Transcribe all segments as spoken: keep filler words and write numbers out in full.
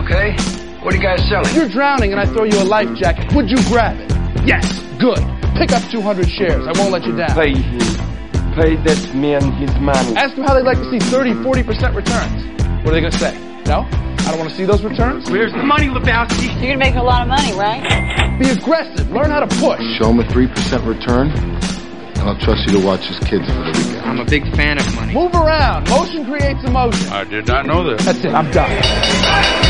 Okay. What are you guys selling? If you're drowning and I throw you a life jacket, would you grab it? Yes. Good. Pick up two hundred shares. I won't let you down. Pay him. Pay that man his money. Ask them how they'd like to see thirty, forty percent returns. What are they going to say? No? I don't want to see those returns? Where's the money, Lebowski? You're going to make a lot of money, right? Be aggressive. Learn how to push. Show him a three percent return, and I'll trust you to watch his kids for the weekend. I'm a big fan of money. Move around. Motion creates emotion. I did not know this. That's it. I'm done.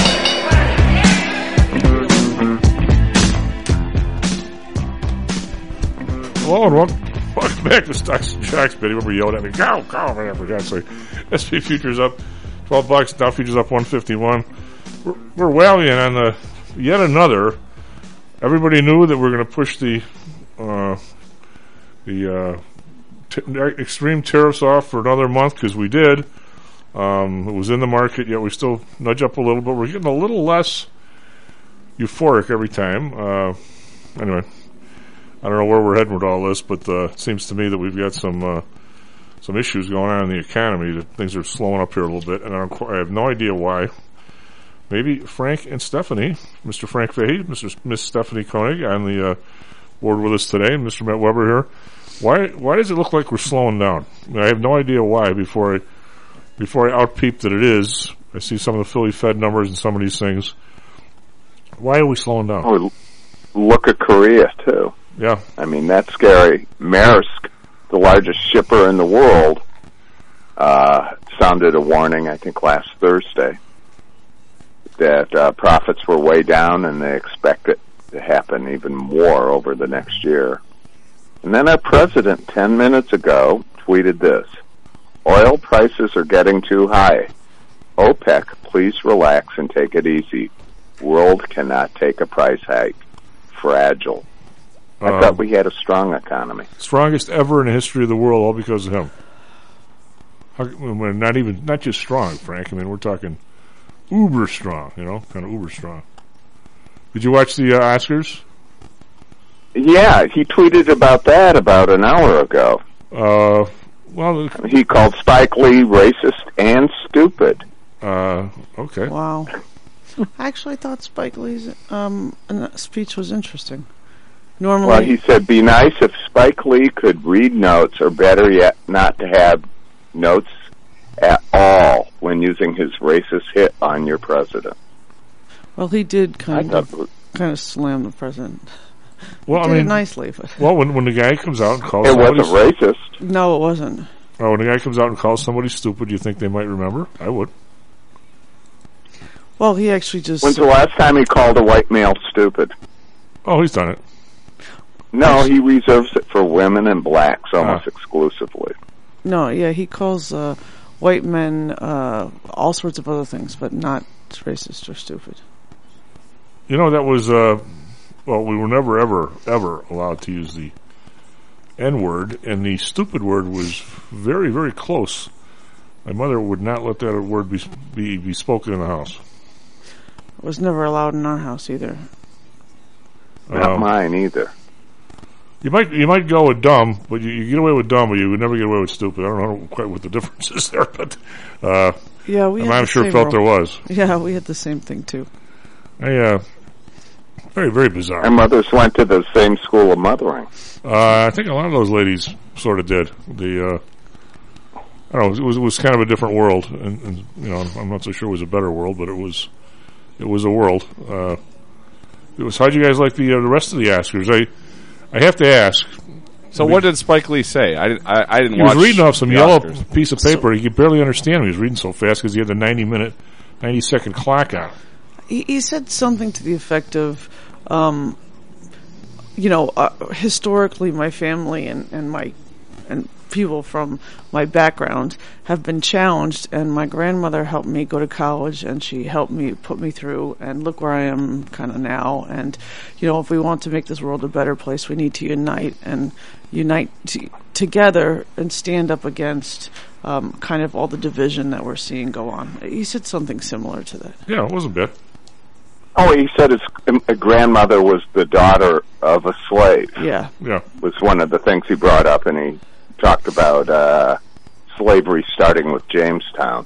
Hello and welcome, welcome back to Stocks and Jocks. Betty, remember yelling at me, go, go, man, for God's sake. S and P futures up twelve bucks, Dow futures up one fifty-one. We're, we're wailing on the, yet another. Everybody knew that we're going to push the, uh, the, uh, t- extreme tariffs off for another month, because we did. Um, it was in the market, yet we still nudge up a little, but we're getting a little less euphoric every time. Uh, anyway. I don't know where we're heading with all this, but uh, it seems to me that we've got some uh, some issues going on in the economy. That things are slowing up here a little bit, and I, don't, I have no idea why. Maybe Frank and Stephanie, Mister Frank Fahey, Mister Miss Stephanie Koenig on the uh, board with us today, Mister Matt Weber here. Why why does it look like we're slowing down? I mean, I have no idea why. Before I before I outpeep that it is, I see some of the Philly Fed numbers and some of these things. Why are we slowing down? Oh, look at Korea too. Yeah. I mean, that's scary. Maersk, the largest shipper in the world, uh, sounded a warning, I think, last Thursday, that uh, profits were way down and they expect it to happen even more over the next year. And then our president, ten minutes ago, tweeted this: oil prices are getting too high. OPEC, please relax and take it easy. World cannot take a price hike. Fragile. I um, thought we had a strong economy. Strongest ever in the history of the world, all because of him. How, we're not even, not just strong, Frank. I mean, we're talking uber strong, you know, kind of uber strong. Did you watch the uh, Oscars? Yeah, he tweeted about that about an hour ago. Uh, well, he called Spike Lee racist and stupid. Uh, okay. Wow. I actually thought Spike Lee's um, speech was interesting. Normally, well, he said, be nice if Spike Lee could read notes, or better yet, not to have notes at all when using his racist hit on your president. Well, he did kind I of was, kind of slam the president. Well, he I did mean, it nicely, but well, when when the guy comes out and calls, it wasn't racist. No, it wasn't. Oh, when the guy comes out and calls somebody stupid, do you think they might remember? I would. Well, he actually just. When's the last time he called a white male stupid? Oh, he's done it. No, he reserves it for women and blacks almost ah. exclusively. No, yeah, he calls uh, white men uh, all sorts of other things, but not racist or stupid. You know, that was, uh, well, we were never, ever, ever allowed to use the N-word, and the stupid word was very, very close. My mother would not let that word be be, be spoken in the house. It was never allowed in our house either. Not um, mine either. You might you might go with dumb, but you, you get away with dumb, but you would never get away with stupid. I don't know quite what the difference is there, but uh, yeah, we. I'm sure felt role. there was. Yeah, we had the same thing too. I, uh, very very bizarre. Our mothers went to the same school of mothering. Uh, I think a lot of those ladies sort of did. The uh, I don't know. It was it was kind of a different world, and, and you know, I'm not so sure it was a better world, but it was it was a world. Uh, it was. How'd you guys like the uh, the rest of the Oscars? I. I have to ask. So, what did Spike Lee say? I, I, I didn't he watch. He was reading off some yellow Oscars. piece of paper. So, he could barely understand him. He was reading so fast because he had the ninety minute, ninety second clock on. He, he said something to the effect of, um, you know, uh, historically, my family and, and my and people from my background have been challenged, and my grandmother helped me go to college, and she helped me put me through, and look where I am kind of now. And you know, if we want to make this world a better place, we need to unite and unite t- together and stand up against um, kind of all the division that we're seeing go on. He said something similar to that. Yeah, it wasn't bad. Oh, he said his uh, grandmother was the daughter of a slave. Yeah, yeah, was one of the things he brought up, and he talked about uh, slavery starting with Jamestown.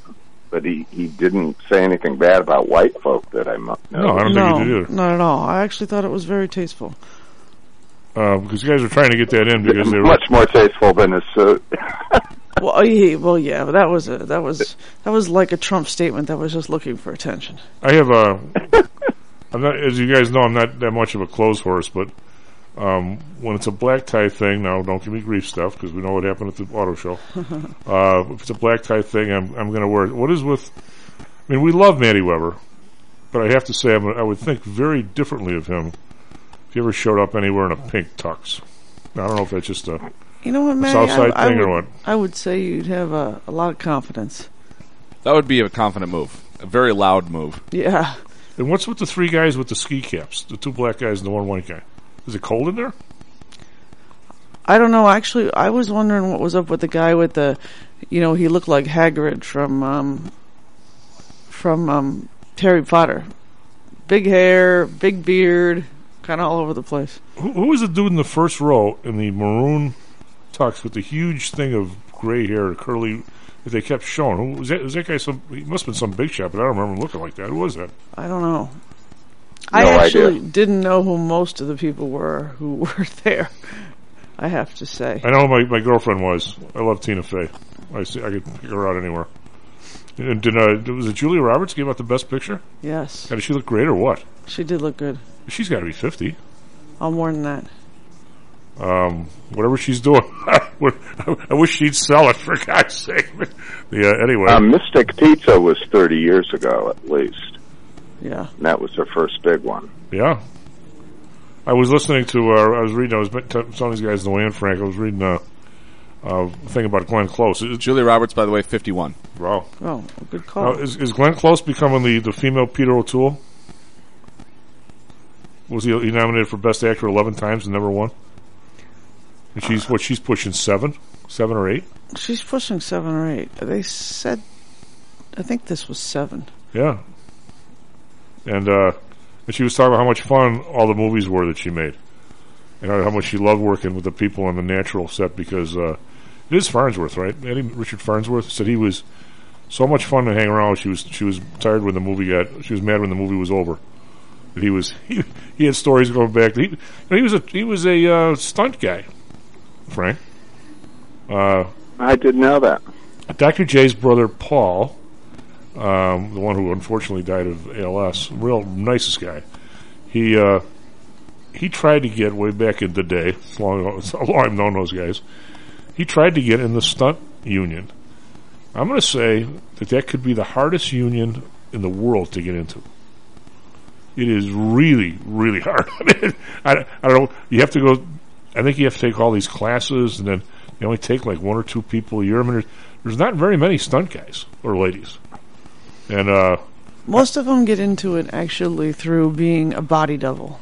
but he, he didn't say anything bad about white folk that I know. No, I don't no, think he did either. Not at all. I actually thought it was very tasteful. Uh, because you guys were trying to get that in because they were much more tasteful than his suit. well, yeah, well, yeah, but that was a, that was that was like a Trump statement that was just looking for attention. I have a. I'm not, as you guys know, I'm not that much of a clothes horse, but um, when it's a black tie thing, now don't give me grief stuff because we know what happened at the auto show. uh, if it's a black tie thing, I'm I'm going to wear it. What is with? I mean, we love Matty Weber, but I have to say, I'm, I would think very differently of him if he ever showed up anywhere in a pink tux. Now, I don't know if that's just a, you know what, a Matty, Southside I, I thing would, or what. I would say you'd have a, a lot of confidence. That would be a confident move. A very loud move. Yeah. And what's with the three guys with the ski caps? The two black guys and the one white guy. Is it cold in there? I don't know. Actually, I was wondering what was up with the guy with the, you know, he looked like Hagrid from, um, from um, Harry Potter. Big hair, big beard, kind of all over the place. Who, who was the dude in the first row in the maroon tux with the huge thing of gray hair, curly, that they kept showing? Who was that? Was that guy some? He must have been some big shot, but I don't remember him looking like that. Who was that? I don't know. No I actually idea. didn't know who most of the people were who were there. I have to say. I know who my, my girlfriend was. I love Tina Fey. I see, I could pick her out anywhere. And did, uh, was it Julia Roberts gave out the best picture? Yes. Did she look great or what? She did look good. She's got to be fifty. Oh, more than that. Um, whatever she's doing, I wish she'd sell it for God's sake. Yeah. Anyway, uh, Mystic Pizza was thirty years ago at least. Yeah. And that was her first big one. Yeah. I was listening to. Uh, I was reading. I was telling these guys the way in, Frank. I was reading a, a thing about Glenn Close. Is, Julia Roberts, by the way, fifty-one. Wow. Oh, good call. Now, is, is Glenn Close becoming the, the female Peter O'Toole? Was he, he nominated for Best Actor eleven times and never won? And she's what? She's pushing seven, seven or eight. She's pushing seven or eight. They said, I think this was seven. Yeah. And uh, and she was talking about how much fun all the movies were that she made, and how much she loved working with the people on the natural set because uh, it is Farnsworth, right? Eddie Richard Farnsworth said he was so much fun to hang around. She was she was tired when the movie got. She was mad when the movie was over. That he was he, he had stories going back. To, he, you know, he was a he was a uh, stunt guy. Frank. Uh, I didn't know that. Doctor J's brother Paul, um, the one who unfortunately died of A L S, real nicest guy. He uh, he tried to get way back in the day. It's long, it's long I've known those guys. He tried to get in the stunt union. I'm going to say that that could be the hardest union in the world to get into. It is really, really hard. I, I don't know. You have to go. I think you have to take all these classes, and then you only take like one or two people a year. I mean, there's, there's not very many stunt guys or ladies, and uh, most of them get into it actually through being a body double.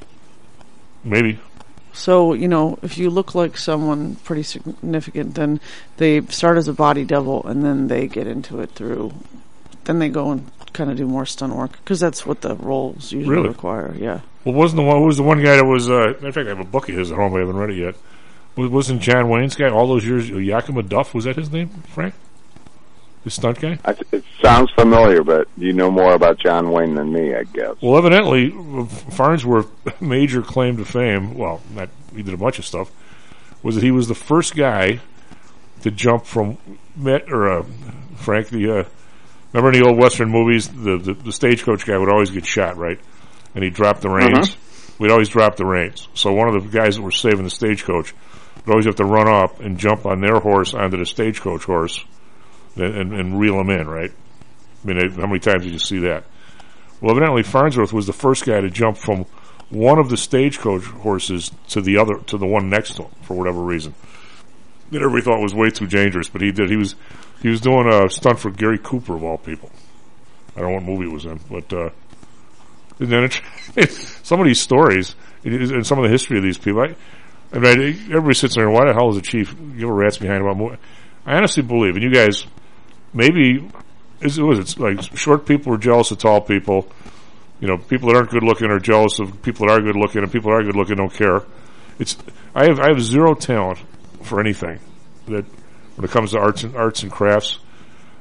Maybe. So, you know, if you look like someone pretty significant, then they start as a body double, and then they get into it through. Then they go and kind of do more stunt work because that's what the roles usually really? require. Yeah. Well, wasn't the one? Who was the one guy that was? Uh, in fact, I have a book of his at home. I haven't read it yet. Wasn't John Wayne's guy all those years? Yakima Duff, was that his name, Frank? The stunt guy? I, it sounds familiar, but you know more about John Wayne than me, I guess. Well, evidently, Farnsworth's major claim to fame, well, not, he did a bunch of stuff, was that he was the first guy to jump from, Matt, or uh, Frank, the, uh, remember in the old Western movies, the, the, the stagecoach guy would always get shot, right? And he'd drop the reins. Uh-huh. We'd always drop the reins. So one of the guys that were saving the stagecoach would always have to run up and jump on their horse onto the stagecoach horse and, and, and reel him in, right? I mean, how many times did you see that? Well, evidently Farnsworth was the first guy to jump from one of the stagecoach horses to the other, to the one next to him, for whatever reason. That everybody thought was way too dangerous, but he did. He was he was doing a stunt for Gary Cooper, of all people. I don't know what movie it was in, but uh, and then it, some of these stories and some of the history of these people, I, I mean, everybody sits there and why the hell is the chief give a rat's behind about movie? I honestly believe, and you guys, maybe, is, was it like short people are jealous of tall people, you know, people that aren't good looking are jealous of people that are good looking, and people that are good looking don't care. It's I have I have zero talent for anything that when it comes to arts and arts and crafts.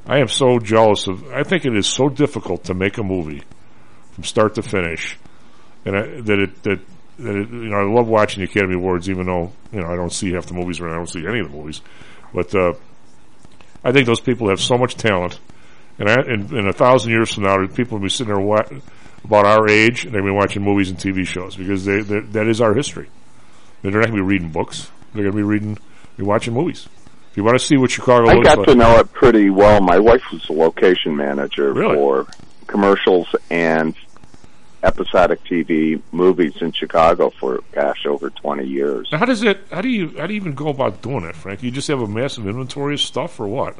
I am so jealous of. I think it is so difficult to make a movie from start to finish, and I, that it that that it, you know I love watching the Academy Awards, even though you know I don't see half the movies or I don't see any of the movies, but uh, I think those people have so much talent, and I, in, in a thousand years from now, people will be sitting there wa- about our age and they're going to be watching movies and T V shows because they, they that is our history. They're not going to be reading books; they're going to be reading, be watching movies. If you want to see what Chicago I looks got like, to know it pretty well. My wife was a location manager Really? for commercials and episodic T V movies in Chicago for, gosh, over twenty years. Now how does it? How do you? How do you even go about doing that, Frank? You just have a massive inventory of stuff, or what?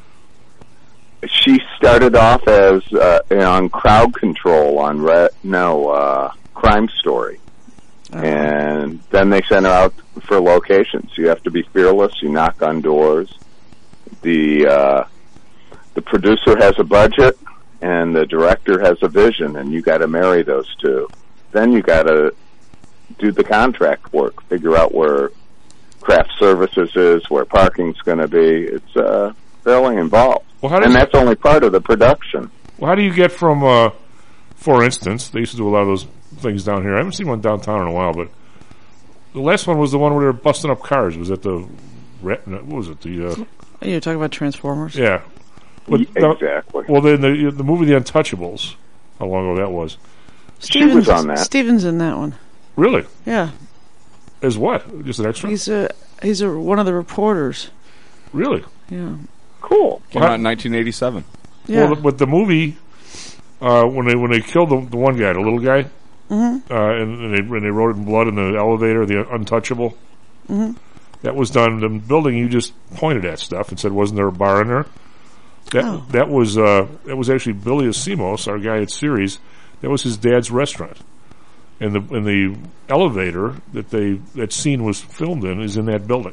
She started off as uh, on Crowd Control on Re- no uh, Crime Story, uh-huh. and then they sent her out for locations. You have to be fearless. You knock on doors. The uh, the producer has a budget, and the director has a vision, and you got to marry those two. Then you got to do the contract work, figure out where craft services is, where parking's going to be. It's uh, fairly involved. Well, how and that's only part of the production. Well, how do you get from, uh, for instance, they used to do a lot of those things down here. I haven't seen one downtown in a while, but the last one was the one where they were busting up cars. Was it the, what was it? The, uh, You're talking about Transformers? Yeah. But, yeah exactly. Uh, well, then the, the movie The Untouchables, how long ago that was? Stevens, she was on that. Steven's in that one. Really? Yeah. As what? Just an extra? He's a, he's a, one of the reporters. Really? Yeah. Cool. Came out in nineteen eighty-seven. Yeah. Well, but the movie, uh, when they when they killed the, the one guy, the little guy, mm-hmm. uh, and, and they and they wrote it in blood in the elevator, the Untouchable. Mm-hmm. That was done. The building you just pointed at stuff and said, "Wasn't there a bar in there?" That oh. that was uh, that was actually Billy Asimos, our guy at Series. That was his dad's restaurant, and the and the elevator that they that scene was filmed in is in that building.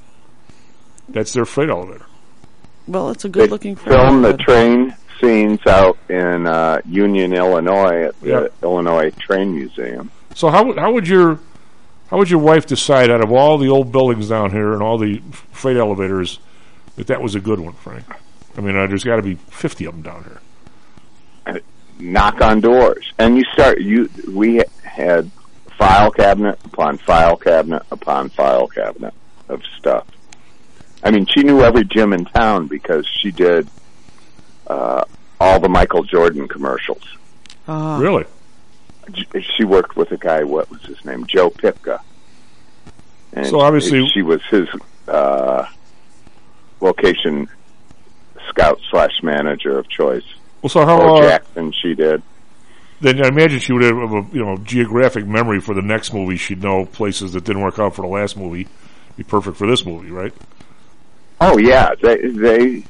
That's their freight elevator. Well, it's a good-looking film. Film the train scenes out in uh, Union, Illinois, at the yeah. Illinois Train Museum. So how how would your how would your wife decide out of all the old buildings down here and all the freight elevators that that was a good one, Frank? I mean, uh, there's got to be fifty of them down here. And knock on doors, and you start. You we had file cabinet upon file cabinet upon file cabinet of stuff. I mean, she knew every gym in town because she did uh, all the Michael Jordan commercials. Uh, really? She worked with a guy, what was his name? Joe Pipka. And so obviously... she was his uh, location scout slash manager of choice. Well, so how... Bo uh, Jackson, she did. Then I imagine she would have a you know geographic memory for the next movie. She'd know places that didn't work out for the last movie. Be perfect for this movie, right? Oh yeah, they they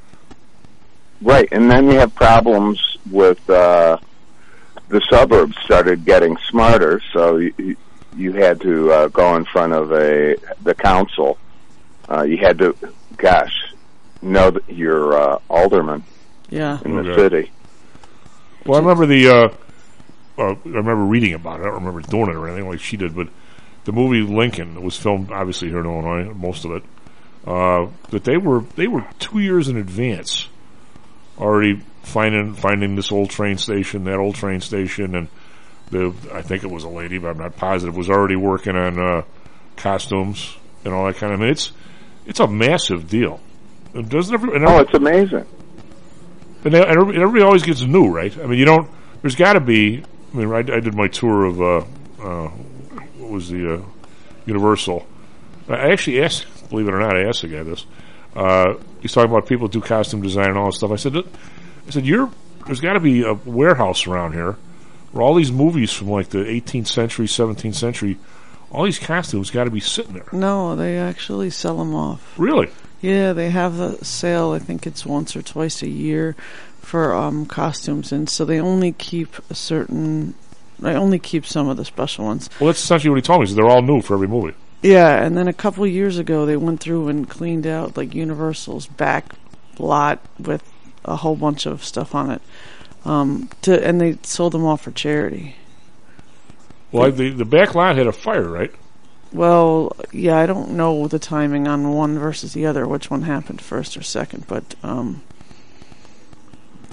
right, and then you have problems with uh, the suburbs started getting smarter, so you, you had to uh, go in front of a the council. Uh, you had to, gosh, know that your uh, alderman yeah. in okay. the city. Well, I remember the. Uh, uh, I remember reading about it. I don't remember doing it or anything like she did, but the movie Lincoln was filmed obviously here in Illinois, most of it. Uh, that they were they were two years in advance already finding finding this old train station, that old train station, and the I think it was a lady, but I'm not positive, was already working on uh, costumes and all that kind of. I mean, it's it's a massive deal. It doesn't every, and oh, it's amazing. And everybody, everybody always gets new, right? I mean, you don't. There's got to be. I mean, I, I did my tour of uh, uh, what was the uh, Universal. I actually asked. Believe it or not, I asked the guy this. Uh, he's talking about people who do costume design and all this stuff. I said, I said, you're, there's got to be a warehouse around here where all these movies from like the eighteenth century, seventeenth century, all these costumes got to be sitting there. No, they actually sell them off. Really? Yeah, they have a sale. I think it's once or twice a year for um, costumes, and so they only keep a certain. They only keep some of the special ones. Well, that's essentially what he told me. Is they're all new for every movie. Yeah, and then a couple of years ago, they went through and cleaned out like Universal's back lot with a whole bunch of stuff on it, um, to and they sold them off for charity. Well, the the back lot had a fire, right? Well, yeah, I don't know the timing on one versus the other, which one happened first or second, but um,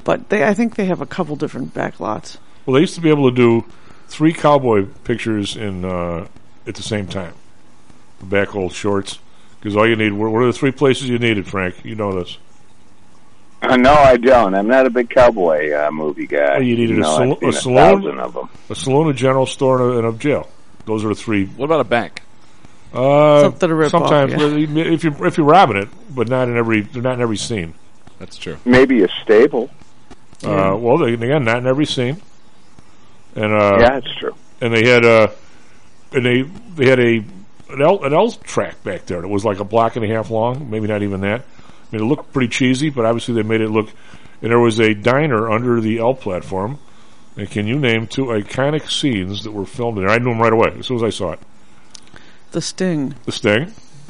But they, I think they have a couple different back lots. Well, they used to be able to do three cowboy pictures in uh, at the same time. Back old shorts. Because all you need, what are the three places you needed, Frank? You know this. Uh, no, I don't. I'm not a big cowboy uh, movie guy. Well, you needed no, a, sal- a a saloon, of them. a saloon, a general store, and a, and a jail. Those are the three. What about a bank? Uh, Something to rip sometimes, off, yeah. if you're if you're robbing it, but not in every they're not in every scene. That's true. Maybe a stable. Uh, well, they, again, not in every scene. And uh, yeah, it's true. And they had uh, and they they had a an L, an L track back there that was like a block and a half long, maybe not even that. I mean, it looked pretty cheesy, but obviously they made it look. And there was a diner under the L platform. And can you name two iconic scenes that were filmed there? I knew them right away as soon as I saw it. The Sting. The Sting.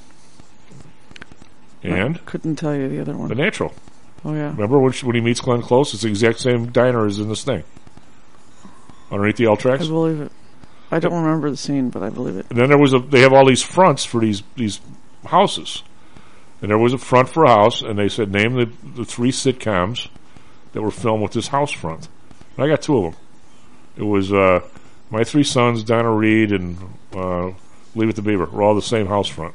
And? I couldn't tell you the other one. The Natural. Oh, yeah. Remember when, she, when he meets Glenn Close? It's the exact same diner as in The Sting. Underneath the L tracks? I believe it. I don't remember the scene, but I believe it. And then there was a, they have all these fronts for these, these houses. And there was a front for a house, and they said, name the, the three sitcoms that were filmed with this house front. And I got two of them. It was uh, My Three Sons, Donna Reed, and uh, Leave It to Beaver. We're all the same house front.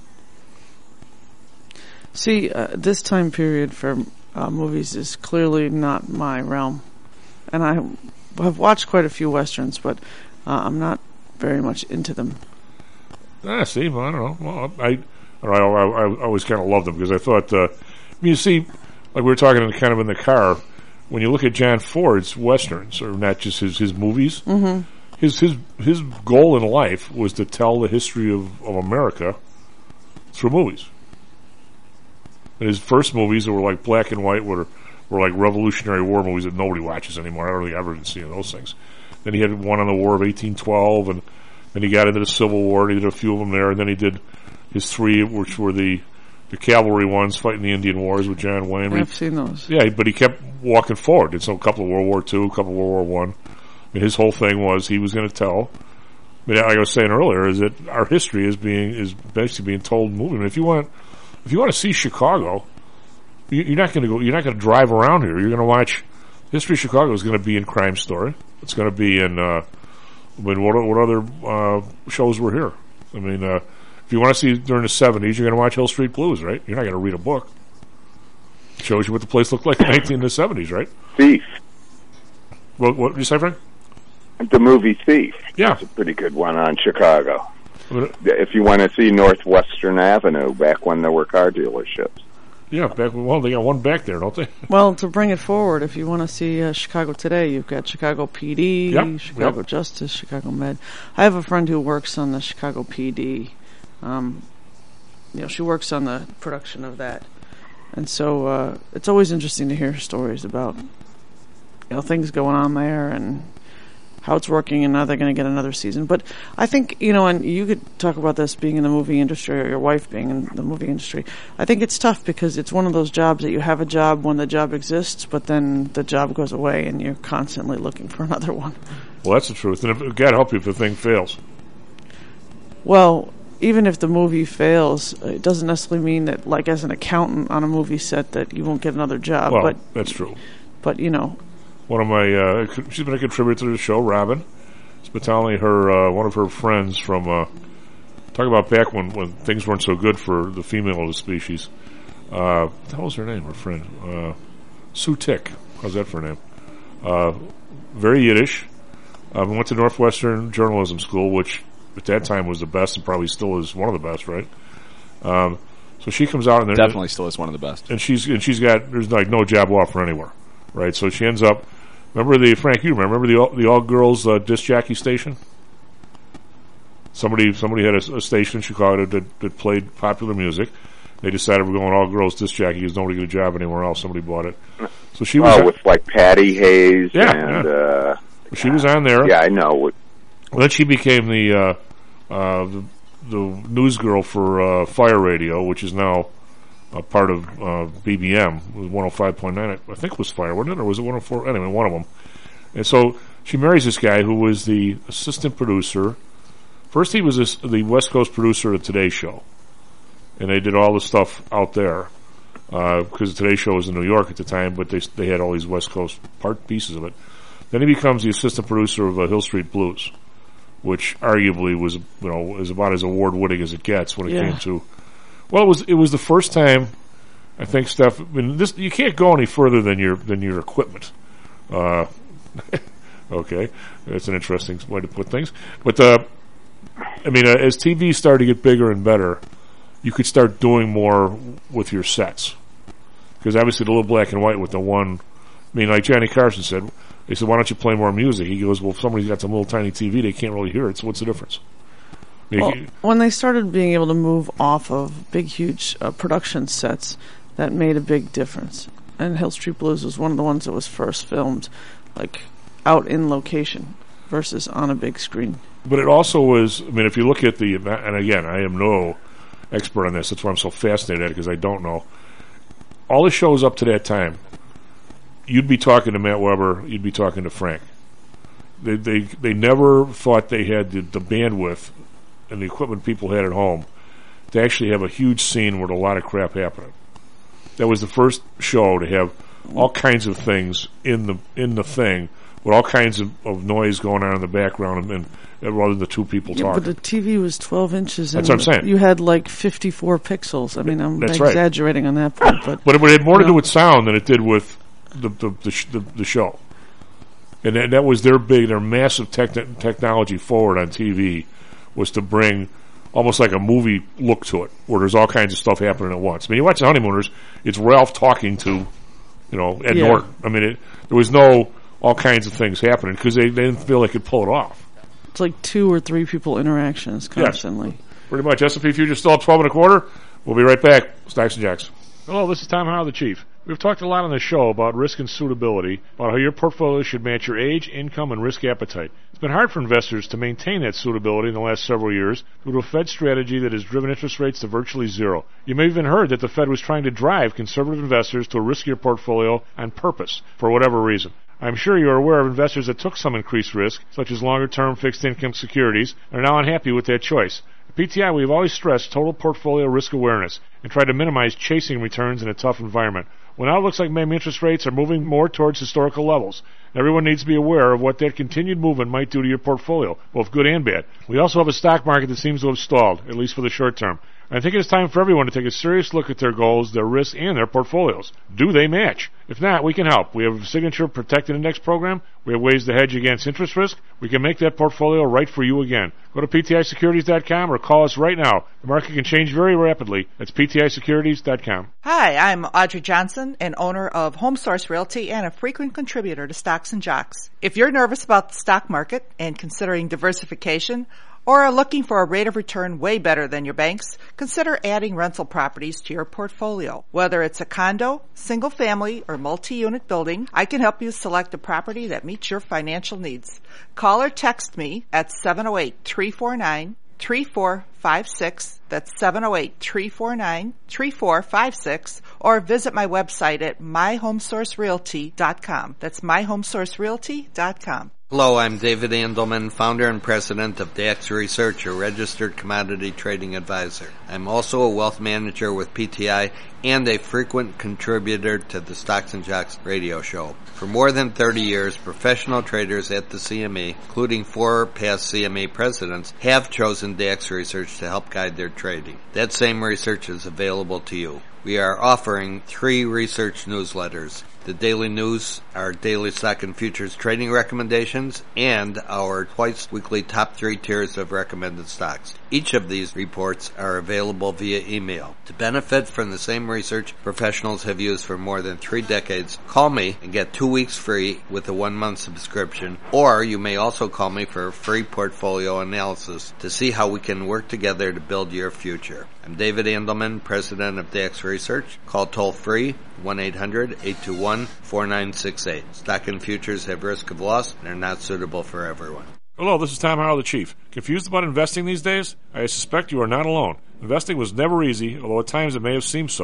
See, uh, this time period for uh, movies is clearly not my realm. And I have watched quite a few Westerns, but uh, I'm not very much into them. Ah, see, well, I don't know. Well, I, I, I, I always kind of loved them because I thought, uh, I mean, you see, like we were talking in, kind of in the car, when you look at John Ford's Westerns, or not just his, his movies, mm-hmm. his, his, his goal in life was to tell the history of, of America through movies. And his first movies that were like black and white were, were like Revolutionary War movies that nobody watches anymore. I don't really ever see those things. Then he had one on the War of eighteen twelve, and then he got into the Civil War, and he did a few of them there, and then he did his three, which were the, the cavalry ones fighting the Indian Wars with John Wayne. I've seen those. Yeah, but he kept walking forward. Did some, a couple of World War Two, a couple of World War One. I mean, his whole thing was he was going to tell, I mean, like I was saying earlier, is that our history is being, is basically being told in movie. I mean, if you want, if you want to see Chicago, you, you're not going to go, you're not going to drive around here. You're going to watch, History of Chicago is going to be in Crime Story. It's going to be in, uh, I mean, what, what other, uh, shows were here? I mean, uh, if you want to see during the seventies, you're going to watch Hill Street Blues, right? You're not going to read a book. It shows you what the place looked like in nineteen seventies, right? Thief. What, what did you say, Frank? The movie Thief. Yeah. It's a pretty good one on Chicago. But, if you want to see Northwestern Avenue, back when there were car dealerships. Yeah, back, well, they got one back there, don't they? Well, to bring it forward, if you want to see uh, Chicago today, you've got Chicago P D, yep, Chicago yep. Justice, Chicago Med. I have a friend who works on the Chicago P D. Um, you know, she works on the production of that. And so uh, it's always interesting to hear stories about, you know, things going on there and how it's working and now they're going to get another season. But I think, you know, and you could talk about this being in the movie industry or your wife being in the movie industry. I think it's tough because it's one of those jobs that you have a job when the job exists, but then the job goes away and you're constantly looking for another one. Well, that's the truth. And if, God help you if the thing fails. Well, even if the movie fails, it doesn't necessarily mean that, like as an accountant on a movie set, that you won't get another job. Well, but, that's true. But, you know. One of my, uh, she's been a contributor to the show, Robin. It's been telling her, uh, one of her friends from, uh, talk about back when, when things weren't so good for the female of the species. Uh, what the hell was her name, her friend? Uh, Sue Tick. How's that for a name? Uh, very Yiddish. Uh, went to Northwestern Journalism School, which at that time was the best and probably still is one of the best, right? Um, so she comes out and definitely still is one of the best. And she's and she's got there's like no job offer anywhere, right? So she ends up. Remember the Frank? You remember, remember the all, the all girls uh, disc jockey station? Somebody somebody had a, a station in Chicago that, that played popular music. They decided we're going all girls disc jockey because nobody got a job anywhere else. Somebody bought it. So she was oh, with like Patty Hayes. Yeah, and yeah. Uh, she was on there. Yeah, I know. Well, then she became the uh, uh, the, the news girl for uh, Fire Radio, which is now a part of uh, B B M, one oh five point nine. I think it was Fire, wasn't it? Or was it one oh four? Anyway, one of them. And so she marries this guy who was the assistant producer. First, he was a, the West Coast producer of the Today Show. And they did all the stuff out there. because uh, Today Show was in New York at the time, but they they had all these West Coast part pieces of it. Then he becomes the assistant producer of uh, Hill Street Blues, which arguably was, you know, is about as award-winning as it gets when it yeah. came to. Well, it was it was the first time, I think, Steph. I mean, this you can't go any further than your than your equipment. Uh, okay, that's an interesting way to put things. But uh, I mean, uh, as T V started to get bigger and better, you could start doing more with your sets, because obviously the little black and white with the one. I mean, like Johnny Carson said, they said, "Why don't you play more music?" He goes, "Well, if somebody's got some little tiny T V, they can't really hear it. So what's the difference?" I mean, well, when they started being able to move off of big, huge uh, production sets, that made a big difference. And Hill Street Blues was one of the ones that was first filmed, like, out in location versus on a big screen. But it also was, I mean, if you look at the, and again, I am no expert on this, that's why I'm so fascinated at it, because I don't know. All the shows up to that time, you'd be talking to Matt Weber, you'd be talking to Frank. They they, they never thought they had the, the bandwidth and the equipment people had at home to actually have a huge scene with a lot of crap happening. That was the first show to have all kinds of things in the in the thing, with all kinds of, of noise going on in the background, and, and rather than the two people yeah, talking. But the T V was twelve inches. That's and what I'm saying. You had like fifty-four pixels. I mean, I'm That's exaggerating right. on that point, but but it, it had more to know. do with sound than it did with the the the, sh- the, the show. And that, that was their big, their massive tech- technology forward on T V, was to bring almost like a movie look to it, where there's all kinds of stuff happening at once. I mean, you watch The Honeymooners, it's Ralph talking to, you know, Ed yeah. Norton. I mean, it, there was no all kinds of things happening because they, they didn't feel they could pull it off. It's like two or three people interactions constantly. Yes, pretty much. S and P Futures still up twelve and a quarter. We'll be right back. Stocks and Jacks. Hello, this is Tom Howell, the Chief. We've talked a lot on the show about risk and suitability, about how your portfolio should match your age, income, and risk appetite. It's been hard for investors to maintain that suitability in the last several years due to a Fed strategy that has driven interest rates to virtually zero. You may have even heard that the Fed was trying to drive conservative investors to a riskier portfolio on purpose, for whatever reason. I'm sure you're aware of investors that took some increased risk, such as longer-term fixed-income securities, and are now unhappy with that choice. At P T I, we've always stressed total portfolio risk awareness and tried to minimize chasing returns in a tough environment. Well, now it looks like maybe interest rates are moving more towards historical levels. Everyone needs to be aware of what that continued movement might do to your portfolio, both good and bad. We also have a stock market that seems to have stalled, at least for the short term. I think it's time for everyone to take a serious look at their goals, their risks, and their portfolios. Do they match? If not, we can help. We have a signature protected index program. We have ways to hedge against interest risk. We can make that portfolio right for you again. Go to P T I securities dot com or call us right now. The market can change very rapidly. That's P T I securities dot com. Hi, I'm Audrey Johnson, an owner of Home Source Realty and a frequent contributor to Stocks and Jocks. If you're nervous about the stock market and considering diversification, or are looking for a rate of return way better than your banks, consider adding rental properties to your portfolio. Whether it's a condo, single family, or multi-unit building, I can help you select a property that meets your financial needs. Call or text me at seven oh eight, three four nine, three four five six. That's seven oh eight, three four nine, three four five six. Or visit my website at my home source realty dot com. That's my home source realty dot com. Hello, I'm David Andelman, founder and president of DAX Research, a registered commodity trading advisor. I'm also a wealth manager with P T I and a frequent contributor to the Stocks and Jocks radio show. For more than thirty years, professional traders at the C M E, including four past C M E presidents, have chosen DAX Research to help guide their trading. That same research is available to you. We are offering three research newsletters: the Daily News, our daily stock and futures trading recommendations, and our twice-weekly top three tiers of recommended stocks. Each of these reports are available via email. To benefit from the same research professionals have used for more than three decades, call me and get two weeks free with a one-month subscription, or you may also call me for a free portfolio analysis to see how we can work together to build your future. I'm David Andelman, president of DAX Research. Call toll-free one eight hundred, eight two one, four nine six eight. Stock and futures have risk of loss and are not suitable for everyone. Hello, this is Tom Howell, the Chief. Confused about investing these days? I suspect you are not alone. Investing was never easy, although at times it may have seemed so.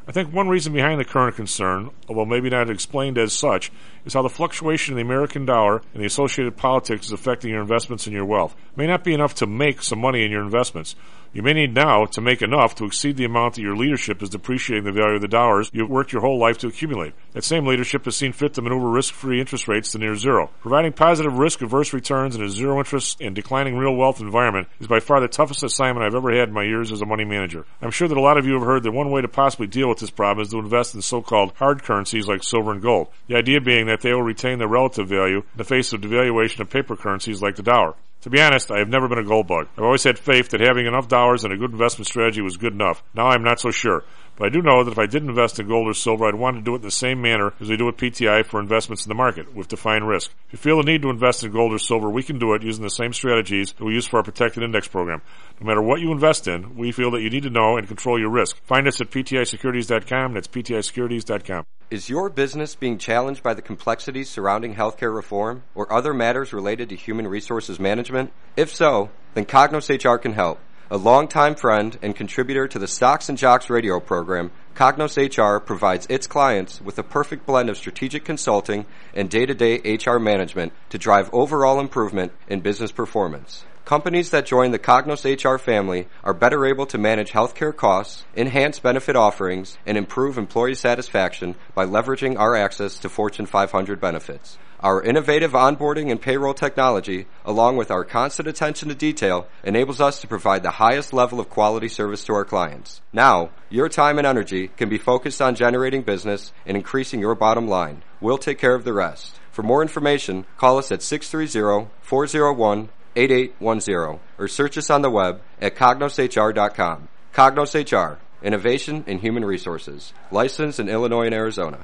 I think one reason behind the current concern, although maybe not explained as such, is how the fluctuation in the American dollar and the associated politics is affecting your investments and your wealth. It may not be enough to make some money in your investments. You may need now to make enough to exceed the amount that your leadership is depreciating the value of the dollars you've worked your whole life to accumulate. That same leadership has seen fit to maneuver risk-free interest rates to near zero. Providing positive risk-averse returns in a zero-interest and declining real wealth environment is by far the toughest assignment I've ever had in my years as a money manager. I'm sure that a lot of you have heard that one way to possibly deal with this problem is to invest in so-called hard currencies like silver and gold. The idea being that they will retain their relative value in the face of devaluation of paper currencies like the dollar. To be honest, I have never been a gold bug. I've always had faith that having enough dollars and a good investment strategy was good enough. Now I'm not so sure. But I do know that if I did invest in gold or silver, I'd want to do it in the same manner as we do with P T I for investments in the market, with defined risk. If you feel the need to invest in gold or silver, we can do it using the same strategies that we use for our protected index program. No matter what you invest in, we feel that you need to know and control your risk. Find us at P T I securities dot com. That's P T I securities dot com. Is your business being challenged by the complexities surrounding healthcare reform or other matters related to human resources management? If so, then Cognos H R can help. A longtime friend and contributor to the Stocks and Jocks radio program, Cognos H R provides its clients with a perfect blend of strategic consulting and day-to-day H R management to drive overall improvement in business performance. Companies that join the Cognos H R family are better able to manage healthcare costs, enhance benefit offerings, and improve employee satisfaction by leveraging our access to Fortune five hundred benefits. Our innovative onboarding and payroll technology, along with our constant attention to detail, enables us to provide the highest level of quality service to our clients. Now, your time and energy can be focused on generating business and increasing your bottom line. We'll take care of the rest. For more information, call us at six three zero, four zero one, eight eight one zero or search us on the web at cognos H R dot com. Cognos H R, Innovation in Human Resources. Licensed in Illinois and Arizona.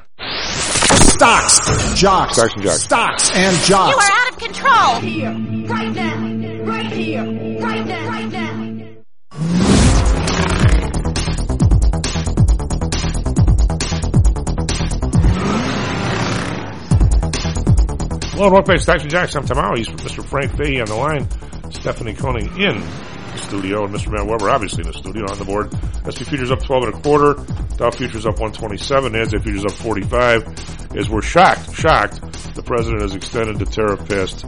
Stocks, jocks, Stocks and jocks. Stocks and jocks. You are out of control. Right here, right now, right here, right now, right now. Hello, welcome back to Stocks and Jocks. I'm Tom Howell. Mister Frank Fahey on the line. Stephanie Koenig in the studio, and Mister Matt Weber obviously in the studio on the board. S and P futures up twelve and a quarter. Dow futures up one twenty-seven. NASDAQ futures up forty-five. As we're shocked, shocked, the president has extended the tariff past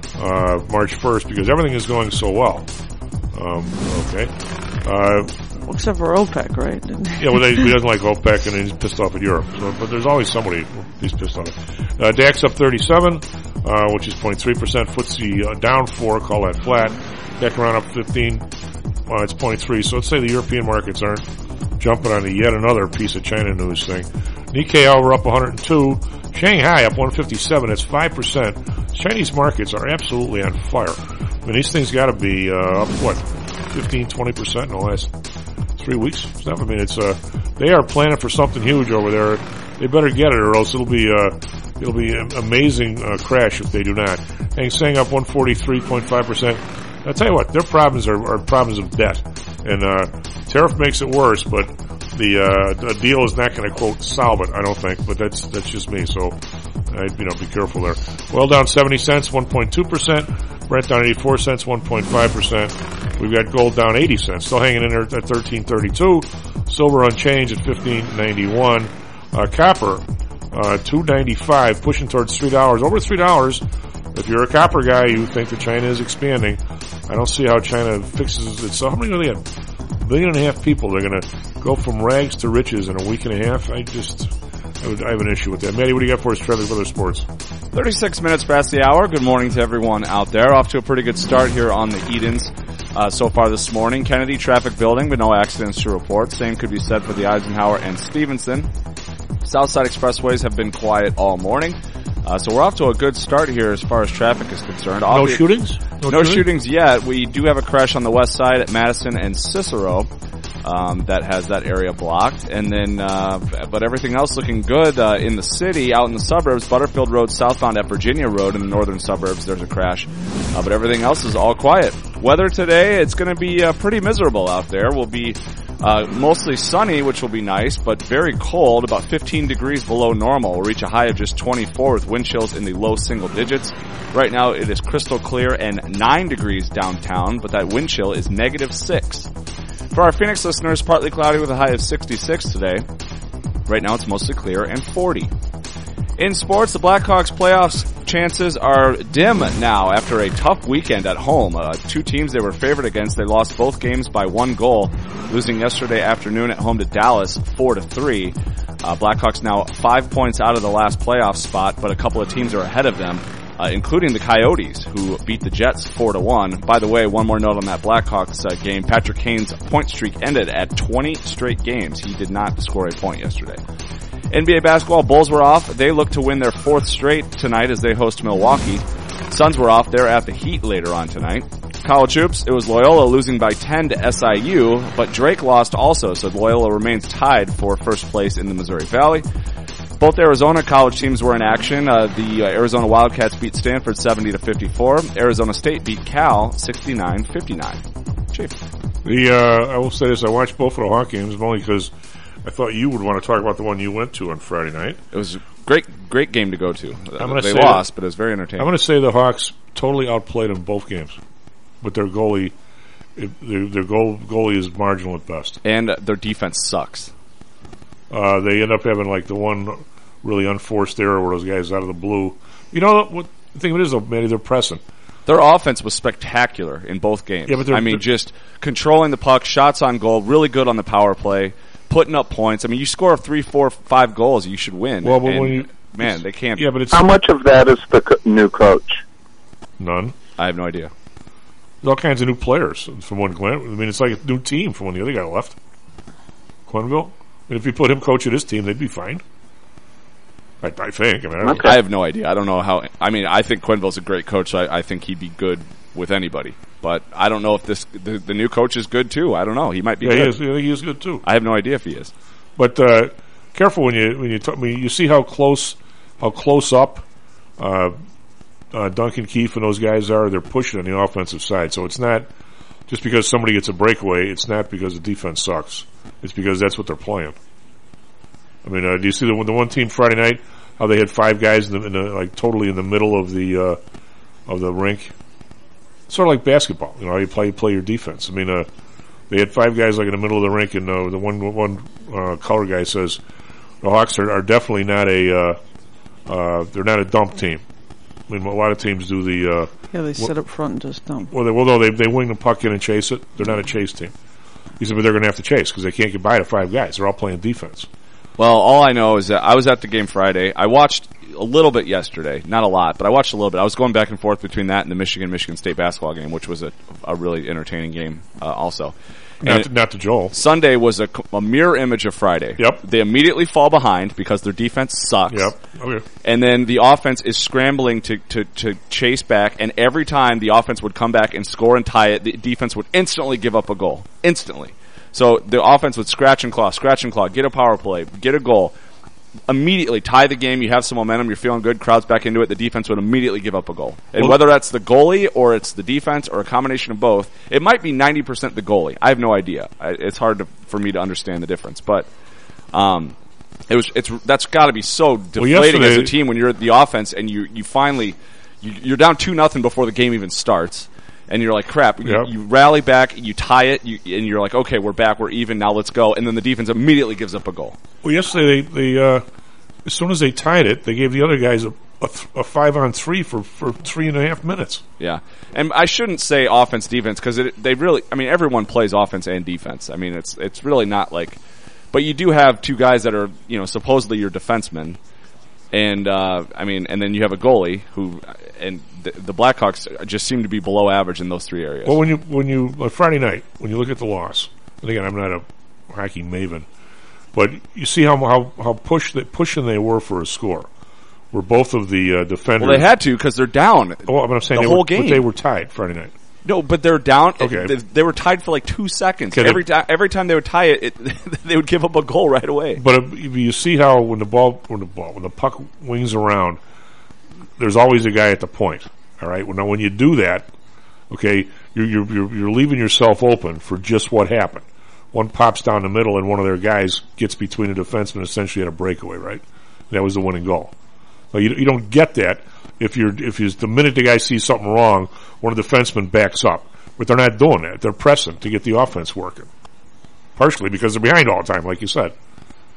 uh, March first because everything is going so well. Um, okay. Uh, well, except for OPEC, right? yeah, well, they, he doesn't like OPEC, and he's pissed off at Europe. So, but there's always somebody he's pissed off at. Uh, DAX up thirty-seven, uh, which is zero point three percent. F T S E uh, down four, call that flat. D E C around up fifteen, uh, it's zero point three. So let's say the European markets aren't jumping on a yet another piece of China news thing. Nikkei over up one hundred two. Shanghai up one fifty-seven. That's five percent. Chinese markets are absolutely on fire. I mean, these things got to be uh, up, what, fifteen, twenty percent in the last three weeks? Stuff. I mean, it's uh, they are planning for something huge over there. They better get it, or else it'll be uh, it'll be an amazing uh, crash if they do not. Hang Seng up one forty-three point five percent. I'll tell you what, their problems are, are problems of debt, and uh, tariff makes it worse, but the, uh, the deal is not going to, quote, solve it, I don't think, but that's that's just me, so I, you know, be careful there. Oil down seventy cents, one point two percent. Brent down eighty-four cents, one point five percent. We've got gold down eighty cents, still hanging in there at thirteen thirty-two. Silver unchanged at fifteen ninety-one. Uh, copper, uh, two ninety-five, pushing towards three dollars, over three dollars. If you're a copper guy, you think that China is expanding. I don't see how China fixes it. So how many are they at? A billion and a half people. They're going to go from rags to riches in a week and a half. I just, I, would, I have an issue with that. Maddie, what do you got for us, Trevor, for other sports? thirty-six minutes past the hour. Good morning to everyone out there. Off to a pretty good start here on the Edens uh, so far this morning. Kennedy traffic building, but no accidents to report. Same could be said for the Eisenhower and Stevenson. Southside expressways have been quiet all morning. Uh, so we're off to a good start here as far as traffic is concerned. No Obvi- shootings? No, no shootings yet. We do have a crash on the west side at Madison and Cicero um, that has that area blocked. And then, uh, but everything else looking good uh, in the city. Out in the suburbs, Butterfield Road southbound at Virginia Road in the northern suburbs, there's a crash. Uh, but everything else is all quiet. Weather today, it's going to be uh, pretty miserable out there. We'll be Uh, mostly sunny, which will be nice, but very cold, about fifteen degrees below normal. We'll reach a high of just twenty-four with wind chills in the low single digits. Right now it is crystal clear and nine degrees downtown, but that wind chill is negative six. For our Phoenix listeners, partly cloudy with a high of sixty-six today. Right now it's mostly clear and forty. In sports, the Blackhawks playoffs chances are dim now after a tough weekend at home. Uh, two teams they were favored against, they lost both games by one goal, losing yesterday afternoon at home to Dallas four to three. Uh, Blackhawks now five points out of the last playoff spot, but a couple of teams are ahead of them, uh, including the Coyotes, who beat the Jets four to one. By the way, one more note on that Blackhawks uh, game. Patrick Kane's point streak ended at twenty straight games. He did not score a point yesterday. N B A basketball, Bulls were off. They look to win their fourth straight tonight as they host Milwaukee. Suns were off. They're at the Heat later on tonight. College hoops, it was Loyola losing by ten to S I U, but Drake lost also, so Loyola remains tied for first place in the Missouri Valley. Both Arizona college teams were in action. Uh, the uh, Arizona Wildcats beat Stanford seventy to fifty-four. Arizona State beat Cal sixty-nine fifty-nine. Chief. The, uh, I will say this, I watched both of the Hawk games only because I thought you would want to talk about the one you went to on Friday night. It was a great, great game to go to. I'm gonna they say lost, that, but it was very entertaining. I'm going to say the Hawks totally outplayed in both games, but their goalie, it, their, their goal, goalie is marginal at best, and their defense sucks. Uh, they end up having like the one really unforced error where those guys out of the blue. You know what? The thing of it is, though, Manny, they're pressing. Their offense was spectacular in both games. Yeah, but I mean, just controlling the puck, shots on goal, really good on the power play. Putting up points. I mean, you score three, four, five goals, you should win. Well, but and when you man, they can't. Yeah, but it's how much of that is the co- new coach? None. I have no idea. There's all kinds of new players from one Glenn. I mean, it's like a new team from when the other guy left. Quenneville. And if you put him coaching his team, they'd be fine. I, I think. I mean, I, don't okay. I have no idea. I don't know how. I mean, I think Quenneville's a great coach. So I, I think he'd be good with anybody. But I don't know if this the, the new coach is good too. I don't know. He might be. Yeah, good. he is. I think he is good too. I have no idea if he is. But uh, careful when you when you talk, I mean, you see how close how close up uh, uh, Duncan Keefe and those guys are. They're pushing on the offensive side. So it's not just because somebody gets a breakaway. It's not because the defense sucks. It's because that's what they're playing. I mean, uh, do you see the the one team Friday night how they had five guys in the, in the like totally in the middle of the uh, of the rink? Sort of like basketball, you know, how you play, you play your defense. I mean, uh, they had five guys like in the middle of the rink, and uh, the one one uh, color guy says the Hawks are, are definitely not a uh, uh, they're not a dump team. I mean, a lot of teams do the uh, yeah, they sit up front and just dump. Well, they, well, no, they they wing the puck in and chase it. They're not a chase team. He said, but they're going to have to chase because they can't get by to five guys. They're all playing defense. Well, all I know is that I was at the game Friday. I watched a little bit yesterday, not a lot, but I watched a little bit. I was going back and forth between that and the Michigan-Michigan State basketball game, which was a, a really entertaining game uh, also. Not to, not to Joel. Sunday was a, a mirror image of Friday. Yep. They immediately fall behind because their defense sucks. Yep. Okay. And then the offense is scrambling to, to, to chase back, and every time the offense would come back and score and tie it, the defense would instantly give up a goal. Instantly. So the offense would scratch and claw, scratch and claw, get a power play, get a goal, immediately tie the game, you have some momentum, you're feeling good, crowd's back into it, the defense would immediately give up a goal. And well, whether that's the goalie or it's the defense or a combination of both, it might be ninety percent the goalie. I have no idea. I, it's hard to, for me to understand the difference. But um, it was it's that's got to be so deflating well, as a team when you're at the offense and you, you finally, you, you're down two nothing before the game even starts. And you're like, crap, you, yep. you rally back, you tie it, you, and you're like, okay, we're back, we're even, now let's go. And then the defense immediately gives up a goal. Well, yesterday, they, they uh, as soon as they tied it, they gave the other guys a, a, th- a five on three for, for three and a half minutes. Yeah. And I shouldn't say offense, defense, because they really, I mean, everyone plays offense and defense. I mean, it's it's really not like, but you do have two guys that are, you know, supposedly your defensemen. And, uh, I mean, and then you have a goalie who, and the, the Blackhawks just seem to be below average in those three areas. Well, when you, when you, like Friday night, when you look at the loss, and again, I'm not a hockey maven, but you see how, how, how push, they, pushing they were for a score. Where both of the, uh, defenders. Well, they had to, because they're down. Oh, but I'm saying the they whole were, game. But they were tied Friday night. No, but they're down. Okay. They, they were tied for like two seconds. Okay, every time, every time they would tie it, it they would give up a goal right away. But if you see how when the ball, when the ball, when the puck wings around, there's always a guy at the point. All right. Well, now when you do that, okay, you're you're you're, you're leaving yourself open for just what happened. One pops down the middle, and one of their guys gets between the defenseman, essentially at a breakaway. Right. That was the winning goal. Well, you you don't get that. If you're, if you, the minute the guy sees something wrong, one of the defensemen backs up. But they're not doing that. They're pressing to get the offense working. Partially because they're behind all the time, like you said.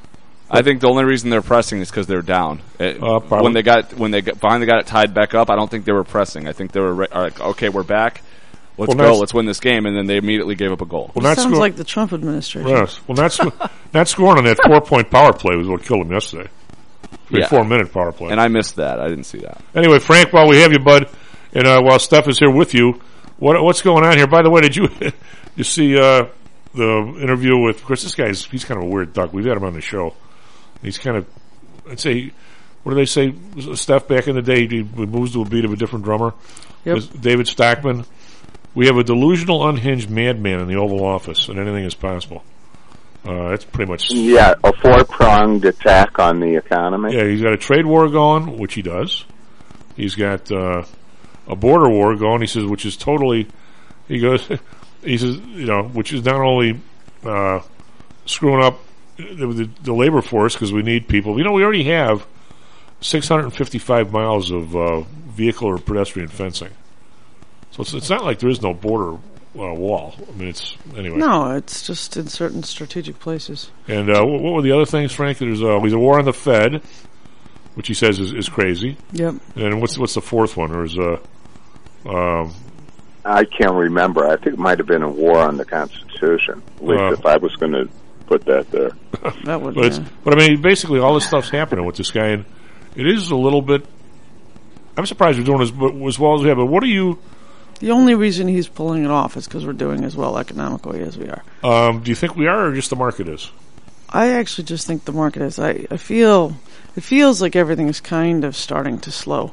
I think the only reason they're pressing is because they're down. It, Uh, probably. when they got when they got, finally got it tied back up, I don't think they were pressing. I think they were re- like, okay, we're back. Let's Well, go. that's- Let's win this game, and then they immediately gave up a goal. Well, not Sounds sco- like the Trump administration. Yes. Well, not, sc- not scoring on that four-point power play was what killed them yesterday. Yeah. Four-minute power play. And I missed that. I didn't see that. Anyway, Frank, while we have you, bud, and uh, while Steph is here with you, what what's going on here? By the way, did you you see uh, the interview with? Of course, this guy's he's kind of a weird duck. We've had him on the show. He's kind of, I'd say, what do they say? Steph back in the day, he moves to a beat of a different drummer. Yep. Is David Stockman. We have a delusional, unhinged madman in the Oval Office, and anything is possible. Uh, that's pretty much. Yeah, a four-pronged attack on the economy. Yeah, he's got a trade war going, which he does. He's got uh, a border war going. He says, which is totally. He goes. He says, you know, which is not only uh, screwing up the, the, the labor force because we need people. You know, we already have six hundred fifty-five miles of uh, vehicle or pedestrian fencing. So it's, it's not like there is no border uh, wall. I mean, it's anyway. No, it's just in certain strategic places. And uh, what, what were the other things, Frank? There's uh, there's a war on the Fed, which he says is, is crazy. Yep. And what's what's the fourth one? There's uh, um, I can't remember. I think it might have been a war on the Constitution. At least Uh, if I was going to put that there. That would. but it's, Yeah. but I mean, basically all this stuff's happening with this guy, and it is a little bit. I'm surprised we're doing as, as well as we have. But what are you? The only reason he's pulling it off is because we're doing as well economically as we are. Um, do you think we are, or just the market is? I actually just think the market is. I, I feel it feels like everything is kind of starting to slow.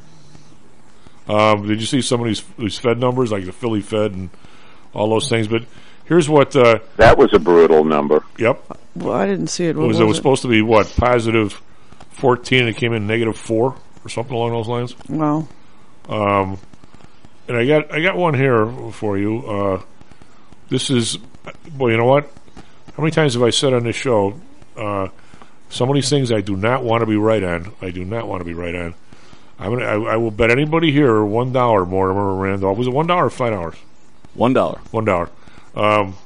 Um, did you see some of these, these Fed numbers, like the Philly Fed and all those things? But here's what. Uh, that was a brutal number. Yep. Well, I didn't see it. What It was, was it was it? supposed to be what, positive fourteen, and it came in negative four or something along those lines. Wow. Um, and I got I got one here for you. Uh, this is, well, you know what? How many times have I said on this show? Uh, some of these things I do not want to be right on. I do not want to be right on. I'm gonna, I, I will bet anybody here one dollar more. Remember Randolph? Was it one dollar or five dollars? One dollar. One dollar. Um,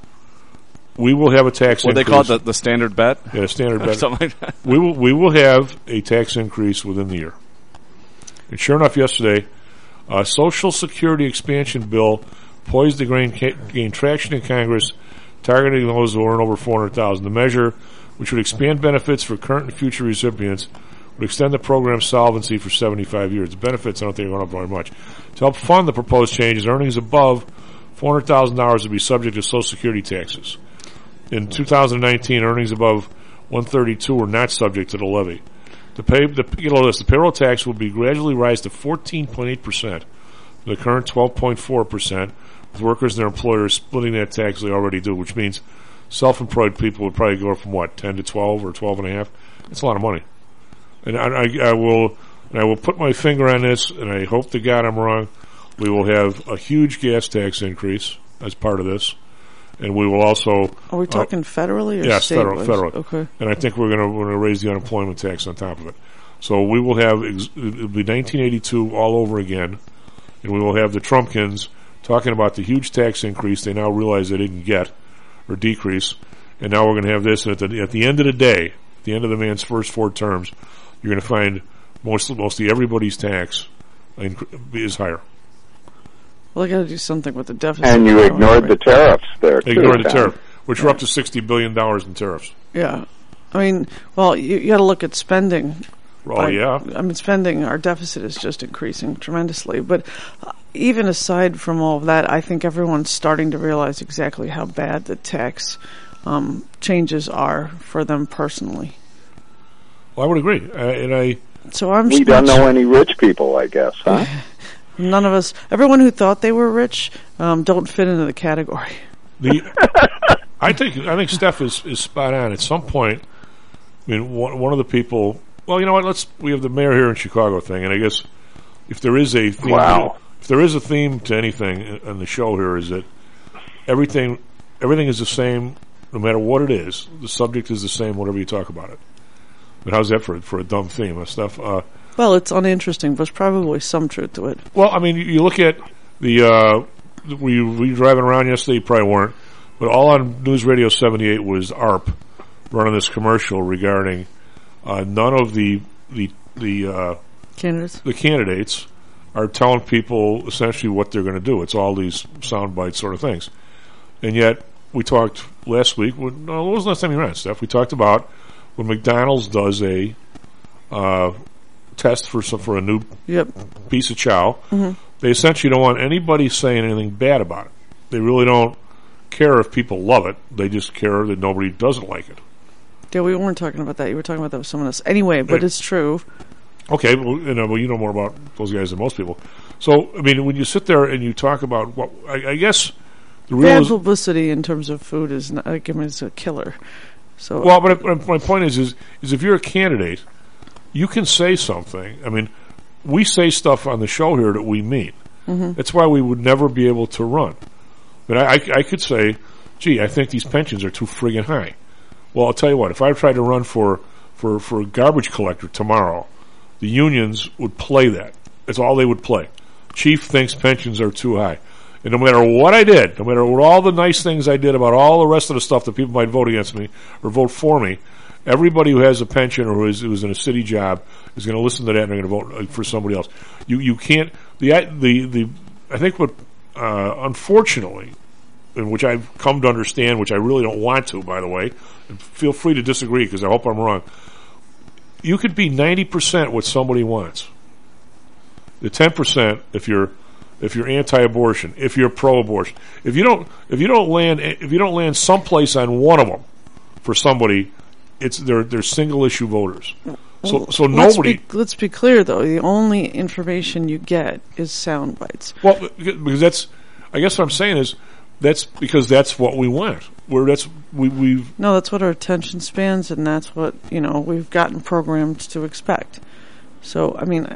we will have a tax. What they increase. call it, the, the standard bet? Yeah, standard Or bet. something like that. We will we will have a tax increase within the year. And sure enough, yesterday, a Social Security expansion bill poised to gain, gain traction in Congress, targeting those who earn over four hundred thousand dollars. The measure, which would expand benefits for current and future recipients, would extend the program's solvency for seventy-five years. The benefits, I don't think, are going up very much. To help fund the proposed changes, earnings above four hundred thousand dollars would be subject to Social Security taxes. In two thousand nineteen, earnings above one thirty-two were not subject to the levy. The pay, the, you know this, the payroll tax will be gradually rise to fourteen point eight percent, the current twelve point four percent, with workers and their employers splitting that tax they already do, which means self-employed people would probably go from what, ten to twelve or twelve and a half? That's a lot of money. And I, I, I will, and I will put my finger on this, and I hope to God I'm wrong. We will have a huge gas tax increase as part of this, and we will also. Are we talking uh, federally or yes, state? federal, federal. Okay. And I think we're going to we're going to raise the unemployment tax on top of it. So we will have ex- it'll be nineteen eighty-two all over again, and we will have the Trumpkins talking about the huge tax increase they now realize they didn't get or decrease, and now we're going to have this. And at the at the end of the day, at the end of the man's first four terms, you're going to find most mostly everybody's tax is higher. Well, I got to do something with the deficit. And you ignored the tariffs there. They ignored too, the Tom. tariff, which are up to sixty billion dollars in tariffs. Yeah, I mean, well, you, you got to look at spending. Oh like, yeah. I mean, spending. Our deficit is just increasing tremendously. But uh, even aside from all of that, I think everyone's starting to realize exactly how bad the tax um, changes are for them personally. Well, I would agree, uh, and I. So I'm. We don't know any rich people, I guess, huh? None of us. Everyone who thought they were rich um, don't fit into the category. The, I think I think Steph is, is spot on. At some point, I mean, one, one of the people. Well, you know what? Let's. We have the mayor here in Chicago thing, and I guess if there is a theme, Wow. if there is a theme to anything in the show here, is that everything everything is the same, no matter what it is. The subject is the same, whatever you talk about it. But how's that for for a dumb theme and stuff? Uh, Well, it's uninteresting, but there's probably some truth to it. Well, I mean, you, you look at the, uh, we, we driving around yesterday, you probably weren't, but all on News Radio seventy-eight was A R P, running this commercial regarding uh, none of the the the uh, candidates the candidates are telling people essentially what they're going to do. It's all these soundbite sort of things, and yet we talked last week. When, no, what was the last time you ran, Steph? We talked about when McDonald's does a uh, test for some for a new yep. piece of chow. Mm-hmm. They essentially don't want anybody saying anything bad about it. They really don't care if people love it. They just care that nobody doesn't like it. Yeah, we weren't talking about that. You were talking about that with someone else. Anyway, but yeah. it's true. Okay, well you, know, well, you know more about those guys than most people. So, I mean, when you sit there and you talk about what, I, I guess the real bad is, publicity in terms of food is, not, I mean, it's a killer. So, well, but I, my point is, is, is if you're a candidate, you can say something. I mean, we say stuff on the show here that we mean. Mm-hmm. That's why we would never be able to run. But I, I, I could say, gee, I think these pensions are too friggin' high. Well, I'll tell you what, if I tried to run for, for, for a garbage collector tomorrow, the unions would play that. That's all they would play. Chief thinks pensions are too high. And no matter what I did, no matter what all the nice things I did about all the rest of the stuff that people might vote against me or vote for me, everybody who has a pension or who is, who is in a city job is going to listen to that and they're going to vote for somebody else. You you can't the the the I think what uh, unfortunately, and which I've come to understand, which I really don't want to, by the way, and feel free to disagree because I hope I'm wrong. You could be ninety percent what somebody wants. The ten percent if you're if you're anti-abortion, if you're pro-abortion, if you don't if you don't land if you don't land someplace on one of them for somebody, it's they're they're single issue voters. So so let's nobody. Be, let's be clear though. The only information you get is sound bites. Well, because that's I guess what I'm saying is that's because that's what we want. Where that's we we've no, that's what our attention spans, and that's what you know we've gotten programmed to expect. So I mean,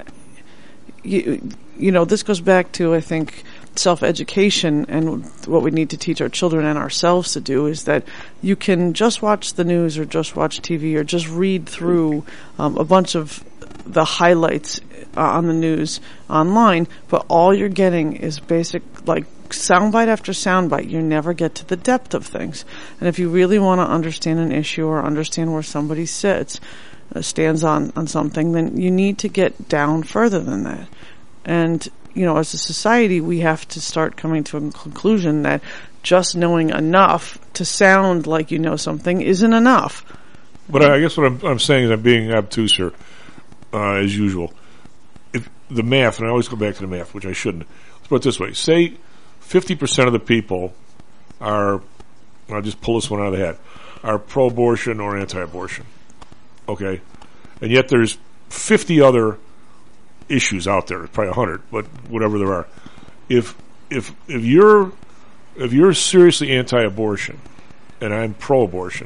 you you know this goes back to I think self-education, and what we need to teach our children and ourselves to do is that you can just watch the news or just watch T V or just read through um, a bunch of the highlights uh, on the news online, but all you're getting is basic like soundbite after soundbite. You never get to the depth of things. And if you really want to understand an issue or understand where somebody sits, uh, stands on, on something, then you need to get down further than that. And you know, as a society, we have to start coming to a conclusion that just knowing enough to sound like you know something isn't enough. But I guess what I'm, I'm saying is I'm being obtuse here, uh, as usual. If the math, and I always go back to the math, which I shouldn't. Let's put it this way. Say fifty percent of the people are, I'll just pull this one out of the hat, are pro-abortion or anti-abortion. Okay? And yet there's fifty other issues out there, probably a hundred, but whatever there are. If if if you're if you're seriously anti-abortion and I'm pro-abortion,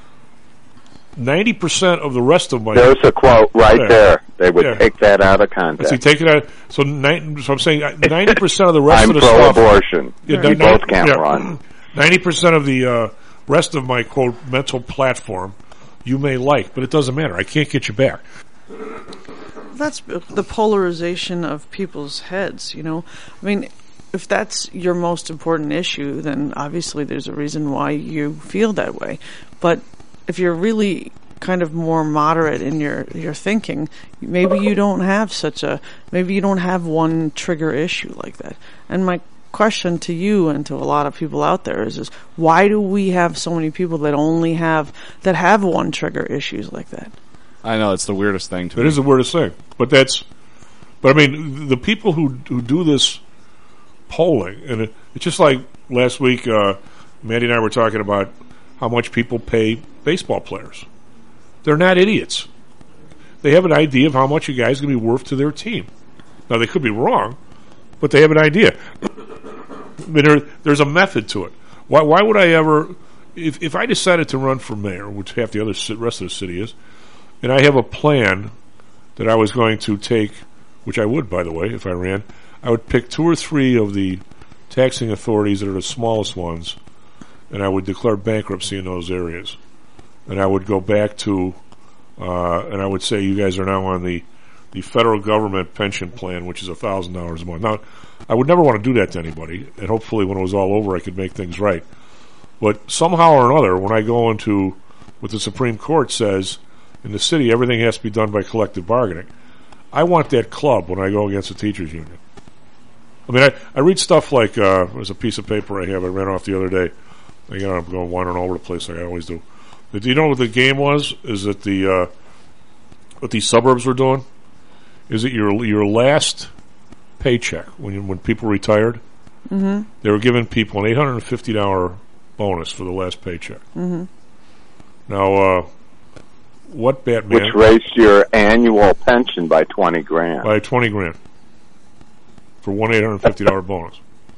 ninety percent of the rest of my there's a quote right yeah, there. They would yeah. take that out of context. See, take it out. So, nine, so I'm saying ninety percent of the rest I'm of the pro-abortion. stuff. Yeah, you both can't yeah, run. Ninety percent of the uh, rest of my quote mental platform you may like, but it doesn't matter. I can't get you back. That's the polarization of people's heads, you know. I mean, if that's your most important issue, then obviously there's a reason why you feel that way. But if you're really kind of more moderate in your, your thinking, maybe you don't have such a, maybe you don't have one trigger issue like that. And my question to you and to a lot of people out there is, is why do we have so many people that only have, that have one trigger issues like that? I know, it's the weirdest thing to me. It is the weirdest thing. But that's, but I mean, the people who who do this polling, and it, it's just like last week, uh, Maddie and I were talking about how much people pay baseball players. They're not idiots. They have an idea of how much a guy's going to be worth to their team. Now, they could be wrong, but they have an idea. I mean, there, there's a method to it. Why, why would I ever, if, if I decided to run for mayor, which half the other rest of the city is, and I have a plan that I was going to take, which I would, by the way, if I ran, I would pick two or three of the taxing authorities that are the smallest ones, and I would declare bankruptcy in those areas. And I would go back to, uh, and I would say, you guys are now on the, the federal government pension plan, which is one thousand dollars a month. Now, I would never want to do that to anybody, and hopefully when it was all over I could make things right. But somehow or another, when I go into But the Supreme Court says in the city everything has to be done by collective bargaining. I want that club when I go against the teachers union. I mean, I, I read stuff like, uh, there's a piece of paper I have I ran off the other day. Again, I'm going wandering all over the place like I always do. Do you know what the game was? Is that the, uh, what these suburbs were doing? Is it your your last paycheck when you, when people retired? Mm-hmm. They were giving people an eight hundred fifty dollars bonus for the last paycheck. Mm-hmm. Now, uh, what Batman... Which raised your annual pension by twenty grand. By twenty grand. For one eight hundred fifty dollars bonus.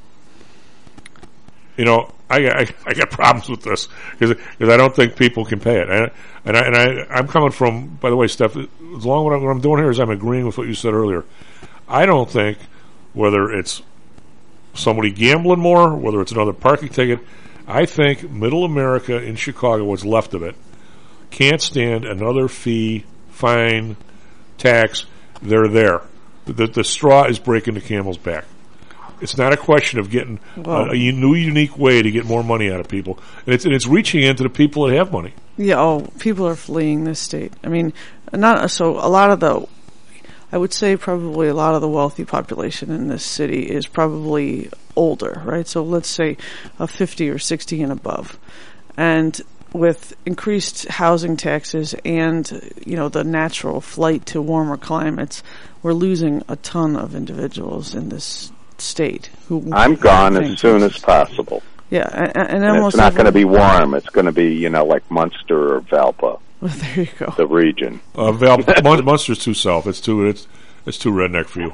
You know, I, I, I got problems with this because I don't think people can pay it. And, and, I, and I, I'm coming from, by the way, Steph, as long as what I'm, what I'm doing here is I'm agreeing with what you said earlier. I don't think whether it's somebody gambling more, whether it's another parking ticket, I think middle America in Chicago, what's left of it, can't stand another fee, fine, tax. They're there. The, the straw is breaking the camel's back. It's not a question of getting a, a new, unique way to get more money out of people, and it's and it's reaching into the people that have money. Yeah, oh, people are fleeing this state. I mean, not so. A lot of the, I would say, probably a lot of the wealthy population in this city is probably older, right? So let's say a fifty or sixty and above, and with increased housing taxes and, you know, the natural flight to warmer climates, we're losing a ton of individuals in this state who I'm gone as soon as possible. Yeah, and, and, and almost it's not going to be warm. It's going to be, you know, like Munster or Valpo. Well, there you go. The region. Uh, Val- Mun- Munster's too south. It's too it's it's too redneck for you.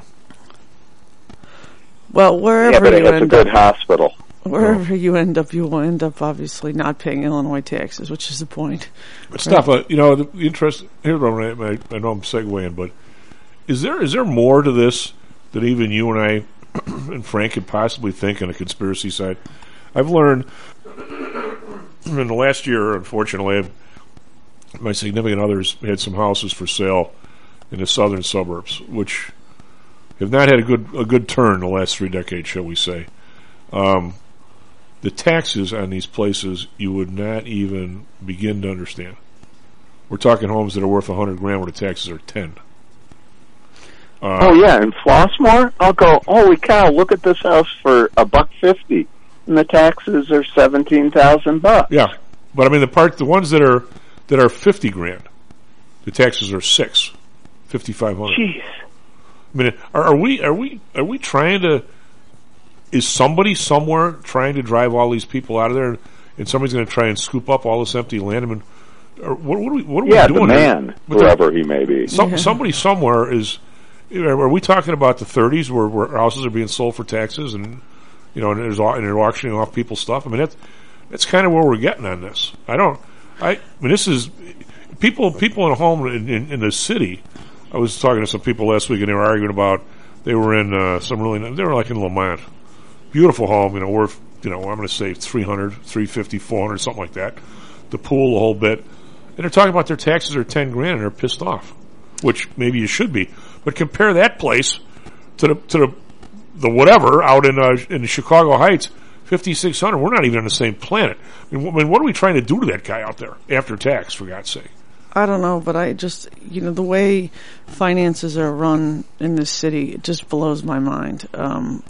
Well, wherever yeah, but you it's end a good up, hospital. Wherever oh. you end up, you will end up obviously not paying Illinois taxes, which is the point. But Steph, uh, you know, the, the interest. Here's what I'm, I, I know I'm segueing, but is there is there more to this than even you and I and Frank could possibly think on a conspiracy side? I've learned in the last year, unfortunately, I've, my significant others had some houses for sale in the southern suburbs, which have not had a good a good turn in the last three decades, shall we say. Um, the taxes on these places you would not even begin to understand. We're talking homes that are worth a hundred grand where the taxes are ten. Uh, oh yeah, in Flossmoor, I'll go, holy cow, look at this house for a buck fifty, and the taxes are seventeen thousand bucks. Yeah, but I mean the part, the ones that are that are fifty grand, the taxes are six, fifty five hundred. Jeez. I mean, are, are we are we are we trying to? Is somebody somewhere trying to drive all these people out of there, and somebody's going to try and scoop up all this empty land? I mean, or what, what are we what are yeah, we doing? Yeah, the man, here? whoever he may be. Some, yeah. Somebody somewhere is. Are we talking about the thirties where, where houses are being sold for taxes and, you know, and there's and they're auctioning off people's stuff? I mean, that's that's kind of where we're getting on this. I don't. I, I mean, this is people people in a home in, in, in the city. I was talking to some people last week and they were arguing about they were in uh, some really they were like in Lamont, beautiful home, you know, worth you know I'm going to say three hundred, three fifty, four hundred, something like that. The pool, the whole bit, and they're talking about their taxes are ten grand and they're pissed off, which maybe you should be. But compare that place to the to the the whatever out in uh, in Chicago Heights, fifty six hundred. We're not even on the same planet. I mean, I mean, what are we trying to do to that guy out there after tax? For God's sake. I don't know, but I just you know the way finances are run in this city, it just blows my mind. Um,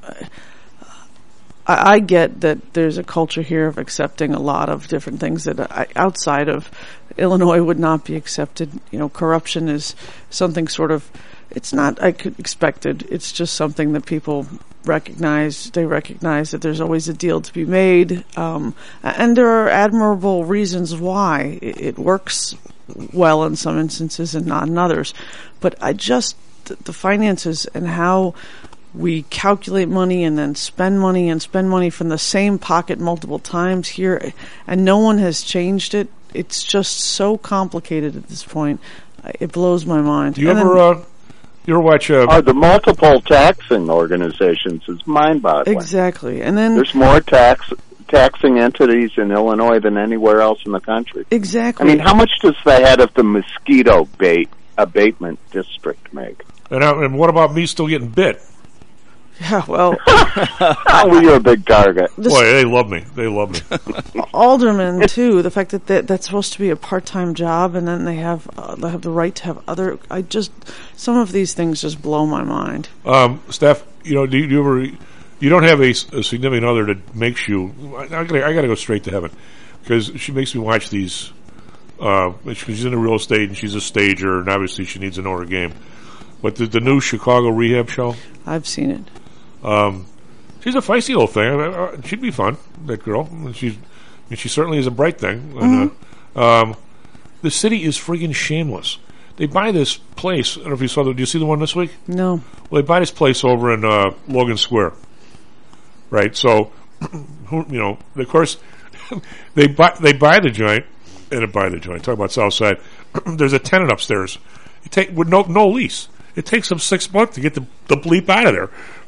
I, I get that there's a culture here of accepting a lot of different things that I, outside of Illinois would not be accepted. You know, corruption is something sort of. It's not I could expected. It's just something that people recognize. They recognize that there's always a deal to be made, um, and there are admirable reasons why it, it works well in some instances and not in others. But I just the finances and how we calculate money and then spend money and spend money from the same pocket multiple times here, and no one has changed it. It's just so complicated at this point. It blows my mind. Do you and ever? Then, uh You ever watch? Uh, oh, the multiple taxing organizations is mind-boggling. Exactly, and then there's more tax taxing entities in Illinois than anywhere else in the country. Exactly. I mean, how much does the head of the mosquito bait abatement district make? And, uh, and what about me still getting bit? Yeah, well, oh, you're a big target. Boy, they love me. They love me. Aldermen too. The fact that that that's supposed to be a part-time job, and then they have uh, they have the right to have other. I just some of these things just blow my mind. Um, Steph, you know, do you, do you ever? You don't have a, a significant other that makes you. I, I gotta, I gotta go straight to heaven because she makes me watch these. Uh, she's in the real estate and she's a stager, and obviously she needs to know her game. But the, the new Chicago rehab show, I've seen it. Um, she's a feisty little thing. Uh, she'd be fun, that girl. And she's, and she certainly is a bright thing. Mm-hmm. And, uh, um, the city is friggin' shameless. They buy this place. I don't know if you saw the. Do you see the one this week? No. Well, they buy this place over in uh, Logan Square. Right. So, who, you know, of course, they buy they buy the joint. And they buy the joint. Talk about Southside. There's a tenant upstairs. You take with no no lease. It takes them six months to get the, the bleep out of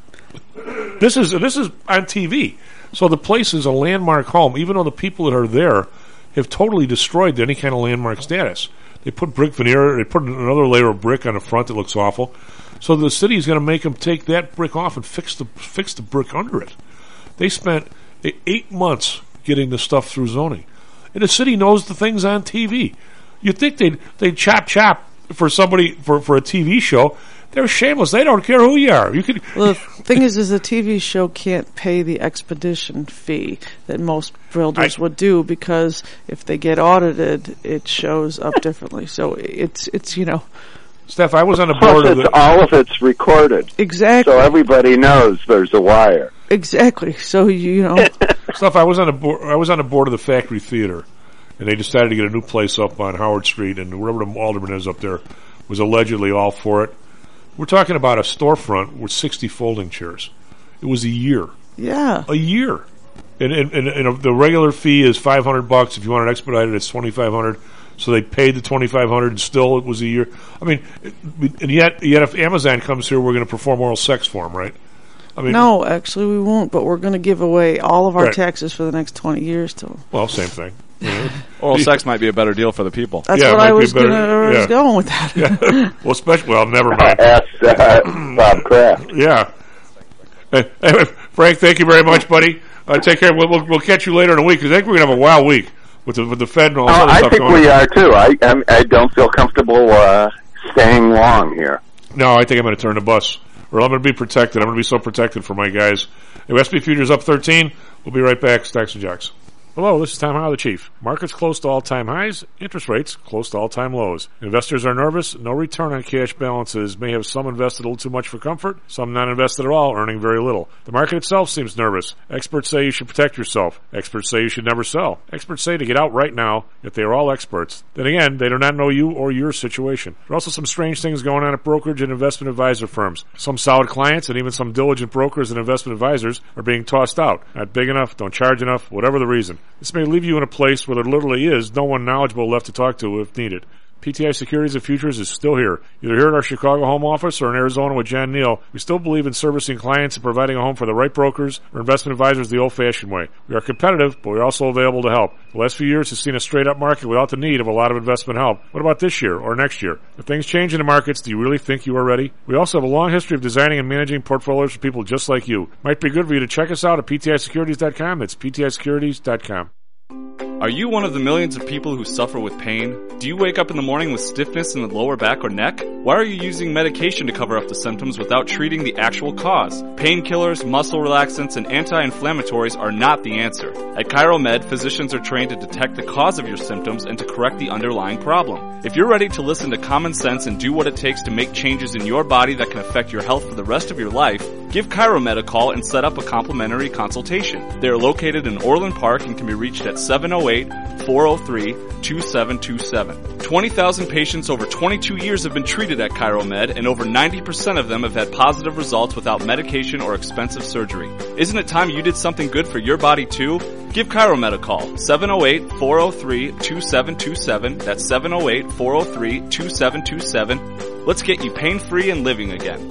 there. This is this is on T V. So the place is a landmark home, even though the people that are there have totally destroyed any kind of landmark status. They put brick veneer. They put another layer of brick on the front that looks awful. So the city is going to make them take that brick off and fix the fix the brick under it. They spent eight months getting the stuff through zoning. And the city knows the things on T V. You'd think they'd, they'd chop chop for somebody, for, for a T V show. They're shameless. They don't care who you are. You could. Well, the thing is, is a T V show can't pay the expedition fee that most builders I, would do, because if they get audited, it shows up differently. So it's, it's you know. Steph, I was on the Plus board of it's, the... all of it's recorded. Exactly. So everybody knows there's a wire. Exactly. So, you know. Steph, I was on the board, I was on the board of the Factory Theater, and they decided to get a new place up on Howard Street, and wherever the alderman is up there was allegedly all for it. We're talking about a storefront with sixty folding chairs. It was a year. Yeah. A year. And, and, and, and the regular fee is five hundred bucks. If you want it expedited, it's twenty-five hundred. So they paid the twenty-five hundred, and still it was a year. I mean, and yet, yet if Amazon comes here, we're going to perform oral sex for them, right? I mean, no, actually we won't, but we're going to give away all of our right. taxes for the next twenty years to them. Well, same thing. You know? Oral sex might be a better deal for the people. That's yeah, what I was, better, gonna, I was yeah. going with that. Yeah. Well, especially, well, never mind. Ask uh, Bob Kraft. Yeah. Hey, hey, Frank, thank you very much, buddy. Uh, take care. We'll, we'll, we'll catch you later in the week, because I think we're going to have a wild week with the, with the Fed and all this oh, other I stuff think going we on. are, too. I, I'm, I don't feel comfortable uh, staying long here. No, I think I'm going to turn the bus. Or I'm going to be protected. I'm going to be so protected for my guys. Anyway, S and P Futures up thirteen. We'll be right back. Stocks and Jocks. Hello, this is Tom Howe, the Chief. Markets close to all-time highs, interest rates close to all-time lows. Investors are nervous. No return on cash balances may have some invested a little too much for comfort, some not invested at all, earning very little. The market itself seems nervous. Experts say you should protect yourself. Experts say you should never sell. Experts say to get out right now, yet they are all experts. Then again, they do not know you or your situation. There are also some strange things going on at brokerage and investment advisor firms. Some solid clients and even some diligent brokers and investment advisors are being tossed out. Not big enough, don't charge enough, whatever the reason. This may leave you in a place where there literally is no one knowledgeable left to talk to if needed. P T I Securities and Futures is still here. Either here at our Chicago home office or in Arizona with Jan Neal, we still believe in servicing clients and providing a home for the right brokers or investment advisors the old-fashioned way. We are competitive, but we're also available to help. The last few years has seen a straight-up market without the need of a lot of investment help. What about this year or next year? If things change in the markets, do you really think you are ready? We also have a long history of designing and managing portfolios for people just like you. Might be good for you to check us out at P T I securities dot com. That's P T I securities dot com. Are you one of the millions of people who suffer with pain? Do you wake up in the morning with stiffness in the lower back or neck? Why are you using medication to cover up the symptoms without treating the actual cause? Painkillers, muscle relaxants, and anti-inflammatories are not the answer. At ChiroMed, physicians are trained to detect the cause of your symptoms and to correct the underlying problem. If you're ready to listen to common sense and do what it takes to make changes in your body that can affect your health for the rest of your life, give ChiroMed a call and set up a complimentary consultation. They are located in Orland Park and can be reached at seven oh eight, four oh three, two seven two seven. twenty thousand patients over twenty-two years have been treated at ChiroMed, and over ninety percent of them have had positive results without medication or expensive surgery. Isn't it time you did something good for your body too? Give ChiroMed a call, seven oh eight, four oh three, two seven two seven. That's seven oh eight, four oh three, two seven two seven. Let's get you pain-free and living again.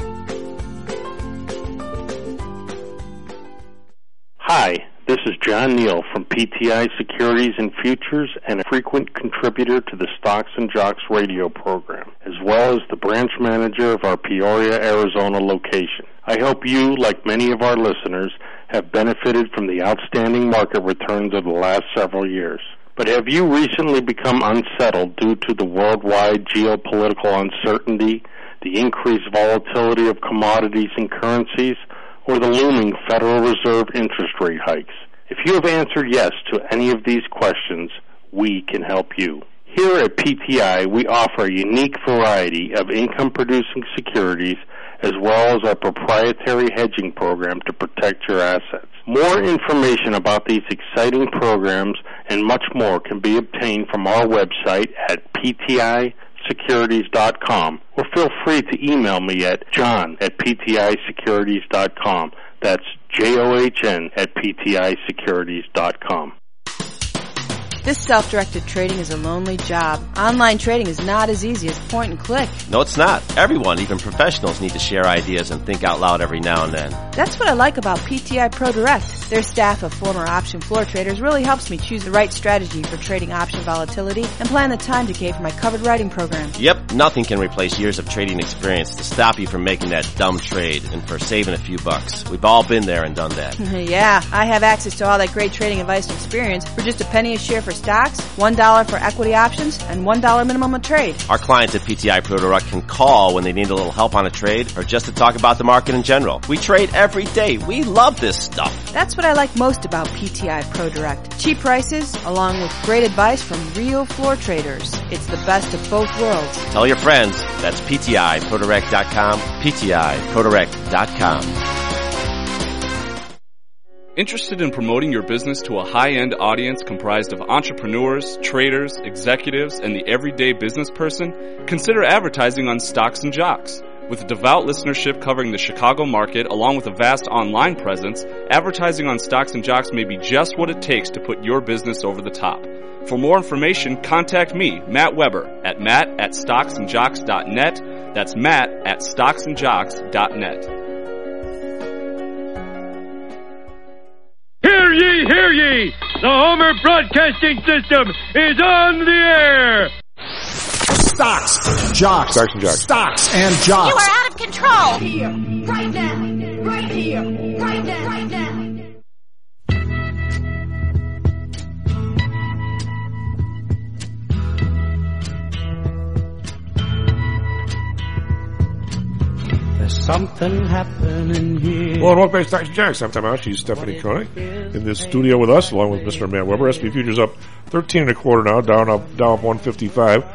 Hi, this is John Neal from P T I Securities and Futures and a frequent contributor to the Stocks and Jocks radio program, as well as the branch manager of our Peoria, Arizona location. I hope you, like many of our listeners, have benefited from the outstanding market returns of the last several years. But have you recently become unsettled due to the worldwide geopolitical uncertainty, the increased volatility of commodities and currencies, or the looming Federal Reserve interest rate hikes? If you have answered yes to any of these questions, we can help you. Here at P T I, we offer a unique variety of income-producing securities as well as our proprietary hedging program to protect your assets. More information about these exciting programs and much more can be obtained from our website at P T I securities dot com, or feel free to email me at john at P T I securities dot com. That's J O H N at P T I securities dot com. This self-directed trading is a lonely job. Online trading is not as easy as point and click. No, it's not. Everyone, even professionals, need to share ideas and think out loud every now and then. That's what I like about P T I Pro Direct. Their staff of former option floor traders really helps me choose the right strategy for trading option volatility and plan the time decay for my covered writing program. Yep, nothing can replace years of trading experience to stop you from making that dumb trade and for saving a few bucks. We've all been there and done that. Yeah, I have access to all that great trading advice and experience for just a penny a share for stocks, one dollar for equity options, and one dollar minimum a trade. Our clients at P T I Pro Direct can call when they need a little help on a trade or just to talk about the market in general. We trade every day. We love this stuff. That's what I like most about P T I Pro Direct. Cheap prices, along with great advice from real floor traders. It's the best of both worlds. Tell your friends. That's P T I Pro Direct dot com, P T I Pro Direct dot com. Interested in promoting your business to a high-end audience comprised of entrepreneurs, traders, executives, and the everyday business person? Consider advertising on Stocks and Jocks. With a devout listenership covering the Chicago market, along with a vast online presence, advertising on Stocks and Jocks may be just what it takes to put your business over the top. For more information, contact me, Matt Weber, at matt at stocks and jocks dot net. That's matt at stocks and jocks dot net. Hear ye, hear ye! The Homer Broadcasting System is on the air! Stocks, jocks, Stocks and jocks. Stocks and jocks. You are out of control! Here, right now, right here, right now, right now. There's something happening here. Well, and welcome back to Stocks and Jocks. I'm Tom Out. She's Stephanie Koenig in this studio with us, along with Mister Matt Weber. S and P futures up thirteen and a quarter now, down up, down up one fifty-five.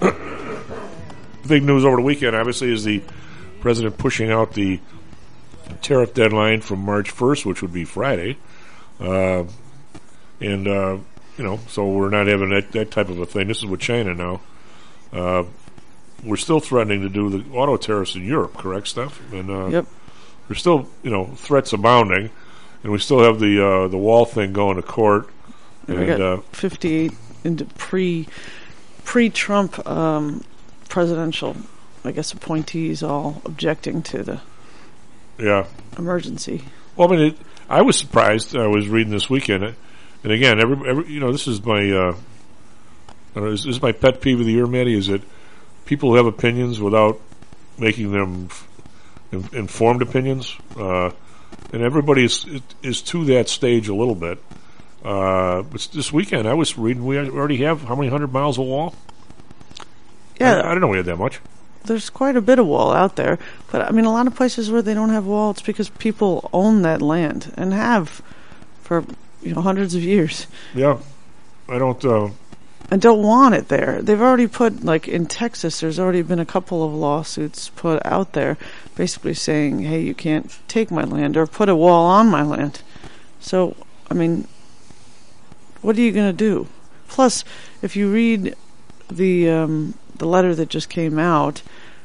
Big news over the weekend, obviously, is the president pushing out the tariff deadline from March first, which would be Friday. Uh, and, uh, you know, so we're not having that, that type of a thing. This is with China now. Uh, we're still threatening to do the auto tariffs in Europe, correct, Steph? And, uh, Yep. There's still, you know, threats abounding. And we still have the uh, the wall thing going to court. And and we got uh, fifty-eight into pre, pre-Trump um, presidential, I guess, appointees all objecting to the yeah emergency. Well, I mean, it, I was surprised. I was reading this weekend, and again, every, every you know, this is my uh, I don't know, this is my pet peeve of the year, Matty, is that people who have opinions without making them f- in, informed opinions, uh, and everybody is is to that stage a little bit. Uh, but this weekend, I was reading we already have how many hundred miles of wall? Yeah, I, I didn't know we had that much. There's quite a bit of wall out there, but I mean, a lot of places where they don't have wall, it's because people own that land and have for you know hundreds of years. Yeah, I don't. Uh, and don't want it there. They've already put, like in Texas, there's already been a couple of lawsuits put out there basically saying, hey, you can't take my land or put a wall on my land. So, I mean, what are you going to do? Plus, if you read the um, the letter that just came out,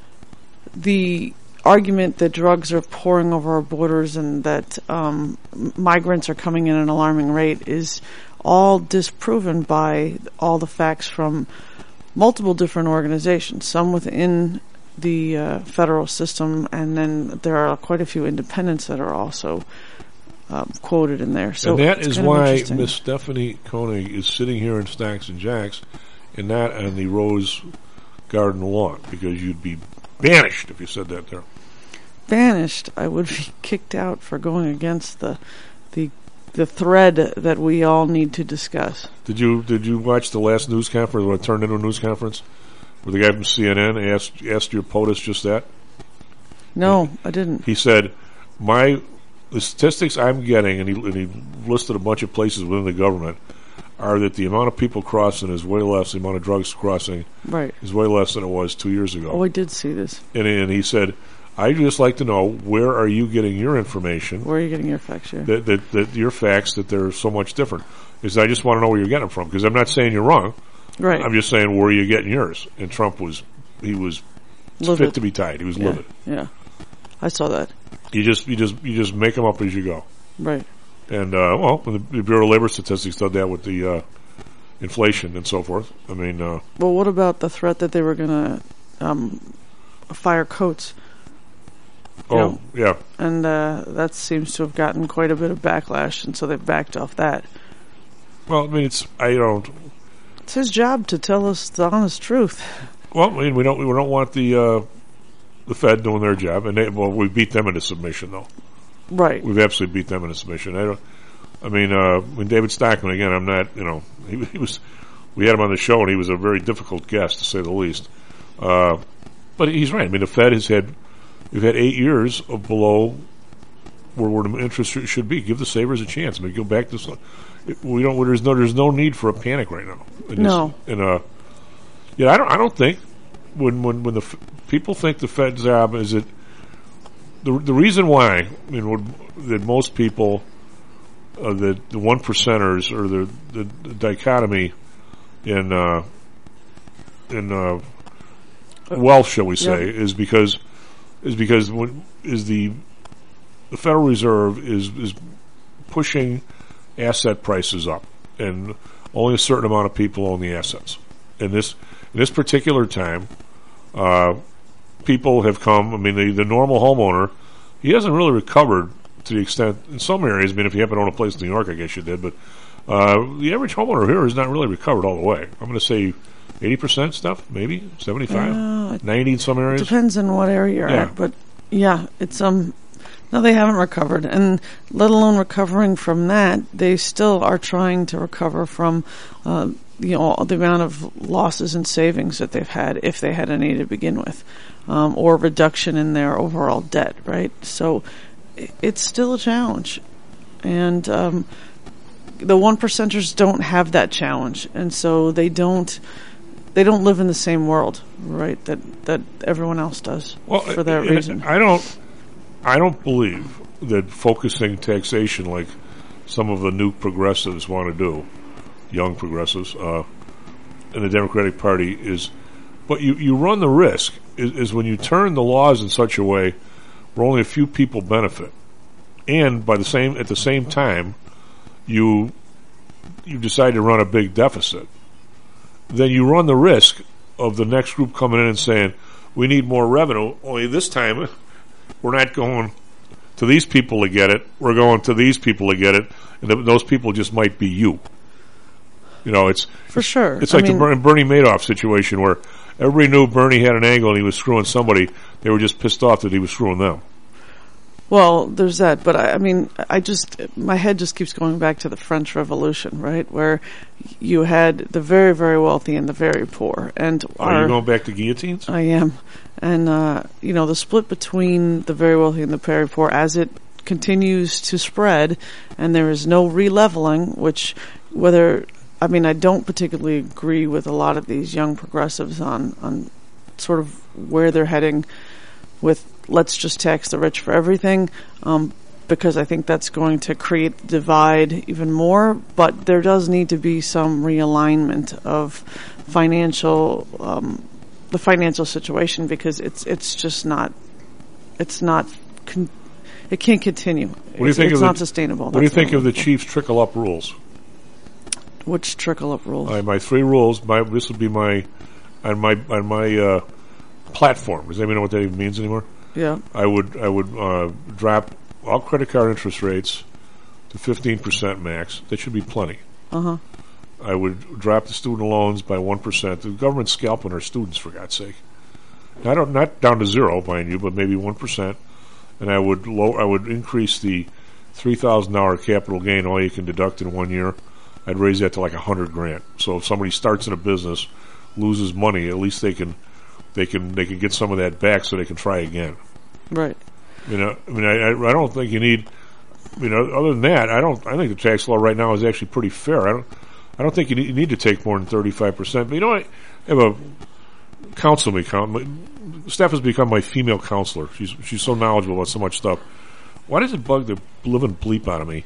the argument that drugs are pouring over our borders and that um, migrants are coming in at an alarming rate is all disproven by all the facts from multiple different organizations, some within the uh, federal system, and then there are quite a few independents that are also um, quoted in there. So and that it's is kind of why interesting. Miss Stephanie Koenig is sitting here in Stocks and Jocks and not on the Rose Garden lawn, because you'd be banished if you said that there. banished, I would be kicked out for going against the the the thread that we all need to discuss. Did you did you watch the last news conference, or it turned into a news conference, where the guy from C N N asked asked your POTUS just that? No, I didn't. He said, "My the statistics I'm getting," and he, and he listed a bunch of places within the government, are that the amount of people crossing is way less, the amount of drugs crossing right. is way less than it was two years ago. Oh, I did see this. And, and he said, I'd just like to know, where are you getting your information? Where are you getting your facts, yeah. That, that, that your facts, that they're so much different. Because I just want to know where you're getting them from. Because I'm not saying you're wrong. Right. I'm just saying, where are you getting yours? And Trump was, he was livid. fit to be tied. He was yeah. livid. Yeah. I saw that. You just, you just, you just make them up as you go. Right. And, uh, well, the Bureau of Labor Statistics did that with the, uh, inflation and so forth. I mean, uh... Well, what about the threat that they were going to um, fire Coates? Oh, know? yeah. And uh, that seems to have gotten quite a bit of backlash, and so they've backed off that. Well, I mean, it's... I don't... It's his job to tell us the honest truth. Well, I mean, we don't we don't want the uh, the Fed doing their job, and they, well, we beat them into submission, though. Right. We've absolutely beat them into submission. I don't... I mean, uh, when David Stockman, again, I'm not, you know, he, he was, we had him on the show, and he was a very difficult guest, to say the least. Uh, but he's right. I mean, the Fed has had, we've had eight years of below where, where the interest should be. Give the savers a chance. I mean, go back to, we don't, there's no, there's no need for a panic right now. And no. And, uh, yeah, I don't, I don't think, when, when, when the, f- people think the Fed's job is it, the, the reason why, I mean, would, that most people, Uh, the the one percenters, or the, the, the dichotomy in uh, in uh, wealth, shall we say, yeah. is because is because when is the the Federal Reserve is is pushing asset prices up, and only a certain amount of people own the assets. In this in this particular time, uh, people have come. I mean, the the normal homeowner, he hasn't really recovered. To the extent, in some areas, I mean, if you happen to own a place in New York, I guess you did, but uh, the average homeowner here has not really recovered all the way. I'm going to say eighty percent stuff, maybe seventy-five, uh, ninety in some areas. Depends on what area you're yeah. at, but yeah, it's um, no, they haven't recovered, and let alone recovering from that, they still are trying to recover from, uh, you know, the amount of losses and savings that they've had, if they had any to begin with, um, or reduction in their overall debt, right? So. It's still a challenge, and um, the one percenters don't have that challenge, and so they don't they don't live in the same world, right? That that everyone else does. Well, for that reason, I don't I don't believe that focusing taxation like some of the new progressives want to do, young progressives, uh, in the Democratic Party is, but you you run the risk is, is when you turn the laws in such a way where only a few people benefit, and by the same at the same time, you you decide to run a big deficit, then you run the risk of the next group coming in and saying, "We need more revenue." Only this time, we're not going to these people to get it. We're going to these people to get it, and th- those people just might be you. You know, it's for sure. It's like I mean, the Bernie Madoff situation where everybody knew Bernie had an angle and he was screwing somebody. They were just pissed off that he was screwing them. Well, there's that, but I, I mean, I just, my head just keeps going back to the French Revolution, right? Where you had the very, very wealthy and the very poor. And Are our, you going back to guillotines? I am. And, uh, you know, the split between the very wealthy and the very poor, as it continues to spread, and there is no re-leveling, which, whether, I mean, I don't particularly agree with a lot of these young progressives on, on sort of where they're heading with let's just tax the rich for everything, um, because I think that's going to create the divide even more. But there does need to be some realignment of financial, um, the financial situation, because it's it's just not, it's not, con- it can't continue. What do you it's think it's of not the, sustainable. What do you That's think not of the Chiefs trickle up rules? Which trickle up rules? Uh, my three rules. My this would be my on my on my uh, platform. Does anybody know what that even means anymore? Yeah. I would I would uh, drop all credit card interest rates to fifteen percent max. That should be plenty. Uh huh. I would drop the student loans by one percent. The government's scalping our students, for God's sake. I don't not down to zero, mind you, but maybe one percent. and I would low, I would increase the three thousand dollar capital gain, all you can deduct in one year. I'd raise that to like a hundred grand. So if somebody starts in a business, loses money, at least they can, they can, they can get some of that back, so they can try again. Right. You know, I mean, I, I don't think you need. You know, other than that, I don't. I think the tax law right now is actually pretty fair. I don't. I don't think you need, you need to take more than thirty-five percent. But you know, I have a counsel me. Steph has become my female counselor. She's she's so knowledgeable about so much stuff. Why does it bug the living bleep out of me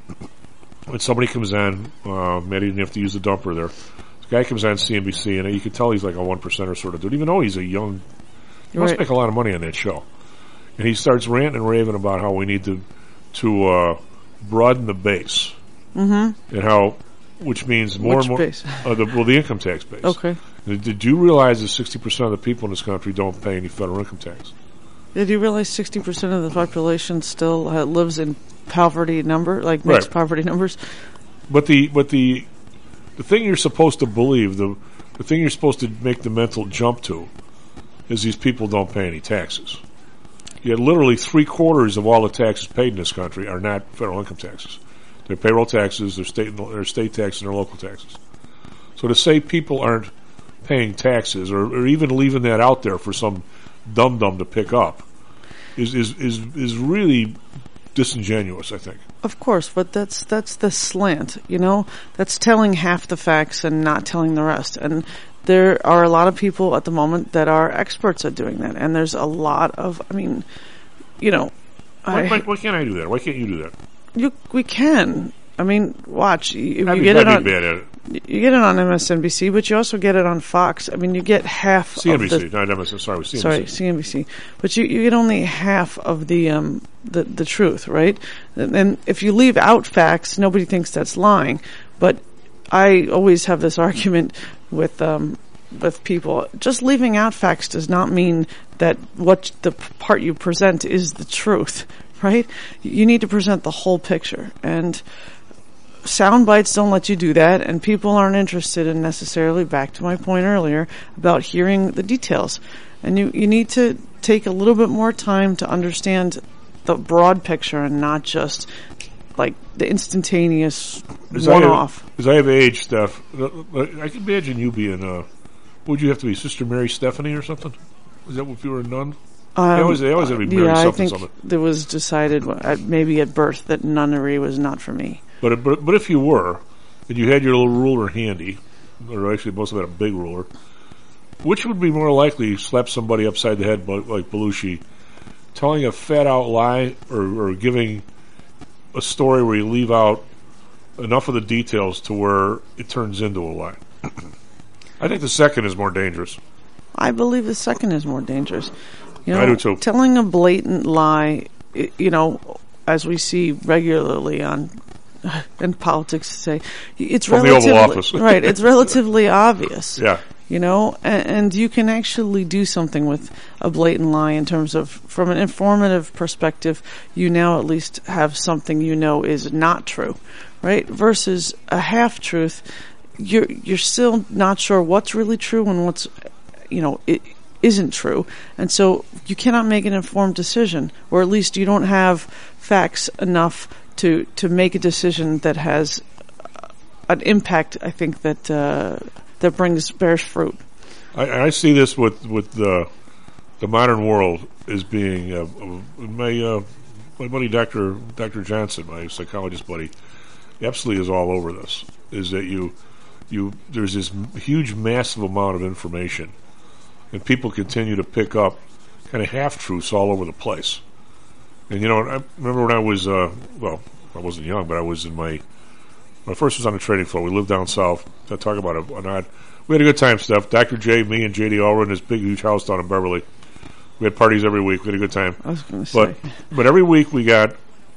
when somebody comes on? Uh, Maddie didn't have to use the dumper there. This guy comes on C N B C, and you can tell he's like a one percenter sort of dude. Even though he's a young, he must Right. make a lot of money on that show. And he starts ranting and raving about how we need to to uh, broaden the base, Mm-hmm. and how, which means more Which and more. base? Uh, the, well, the income tax base. Okay. Did, did you realize that sixty percent of the people in this country don't pay any federal income tax? Did you realize sixty percent of the population still uh, lives in poverty number, like mixed Right. poverty numbers? But the but the the thing you're supposed to believe, the the thing you're supposed to make the mental jump to, is these people don't pay any taxes. Yet literally three quarters of all the taxes paid in this country are not federal income taxes. They're payroll taxes, they're state they're state taxes, and they're local taxes. So to say people aren't paying taxes, or, or even leaving that out there for some dum dum to pick up, is is is is really disingenuous, I think. Of course, but that's that's the slant, you know? That's telling half the facts and not telling the rest. And there are a lot of people at the moment that are experts at doing that. And there's a lot of, I mean, you know... Why, I, why, why can't I do that? Why can't you do that? You, we can. I mean, watch. If I'd you be, get I'd it be on, bad at it. you get it on M S N B C, but you also get it on Fox. I mean, you get half C N B C, of the... not M S N, sorry, C N B C. Sorry, C N B C. But you, you get only half of the um the, the truth, right? And, and if you leave out facts, nobody thinks that's lying. But I always have this argument with um with people. Just leaving out facts does not mean that what the part you present is the truth, right? You need to present the whole picture. And sound bites don't let you do that, and people aren't interested in necessarily, back to my point earlier, about hearing the details. And you, you need to take a little bit more time to understand the broad picture and not just like the instantaneous As one-off. I have, as I have aged, Steph, I can imagine you being, uh, what would you have to be, Sister Mary Stephanie or something? Is that what you were a nun? Um, they always, they always had to be Mary yeah, I something, think something. there was decided at, maybe at birth that nunnery was not for me. But, but but if you were, and you had your little ruler handy, or actually most of it a big ruler, which would be more likely to slap somebody upside the head bu- like Belushi, telling a fat-out lie, or, or giving a story where you leave out enough of the details to where it turns into a lie? I think the second is more dangerous. I believe the second is more dangerous. You know, I do too. Telling a blatant lie, i- you know, as we see regularly on in politics, say it's From the relatively Oval Office. right. It's relatively obvious. Yeah. You know, and, and you can actually do something with a blatant lie in terms of, from an informative perspective, you now at least have something you know is not true, right? Versus a half truth, you're you're still not sure what's really true and what's, you know, it isn't true, and so you cannot make an informed decision, or at least you don't have facts enough to to make a decision that has an impact. I think that. Uh, that brings bears fruit. I, I see this with with the the modern world as being uh, uh, my uh, my buddy Doctor Doctor Johnson, my psychologist buddy, absolutely is all over this. Is that you you there's this huge, massive amount of information, and people continue to pick up kind of half truths all over the place. And you know, I remember when I was uh, well, I wasn't young, but I was in my when I first was on the trading floor. We lived down south. I talk about a, an odd. We had a good time, Steph. Doctor J, me, and J D all were in this big, huge house down in Beverly. We had parties every week. We had a good time. I was going to But say. but every week we got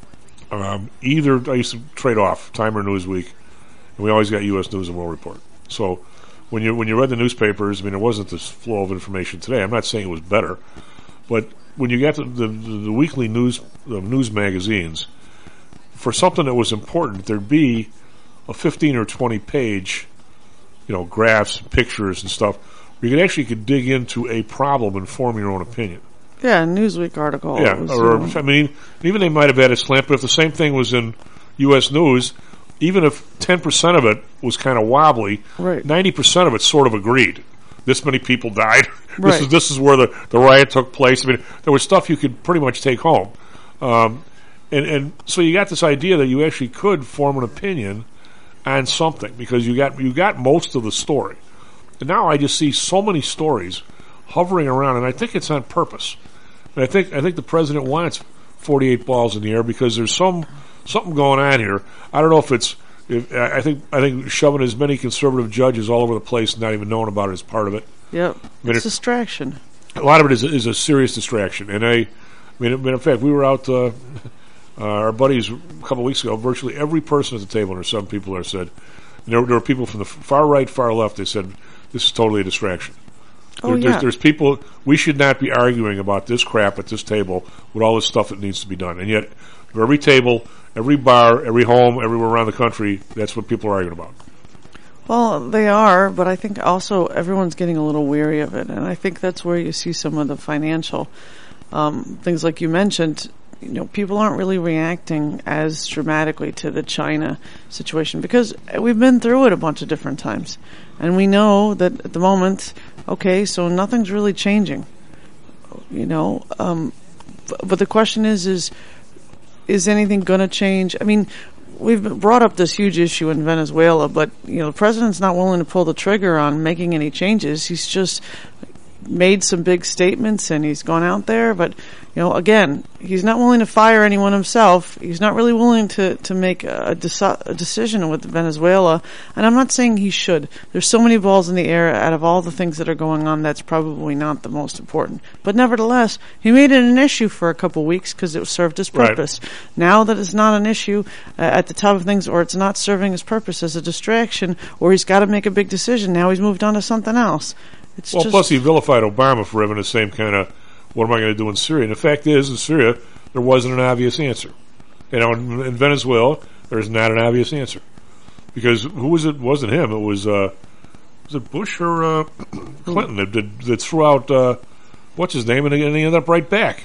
um, either I used to trade off Time or Newsweek, and we always got U S News and World Report. So when you when you read the newspapers, I mean, it wasn't this flow of information today. I'm not saying it was better, but when you got the the, the weekly news the news magazines, for something that was important, there'd be a fifteen or twenty page, you know, graphs, pictures, and stuff, where you could actually could dig into a problem and form your own opinion. Yeah, a Newsweek article. Yeah, was, or, you know. I mean, even they might have had a slant, but if the same thing was in U S News, even if ten percent of it was kind of wobbly, right. ninety percent of it sort of agreed. This many people died. Right. This is this is where the, the riot took place. I mean, there was stuff you could pretty much take home. Um, and, and so you got this idea that you actually could form an opinion on something because you got you got most of the story. And now I just see so many stories hovering around, and I think it's on purpose. And I think I think the president wants forty-eight balls in the air because there's some something going on here. I don't know if it's. If, I think I think shoving as many conservative judges all over the place, and not even knowing about it, is part of it. Yep, I mean, it's distraction. A lot of it is is a serious distraction, and I, I mean, in fact, we were out. Uh, uh, our buddies a couple of weeks ago. Virtually every person at the table, and there's some people there said, there, there were people from the far right, far left. They said this is totally a distraction. Oh, there, yeah. there's, there's people, we should not be arguing about this crap at this table with all this stuff that needs to be done. And yet, for every table, every bar, every home, everywhere around the country, that's what people are arguing about. Well, they are, but I think also everyone's getting a little weary of it. And I think that's where you see some of the financial um, things like you mentioned. You know, people aren't really reacting as dramatically to the China situation because we've been through it a bunch of different times. And we know that at the moment, okay, so nothing's really changing. You know, um, but the question is, is, is anything going to change? I mean, we've brought up this huge issue in Venezuela, but, you know, the president's not willing to pull the trigger on making any changes. He's just made some big statements and he's gone out there, but, you know, again, he's not willing to fire anyone himself. He's not really willing to, to make a, deci- a decision with Venezuela. And I'm not saying he should. There's so many balls in the air out of all the things that are going on. That's probably not the most important. But nevertheless, he made it an issue for a couple weeks because it served his purpose. Right. Now that it's not an issue uh, at the top of things, or it's not serving his purpose as a distraction, or he's got to make a big decision. Now he's moved on to something else. It's well, just plus he vilified Obama for having the same kind of, what am I going to do in Syria? And the fact is, in Syria, there wasn't an obvious answer. You know, in, in Venezuela, there's not an obvious answer. Because who was it? It wasn't him. It was, uh, was it Bush or uh, Clinton that, that, that threw out, uh, what's his name, and he ended up right back.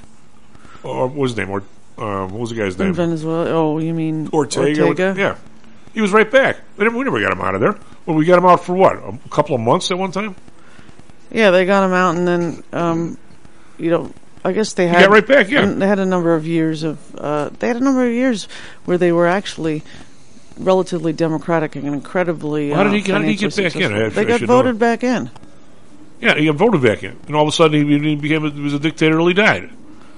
Or what was his name? Or, uh, what was the guy's name? in Venezuela. Oh, you mean Ortega? Ortega? Yeah. He was right back. We never, we never got him out of there. Well, we got him out for what? A couple of months at one time? Yeah, they got him out, and then, um, you know, I guess they had got right back, yeah. They had a number of years of, uh, they had a number of years where they were actually relatively democratic and incredibly. Well, how did he, uh, how did he get back successful. in? I, They I got should voted know. back in. Yeah, he got voted back in, and all of a sudden he, he became a, he was a dictator till he died.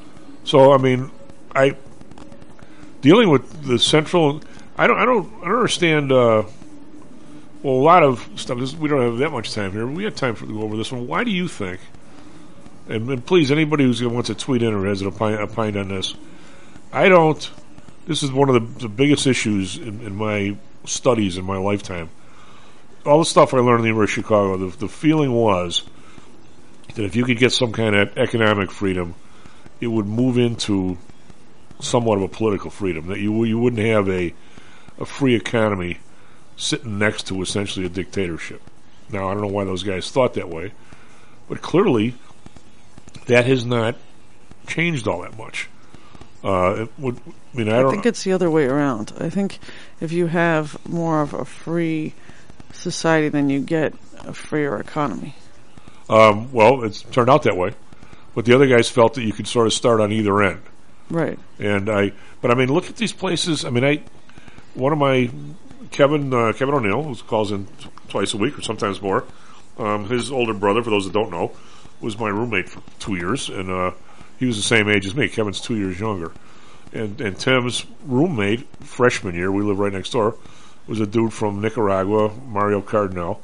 So I mean, I dealing with the central. I don't. I don't. I don't understand. Uh, well, a lot of stuff. This, we don't have that much time here. We have time for to go over this one. Why do you think? And, and please, anybody who's going to wants to tweet in or has an opine, opine on this, I don't. This is one of the, the biggest issues in, in my studies in my lifetime. All the stuff I learned in the University of Chicago, the, the feeling was that if you could get some kind of economic freedom, it would move into somewhat of a political freedom. That you you wouldn't have a a free economy sitting next to essentially a dictatorship. Now, I don't know why those guys thought that way, but clearly that has not changed all that much. Uh, it would, I mean, I, I don't think it's the other way around. I think if you have more of a free society, then you get a freer economy. Um, well, it's turned out that way, but the other guys felt that you could sort of start on either end. Right. And I, but I mean, look at these places. I mean, I, one of my Kevin uh, Kevin O'Neill, who calls in t- twice a week or sometimes more. Um, his older brother, for those that don't know, was my roommate for two years, and uh, he was the same age as me. Kevin's two years younger, and and Tim's roommate freshman year, we live right next door, was a dude from Nicaragua, Mario Cardinal,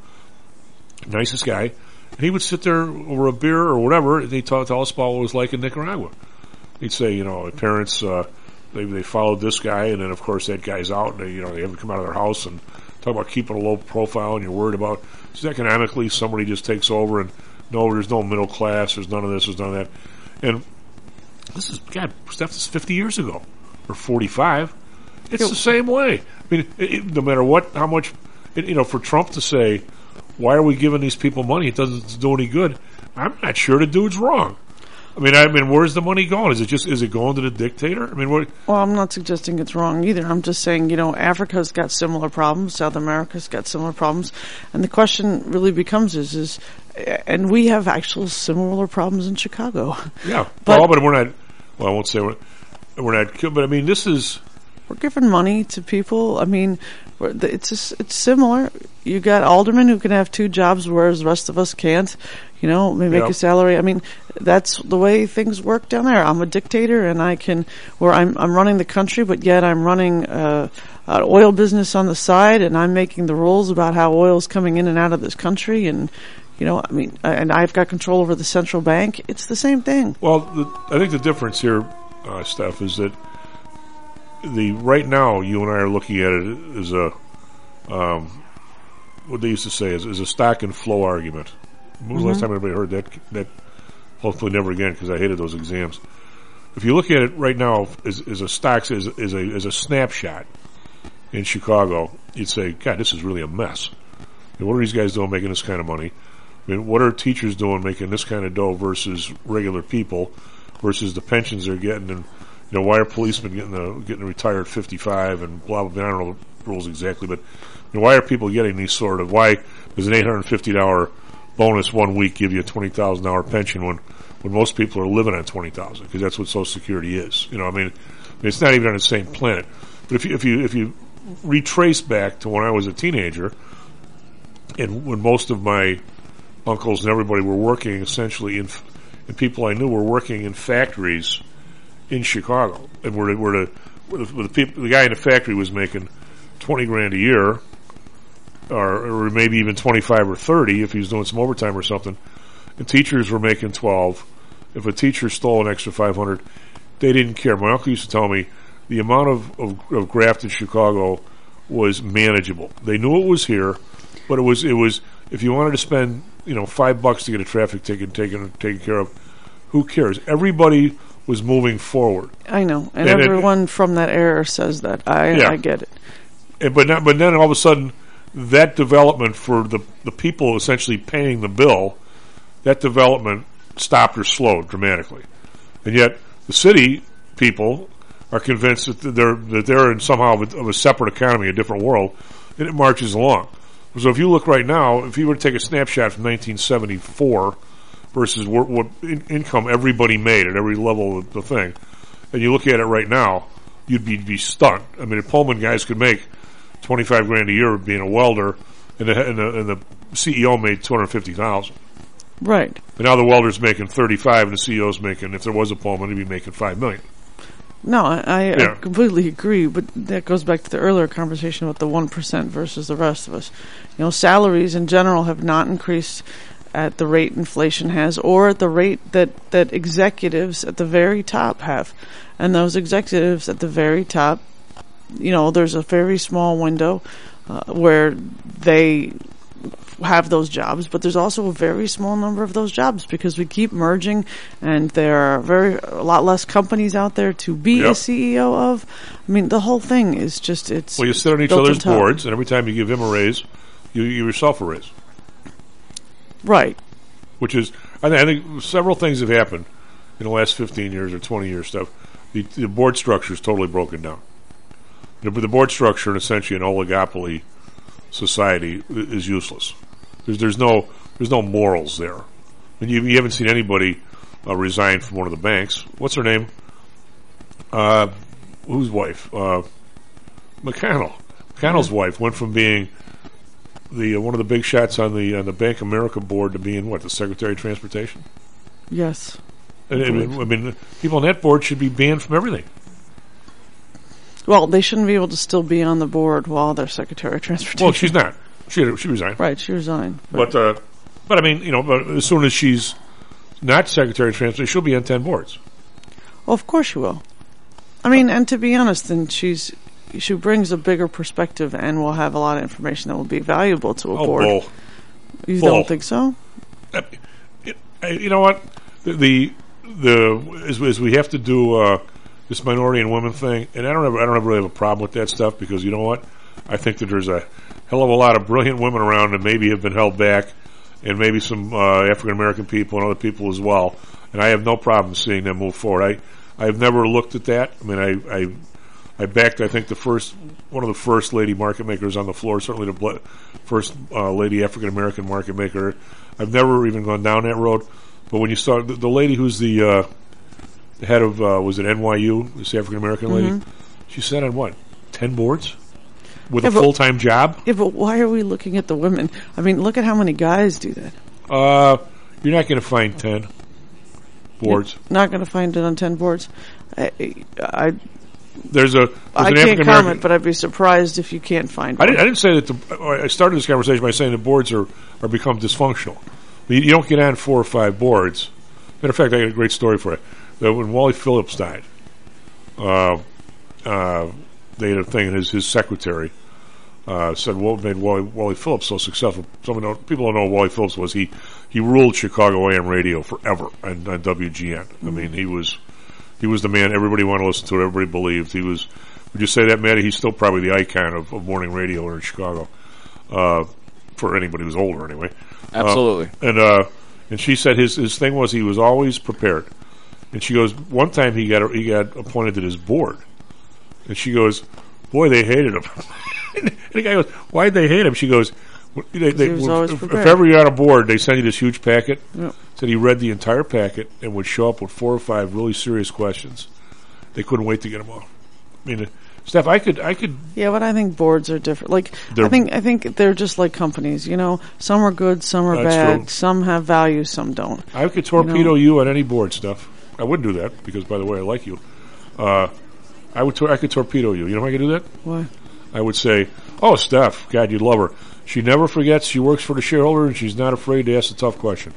nicest guy. And he would sit there over a beer or whatever, and he'd tell, tell us about what it was like in Nicaragua. He'd say, you know, parents, uh, they they followed this guy, and then of course that guy's out, and they, you know, they haven't come out of their house, and talk about keeping a low profile, and you're worried about just economically somebody just takes over, and no, there's no middle class, there's none of this, there's none of that. And this is, God, stuff is fifty years ago, or forty-five. It's the same way. I mean, it, it, no matter what, how much, it, you know, for Trump to say, why are we giving these people money? It doesn't do any good. I'm not sure the dude's wrong. I mean, I mean, where's the money going? Is it just is it going to the dictator? I mean, what? Well, I'm not suggesting it's wrong either. I'm just saying, you know, Africa's got similar problems. South America's got similar problems, and the question really becomes: is is, and we have actual similar problems in Chicago. Yeah, but, well, but we're not. Well, I won't say we're, we're not. But I mean, this is. We're giving money to people. I mean, it's just, it's similar. You got aldermen who can have two jobs, whereas the rest of us can't. You know, they make yep. a salary. I mean, that's the way things work down there. I'm a dictator, and I can, where I'm, I'm running the country, but yet I'm running uh, an oil business on the side, and I'm making the rules about how oil's coming in and out of this country, and. You know, I mean, and I've got control over the central bank. It's the same thing. Well, the, I think the difference here, uh, Steph, is that the right now you and I are looking at it as a um, what they used to say is, is a stock and flow argument. When was mm-hmm. the last time anybody heard that? That hopefully never again, because I hated those exams. If you look at it right now as, as a stocks as, as a as a snapshot in Chicago, you'd say, God, this is really a mess. And what are these guys doing making this kind of money? I mean, what are teachers doing making this kind of dough versus regular people, versus the pensions they're getting, and you know, why are policemen getting the, getting retired at fifty-five and blah blah blah? I don't know the rules exactly, but you know, why are people getting these sort of? Why does an eight hundred fifty dollar bonus one week give you a twenty thousand dollar pension when when most people are living on twenty thousand? Because that's what Social Security is. You know, I mean, I mean, it's not even on the same planet. But if you if you if you retrace back to when I was a teenager, and when most of my uncles and everybody were working essentially in, and people I knew were working in factories in Chicago, and where the, where the, where the, where the people, the guy in the factory was making twenty grand a year, or, or maybe even twenty-five or thirty if he was doing some overtime or something, and teachers were making twelve. If a teacher stole an extra five hundred, they didn't care. My uncle used to tell me the amount of, of, of graft in Chicago was manageable. They knew it was here, but it was it was if you wanted to spend you know five bucks to get a traffic ticket taken taken care of, who cares? Everybody was moving forward. I know, and, and everyone it, from that era says that. I yeah. I get it. And, but not, but then all of a sudden, that development for the the people essentially paying the bill, that development stopped or slowed dramatically, and yet the city people are convinced that they're that they're in somehow of a, of a separate economy, a different world, and it marches along. So if you look right now, if you were to take a snapshot from nineteen seventy-four versus what, what in, income everybody made at every level of the thing, and you look at it right now, you'd be, be stunned. I mean, the Pullman guys could make twenty-five grand a year being a welder, and the, and the, and the C E O made two hundred fifty thousand. Right. And now the welder's making thirty-five, and the C E O's making, if there was a Pullman, he'd be making five million. No, I, I, yeah. I completely agree, but that goes back to the earlier conversation about the one percent versus the rest of us. You know, salaries in general have not increased at the rate inflation has, or at the rate that, that executives at the very top have. And those executives at the very top, you know, there's a very small window uh, where they have those jobs, but there's also a very small number of those jobs because we keep merging, and there are very a lot less companies out there to be yep. a C E O of. I mean, the whole thing is just it's. Well, you sit on each other's boards, and every time you give him a raise, you give yourself a raise. Right. Which is, I think, I think several things have happened in the last fifteen years or twenty years. Stuff, the, the board structure is totally broken down. The, the board structure, in essentially an oligopoly society, is useless. There's there's no there's no morals there. I mean, you, you haven't seen anybody uh, resign from one of the banks. What's her name? Uh, whose wife? Uh, McConnell. McConnell's mm-hmm. wife went from being the uh, one of the big shots on the on the Bank of America board to being what, the Secretary of Transportation. Yes. And, I, mean, I mean, people on that board should be banned from everything. Well, they shouldn't be able to still be on the board while they're Secretary of Transportation. Well, she's not. She she resigned. Right, she resigned. But uh, but I mean, you know, but as soon as she's not Secretary of Transportation, she'll be on ten boards. Well, of course she will. I mean, and to be honest, then she's she brings a bigger perspective and will have a lot of information that will be valuable to a oh, board. Bull. You bull. don't think so? Uh, it, uh, you know what? The the, the as, as we have to do uh, this minority and women thing, and I don't ever, I don't ever really have a problem with that stuff because you know what? I think that there's a hell of a lot of brilliant women around that maybe have been held back, and maybe some uh, African American people and other people as well. And I have no problem seeing them move forward. I I've never looked at that. I mean, I I, I backed I think the first one of the first lady market makers on the floor, certainly the bl- first uh, lady African American market maker. I've never even gone down that road. But when you start, the, the lady who's the, uh, the head of uh, was it N Y U, this African American lady, Mhm. she sat on what, ten boards with Yeah, a but- full time job. Yeah, but why are we looking at the women? I mean, look at how many guys do that. Uh, you're not going to find ten boards. You're not going to find it on ten boards. I, I, There's a. There's I an can't African comment, American. but I'd be surprised if you can't find I one. didn't, I didn't say that. The, I started this conversation by saying the boards are are become dysfunctional. You, you don't get on four or five boards. Matter of fact, I got a great story for you. That when Wally Phillips died, uh, uh, they had a thing, and his his secretary uh, said, "What made Wally, Wally Phillips so successful?" Some don't, people don't know who Wally Phillips was. He he ruled Chicago A M radio forever on, on W G N. I mean, he was he was the man everybody wanted to listen to. Everybody believed he was. Would you say that, Matty? He's still probably the icon of, of morning radio in Chicago, uh, for anybody who's older, anyway. Absolutely. Uh, and uh, and she said his his thing was he was always prepared. And she goes, one time he got he got appointed to this board, and she goes, boy, they hated him. And the guy goes, why'd they hate him? She goes, they, they, He was always if, if prepared. ever you're on a board, they send you this huge packet. Yep. Said he read the entire packet and would show up with four or five really serious questions. They couldn't wait to get him off. I mean, uh, Steph, I could, I could. Yeah, but I think boards are different. Like, They're- I think, I think they're just like companies. You know, some are good, some are That's bad, true. some have value, some don't. I could torpedo you, on any board, Steph. I wouldn't do that because, by the way, I like you. Uh, I would. Tor- I could torpedo you. You know how I could do that? Why? I would say, "Oh, Steph, God, you'd love her. She never forgets. She works for the shareholder, and she's not afraid to ask a tough question."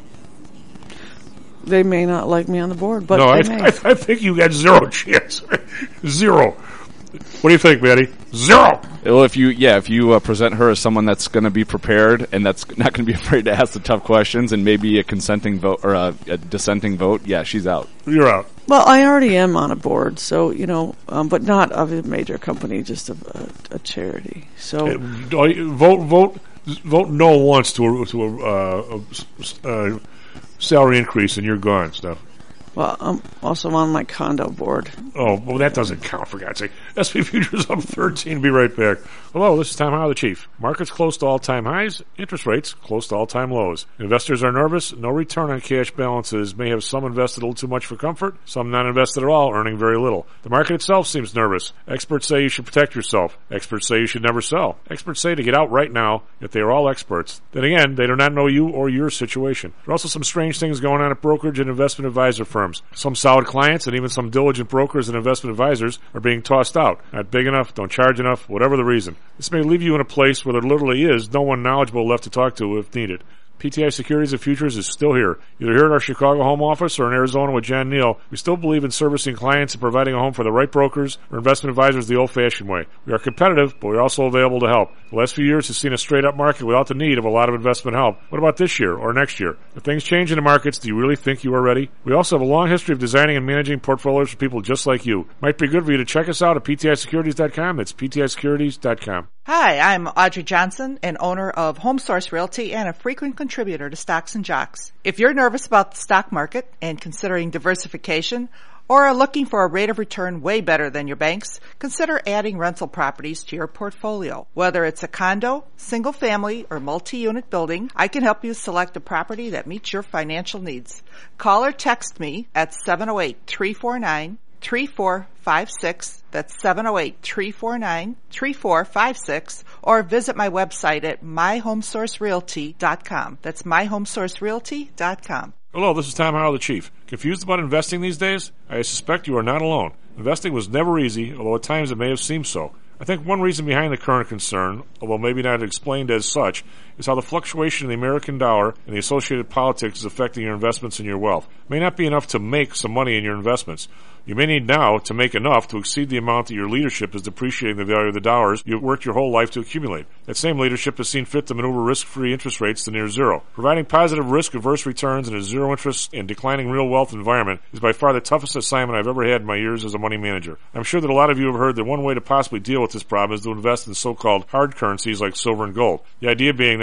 They may not like me on the board, but no, I, they may. I, I think you got zero chance. Zero. What do you think, Matty? Zero. Well, if you, yeah, if you uh, present her as someone that's going to be prepared and that's not going to be afraid to ask the tough questions and maybe a consenting vote or a, a dissenting vote, yeah, she's out. You're out. Well, I already am on a board, so you know, um, but not of a major company, just of a, a charity. So Uh, vote, vote, vote no once to a, to a, uh, a uh, salary increase, and you're gone, Steph. well, I'm also on my condo board. Oh, well, that doesn't count, for God's sake. S and P Futures up thirteen. Be right back. Hello, this is Tom Howe, the Chief. Markets close to all-time highs. Interest rates close to all-time lows. Investors are nervous. No return on cash balances may have some invested a little too much for comfort, some not invested at all, earning very little. The market itself seems nervous. Experts say you should protect yourself. Experts say you should never sell. Experts say to get out right now, if they are all experts. Then again, they do not know you or your situation. There are also some strange things going on at brokerage and investment advisor firms. Some solid clients and even some diligent brokers and investment advisors are being tossed out. Not big enough, don't charge enough, whatever the reason. This may leave you in a place where there literally is no one knowledgeable left to talk to if needed. P T I Securities and Futures is still here. Either here at our Chicago home office or in Arizona with John Neal, we still believe in servicing clients and providing a home for the right brokers or investment advisors the old-fashioned way. We are competitive, but we're also available to help. The last few years has seen a straight-up market without the need of a lot of investment help. What about this year or next year? If things change in the markets, do you really think you are ready? We also have a long history of designing and managing portfolios for people just like you. Might be good for you to check us out at P T I securities dot com. That's P T I securities dot com. Hi, I'm Audrey Johnson, an owner of Home Source Realty and a frequent contributor to Stocks and Jocks. If you're nervous about the stock market and considering diversification, or are looking for a rate of return way better than your banks, consider adding rental properties to your portfolio. Whether it's a condo, single family, or multi-unit building, I can help you select a property that meets your financial needs. Call or text me at seven oh eight, three four nine, three four five six. That's seven oh eight, three four nine, three four five six. Or visit my website at my home source realty dot com. That's my home source realty dot com. Hello, this is Tom Howell, the Chief. Confused about investing these days? I suspect you are not alone. Investing was never easy, although at times it may have seemed so. I think one reason behind the current concern, although maybe not explained as such, is how the fluctuation in the American dollar and the associated politics is affecting your investments and your wealth. It may not be enough to make some money in your investments. You may need now to make enough to exceed the amount that your leadership is depreciating the value of the dollars you've worked your whole life to accumulate. That same leadership has seen fit to maneuver risk-free interest rates to near zero. Providing positive risk-averse returns in a zero-interest and declining real wealth environment is by far the toughest assignment I've ever had in my years as a money manager. I'm sure that a lot of you have heard that one way to possibly deal with this problem is to invest in so-called hard currencies like silver and gold. The idea being that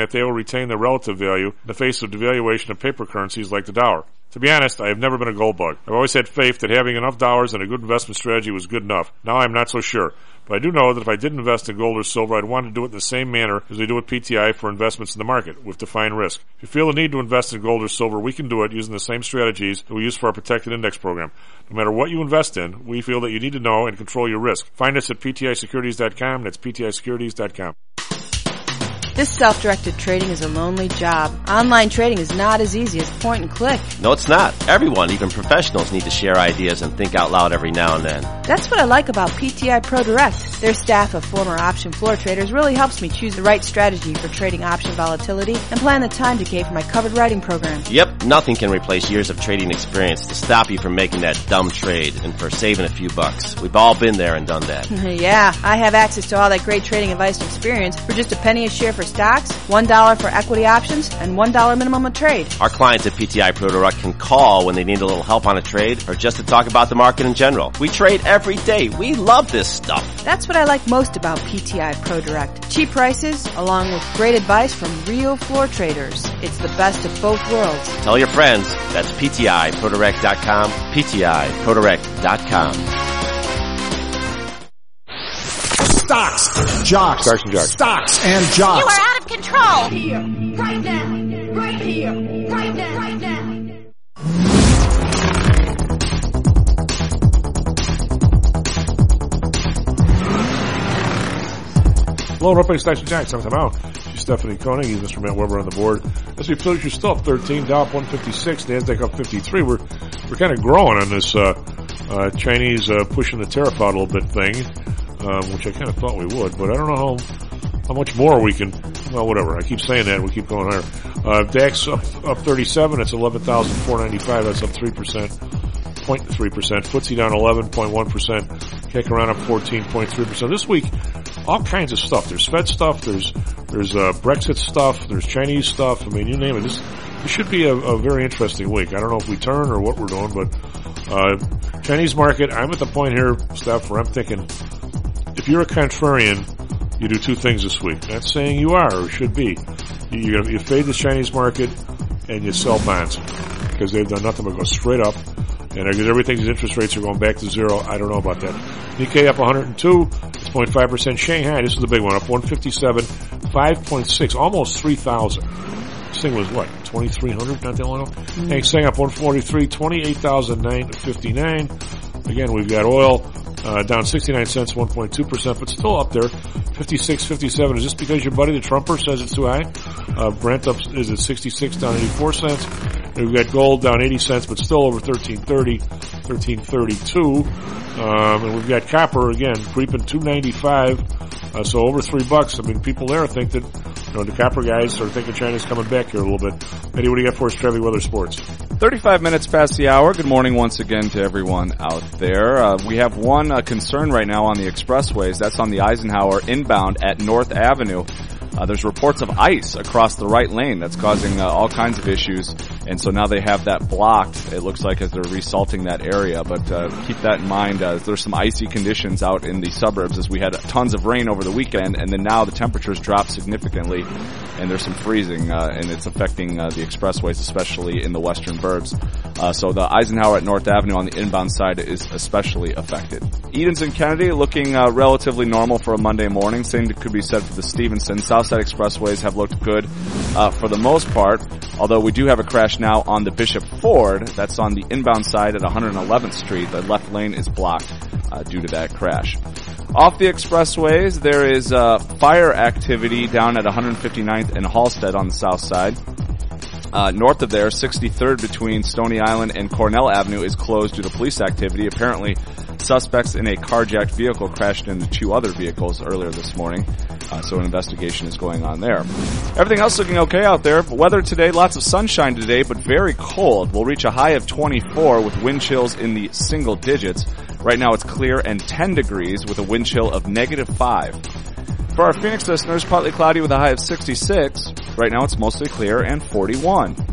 that they will retain their relative value in the face of devaluation of paper currencies like the dollar. To be honest, I have never been a gold bug. I've always had faith that having enough dollars and a good investment strategy was good enough. Now I'm not so sure. But I do know that if I did invest in gold or silver, I'd want to do it in the same manner as we do with P T I for investments in the market, with defined risk. If you feel the need to invest in gold or silver, we can do it using the same strategies that we use for our protected index program. No matter what you invest in, we feel that you need to know and control your risk. Find us at P T I securities dot com. That's P T I securities dot com. This self-directed trading is a lonely job. Online trading is not as easy as point and click. No, it's not. Everyone, even professionals, need to share ideas and think out loud every now and then. That's what I like about P T I Pro Direct. Their staff of former option floor traders really helps me choose the right strategy for trading option volatility and plan the time decay for my covered writing program. Yep, nothing can replace years of trading experience to stop you from making that dumb trade and for saving a few bucks. We've all been there and done that. Yeah, I have access to all that great trading advice and experience for just a penny a share for stocks, one dollar for equity options, and one dollar minimum a trade. Our clients at P T I Pro Direct can call when they need a little help on a trade or just to talk about the market in general. We trade every day. We love this stuff. That's what I like most about P T I Pro Direct. Cheap prices, along with great advice from real floor traders. It's the best of both worlds. Tell your friends. That's P T I Pro Direct dot com, P T I Pro Direct dot com. Stocks, jocks, Stocks and jocks. Stocks and jocks. You are out of control. Here, right now, right here, right now, right now. Hello, Opening Stocks and Jocks. I'm out. She's Stephanie Koenig. He's Mister Matt Weber on the board. S and P Futures still up thirteen, Dow up one fifty-six, NASDAQ up fifty-three. We're we're kind of growing on this uh, uh, Chinese uh, pushing the tariff out a little bit thing, um, which I kind of thought we would, but I don't know how how much more we can. Well, whatever. I keep saying that. We keep going higher. Uh, DAX up up thirty-seven. It's eleven thousand four ninety-five. That's up three percent. zero point three percent. F T S E down eleven point one percent. Kick around up fourteen point three percent. This week, all kinds of stuff. There's Fed stuff. There's there's uh, Brexit stuff. There's Chinese stuff. I mean, you name it. This, this should be a, a very interesting week. I don't know if we turn or what we're doing, but uh, Chinese market, I'm at the point here, Steph, where I'm thinking, if you're a contrarian, you do two things this week. Not saying you are or should be. You, you fade the Chinese market and you sell bonds because they've done nothing but go straight up. And because everything's interest rates are going back to zero, I don't know about that. Nikkei up one hundred two, it's zero point five percent. Shanghai, this is the big one, up one fifty-seven, five point six, almost three thousand. This thing was what, twenty-three hundred not that long ago? Mm-hmm. Hang Seng up one forty-three, twenty-eight thousand nine hundred fifty-nine. Again, we've got oil uh, down sixty-nine cents, one point two percent, but still up there. fifty-six, fifty-seven. Is this because your buddy the Trumper says it's too high? Uh, Brent up is at sixty-six, down eighty-four cents. And we've got gold down eighty cents, but still over thirteen thirty, thirteen thirty-two. Um, and we've got copper again creeping two ninety-five, uh, so over three bucks. I mean, people there think that, you know, the copper guys are thinking China's coming back here a little bit. Eddie, what do you got for us, Trevi Weather Sports? thirty-five minutes past the hour. Good morning once again to everyone out there. Uh, we have one uh, concern right now on the expressways. That's on the Eisenhower inbound at North Avenue. Uh, there's reports of ice across the right lane that's causing uh, all kinds of issues, and so now they have that blocked, it looks like, as they're resalting that area. But uh, keep that in mind. Uh, there's some icy conditions out in the suburbs as we had tons of rain over the weekend, and then now the temperatures dropped significantly, and there's some freezing, uh, and it's affecting uh, the expressways, especially in the western burbs. Uh, so the Eisenhower at North Avenue on the inbound side is especially affected. Edens and Kennedy looking uh, relatively normal for a Monday morning. Same could be said for the Stevenson. Southside expressways have looked good uh, for the most part, although we do have a crash now on the Bishop Ford. That's on the inbound side at one hundred eleventh Street. The left lane is blocked uh, due to that crash. Off the expressways, there is uh, fire activity down at one hundred fifty-ninth and Halstead on the south side. Uh, north of there, sixty-third between Stony Island and Cornell Avenue is closed due to police activity. Apparently, suspects in a carjacked vehicle crashed into two other vehicles earlier this morning, uh, so an investigation is going on there. Everything else looking okay out there. Weather today, lots of sunshine today, but very cold. We'll reach a high of twenty-four with wind chills in the single digits. Right now it's clear and ten degrees with a wind chill of negative five. For our Phoenix listeners, partly cloudy with a high of sixty-six. Right now it's mostly clear and forty-one.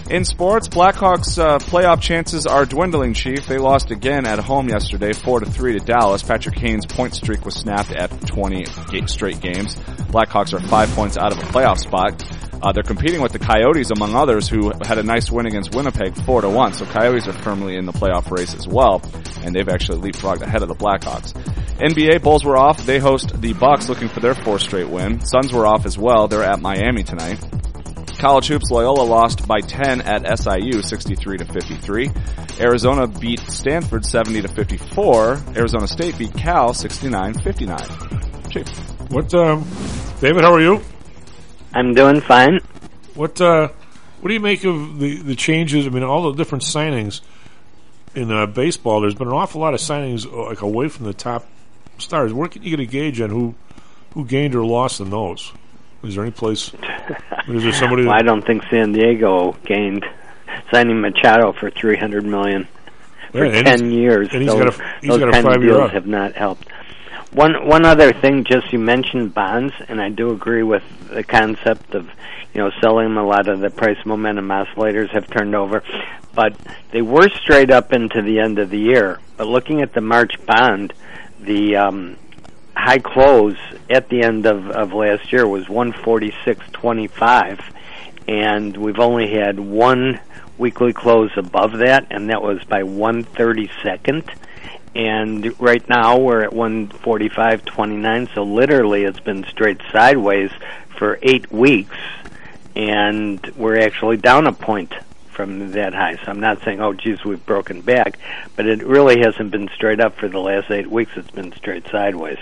In sports, Blackhawks uh, playoff chances are dwindling, Chief. They lost again at home yesterday, four to three to Dallas. Patrick Kane's point streak was snapped at twenty straight games. Blackhawks are five points out of a playoff spot. Uh, they're competing with the Coyotes, among others, who had a nice win against Winnipeg, four to one. So Coyotes are firmly in the playoff race as well, and they've actually leapfrogged ahead of the Blackhawks. N B A, Bulls were off. They host the Bucks, looking for their fourth straight win. Suns were off as well. They're at Miami tonight. College hoops, Loyola lost by ten at S I U, sixty-three to fifty-three. Arizona beat Stanford seventy to fifty-four. Arizona State beat Cal sixty-nine fifty-nine. Chief. What, um, David, how are you? I'm doing fine. What, uh, what do you make of the, the changes? I mean, all the different signings in uh, baseball. There's been an awful lot of signings uh, like away from the top stars. Where can you get a gauge on who, who gained or lost in those? Is there any place? Is there somebody? Well, I don't think San Diego gained signing Machado for three hundred million for yeah, ten years. And he's those got a, he's those got a kind of five-year deals up. have not helped. One one other thing, just you mentioned bonds, and I do agree with the concept of you know selling them. A lot of the price momentum oscillators have turned over, but they were straight up into the end of the year. But looking at the March bond, the um, high close at the end of, of last year was one forty-six twenty-five, and we've only had one weekly close above that, and that was by one thirty-second. And right now we're at one forty-five twenty-nine, so literally it's been straight sideways for eight weeks, and we're actually down a point from that high. So I'm not saying, oh, geez, we've broken back, but it really hasn't been straight up for the last eight weeks. It's been straight sideways.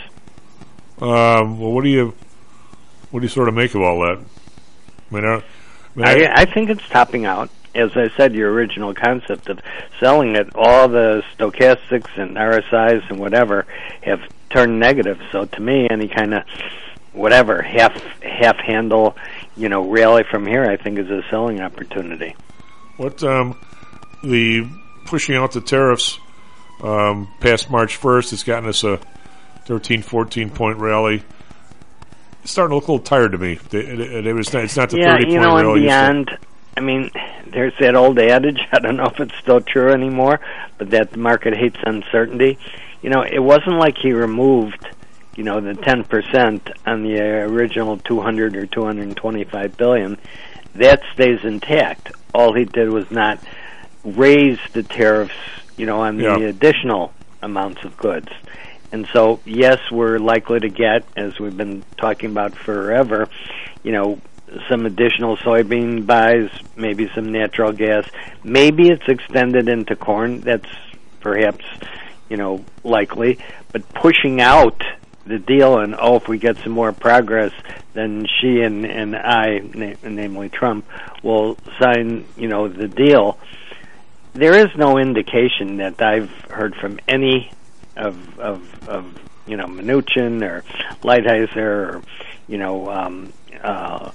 Um, well, what do you what do you sort of make of all that? I mean, I, I, mean, I, I think it's topping out. As I said, your original concept of selling it, all the stochastics and R S Is and whatever have turned negative. So to me, any kind of whatever half half handle, you know, rally from here, I think is a selling opportunity. What um, the pushing out the tariffs um, past March first, it's gotten us a thirteen, fourteen point rally. It's starting to look a little tired to me. It, it, it was not, it's not the yeah, thirty you point know, rally. And beyond, I mean, there's that old adage, I don't know if it's still true anymore, but that the market hates uncertainty. You know, it wasn't like he removed, you know, the ten percent on the original two hundred or two hundred twenty-five billion. That stays intact. All he did was not raise the tariffs, you know, on yeah. the additional amounts of goods. And so, yes, we're likely to get, as we've been talking about forever, you know, some additional soybean buys, maybe some natural gas. Maybe it's extended into corn. That's perhaps, you know, likely. But pushing out the deal and, oh, if we get some more progress, then she and, and I, na- namely Trump, will sign, you know, the deal. There is no indication that I've heard from any of, of, of you know, Mnuchin or Lighthizer or, you know, um, uh,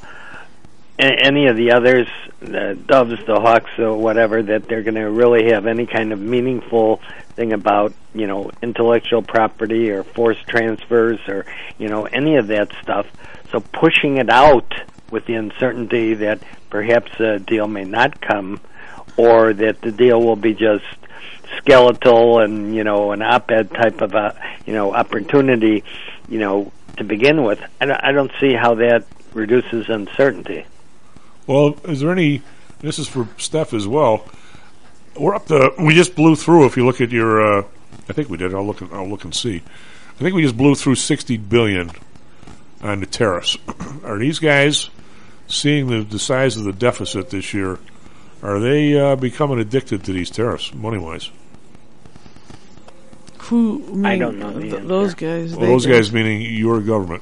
any of the others, the Doves, the Hawks, or whatever, that they're going to really have any kind of meaningful thing about, you know, intellectual property or forced transfers or, you know, any of that stuff. So pushing it out with the uncertainty that perhaps a deal may not come or that the deal will be just skeletal and, you know, an op-ed type of a, you know, opportunity, you know, to begin with, I don't, I don't see how that reduces uncertainty. Well, is there any, this is for Steph as well, we're up to, we just blew through, if you look at your, uh, I think we did, I'll look, I'll look and see. I think we just blew through sixty billion dollars on the tariffs. Are these guys seeing the, the size of the deficit this year? Are they uh, becoming addicted to these tariffs, money-wise? Who? I, mean, I don't know the th- answer. Those guys. Well, those guys meaning your government.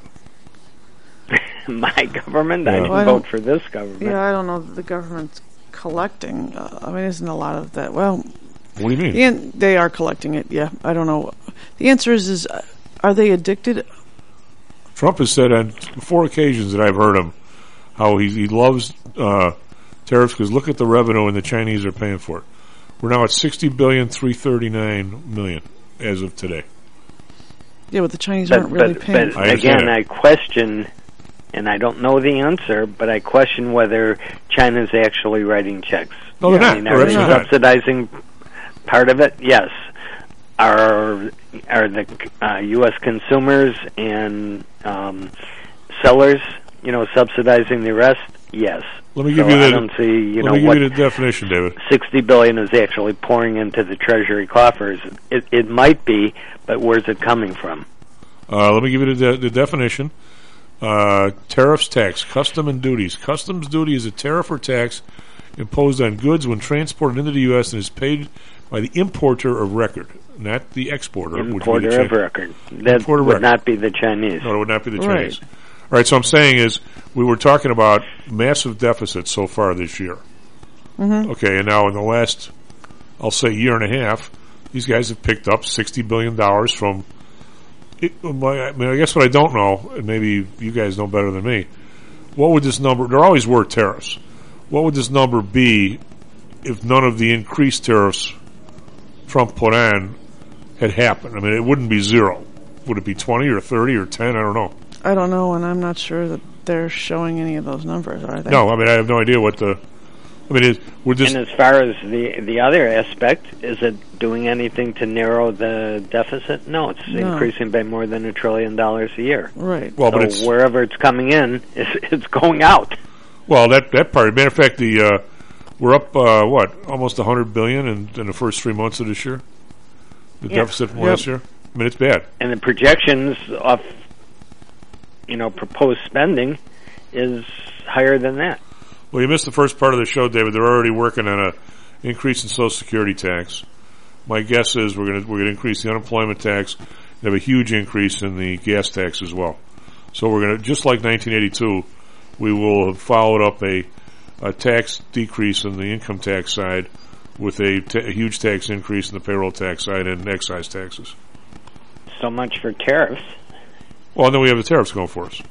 My government? I Yeah. didn't Well, I vote don't- for this government. Yeah, I don't know that the government's collecting. Uh, I mean, isn't a lot of that. Well, what do you mean? The an- they are collecting it. Yeah, I don't know. The answer is: is uh, are they addicted? Trump has said on four occasions that I've heard him how he he loves uh, tariffs because look at the revenue and the Chinese are paying for it. We're now at sixty billion three thirty nine million as of today. Yeah, but the Chinese But, aren't really but, paying. but again, I question, and I don't know the answer, but I question whether China's actually writing checks. No, they're I not. mean, They're are they actually not. subsidizing part of it? Yes. Are are the uh, U S consumers and um, sellers, you know, subsidizing the rest? Yes. Let me So give you the. I don't see, you let know, me give what you the definition, David. sixty billion is actually pouring into the Treasury coffers. It, it might be, but where's it coming from? Uh, let me give you the, de- the definition. Uh, tariffs, tax, custom and duties. Customs duty is a tariff or tax imposed on goods when transported into the U S and is paid by the importer of record, not the exporter. which would be Importer the of Chi- record. That Importer of would record. not be the Chinese. No, it would not be the Right. Chinese. All right, so I'm saying is we were talking about massive deficits so far this year. Mhm. Okay, and now in the last, I'll say, year and a half, these guys have picked up sixty billion dollars from. It, my, I mean, I guess what I don't know, and maybe you guys know better than me, what would this number? There always were tariffs. What would this number be if none of the increased tariffs Trump put on had happened? I mean, it wouldn't be zero. Would it be twenty or thirty or ten? I don't know. I don't know, and I'm not sure that they're showing any of those numbers, are they? No, I mean, I have no idea what the. I mean, is, would this. And as far as the the other aspect, is it doing anything to narrow the deficit? No, it's No. increasing by more than a trillion dollars a year. Right. Well, so but it's- wherever it's coming in, it's, it's going out. Well, that that part. Matter of fact, the uh, we're up uh, what almost a hundred billion in, in the first three months of this year. The Yeah. deficit from Yep. last year. I mean, it's bad. And the projections of, you know, proposed spending is higher than that. Well, you missed the first part of the show, David. They're already working on a increase in Social Security tax. My guess is we're going to we're going to increase the unemployment tax and have a huge increase in the gas tax as well. So we're going to, just like nineteen eighty-two, we will have followed up a, a tax decrease in the income tax side with a, ta- a huge tax increase in the payroll tax side and excise taxes. So much for tariffs. Well, then we have the tariffs going for us.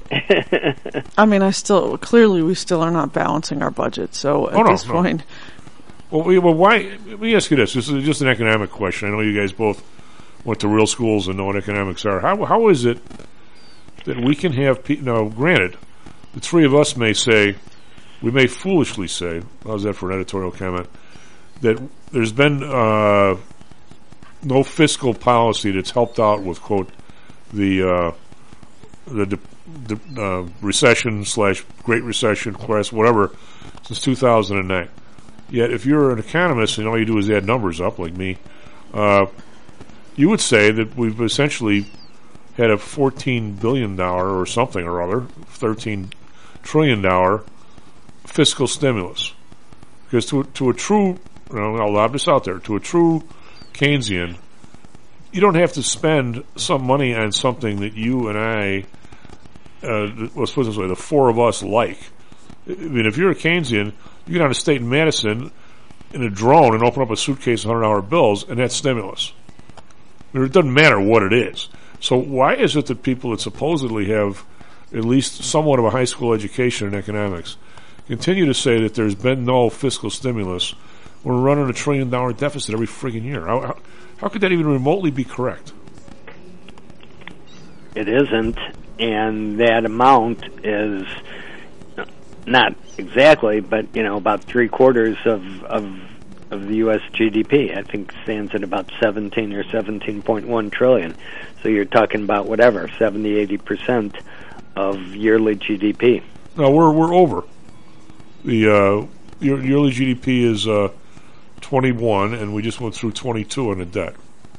I mean, I still clearly we still are not balancing our budget. So at Oh, no, this no. point, Well, we, well, why? Let me ask you this. This is just an economic question. I know you guys both went to real schools and know what economics are. How how is it that we can have pe- now? Granted, the three of us may say, we may foolishly say, how's that for an editorial comment? That there's been uh, no fiscal policy that's helped out with quote the uh, the de- de- uh, recession slash Great Recession, class whatever, since two thousand nine. Yet, if you're an economist and all you do is add numbers up, like me, uh, you would say that we've essentially had a fourteen billion dollars or something or other, thirteen trillion dollars fiscal stimulus. Because to, to a true, you know, I'll lob this out there, to a true Keynesian, you don't have to spend some money on something that you and I, uh, let's put it this way, the four of us like. I mean, if you're a Keynesian, you get on a state in Madison in a drone and open up a suitcase of one hundred dollar bills, and that's stimulus. I mean, it doesn't matter what it is. So why is it that people that supposedly have at least somewhat of a high school education in economics continue to say that there's been no fiscal stimulus when we're running a trillion dollar deficit every friggin' year? How, how, how could that even remotely be correct? It isn't, and that amount is not exactly, but you know, about three quarters of of of the U S G D P. I think stands at about seventeen or seventeen point one trillion. So you're talking about whatever seventy, eighty percent of yearly G D P. No, we're we're over. The uh, year, yearly G D P is uh, twenty-one, and we just went through twenty-two on the debt.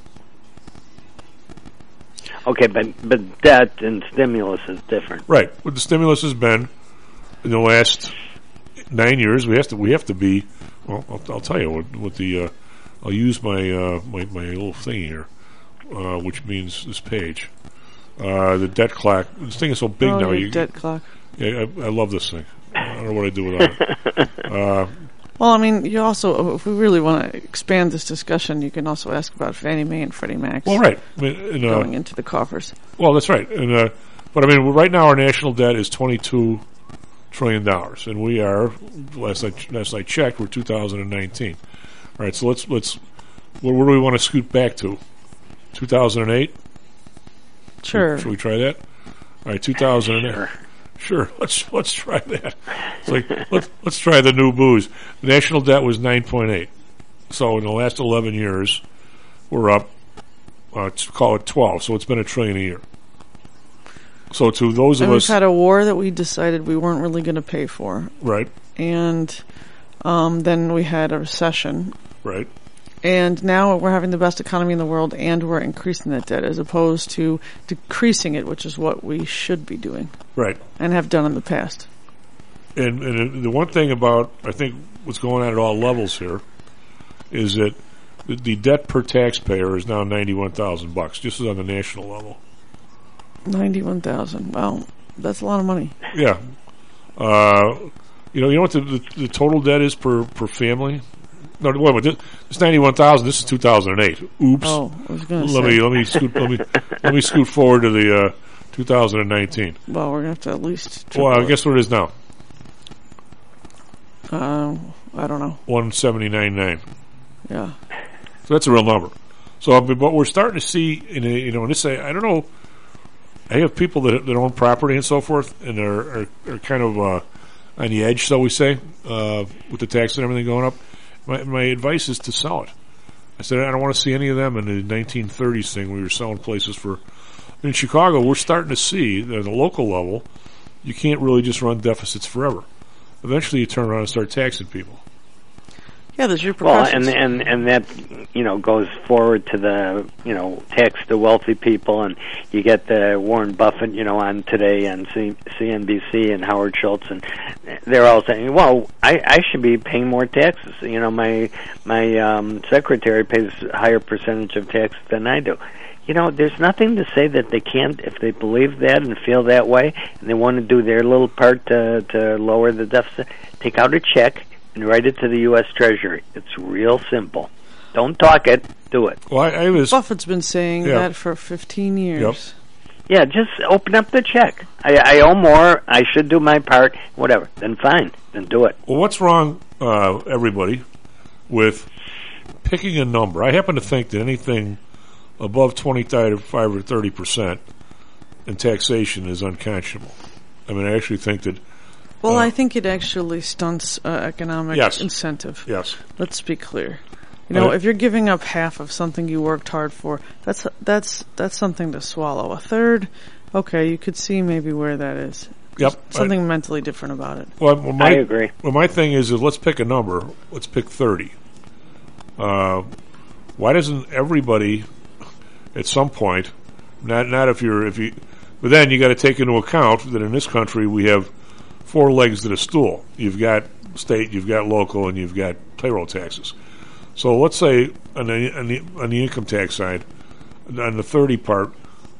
Okay, but but debt and stimulus is different. Right. What the stimulus has been in the last nine years, we have to we have to be. Well, I'll, I'll tell you what, what the. Uh, I'll use my uh, my my little thing here, uh, which means this page. Uh, the debt clock. This thing is so big oh, now. your You debt clock. Yeah, I, I love this thing. I don't know what I do without it. Uh, Well, I mean, you also, if we really want to expand this discussion, you can also ask about Fannie Mae and Freddie Mac. well, right. I mean, and, uh, going into the coffers. Well, that's right. And uh, but I mean, right now our national debt is twenty-two trillion dollars, and we are last I last I checked, we're two thousand nineteen. All right, so let's let's where, where do we want to scoot back to? two thousand eight. Sure. Should we try that? All right, two thousand eight. Sure. Sure, let's let's try that. It's like let's let's try the new booze. The national debt was nine point eight. So in the last eleven years, we're up. Uh, let's call it twelve. So it's been a trillion a year. So to those and of we've us, had a war that we decided we weren't really going to pay for, right? And um, then we had a recession, right? And now we're having the best economy in the world, and we're increasing that debt as opposed to decreasing it, which is what we should be doing, right? And have done in the past. And, and the one thing about I think what's going on at all levels here is that the, the debt per taxpayer is now ninety-one thousand bucks, just on the national level. Ninety-one thousand. Wow, that's a lot of money. Yeah. Uh, you know, you know what the, the, the total debt is per per family? No, wait a minute. This, this ninety-one thousand. This is two thousand eight. Oops. Oh, I was going to let say. me let me scoot let me let me scoot forward to the uh, two thousand nineteen. Well, we're going to have to at least. Well, I guess what it is now. Uh, I don't know. One seventy nine nine. Yeah. So that's a real number. So, but we're starting to see, in a, you know, and this say, I don't know. I have people that that own property and so forth, and are are, are kind of uh, on the edge, so we say, uh, with the tax and everything going up. My my advice is to sell it. I said I don't want to see any of them in the nineteen thirties thing. We were selling places for. In Chicago, we're starting to see that at the local level, you can't really just run deficits forever. Eventually, you turn around and start taxing people. Yeah, there's your well, precautions. and and and that you know goes forward to the you know tax the wealthy people, and you get the Warren Buffett you know on today on C- CNBC and Howard Schultz, and they're all saying, "Well, I, I should be paying more taxes." You know, my my um, secretary pays a higher percentage of taxes than I do. You know, there's nothing to say that they can't if they believe that and feel that way, and they want to do their little part to to lower the deficit. Take out a check and write it to the U S Treasury. It's real simple. Don't talk it, do it. Well, I, I was, Buffett's been saying yeah. that for fifteen years. Yep. Yeah, just open up the check. I, I owe more. I should do my part. Whatever. Then fine. Then do it. Well, what's wrong, uh, everybody, with picking a number? I happen to think that anything above twenty-five or thirty percent in taxation is unconscionable. I mean, I actually think that. Well, uh, I think it actually stunts uh, economic yes. incentive. Yes. Let's be clear. You know, Uh, if you're giving up half of something you worked hard for, that's that's that's something to swallow. A third, okay, you could see maybe where that is. Yep. There's something I, mentally different about it. Well, well my, I agree. Well, my thing is, is let's pick a number. Let's pick thirty. Uh, why doesn't everybody, at some point, not not if you're if you, but then you got to take into account that in this country we have four legs to the stool. You've got state, you've got local, and you've got payroll taxes. So let's say on the, on the, on the income tax side, on the thirty part,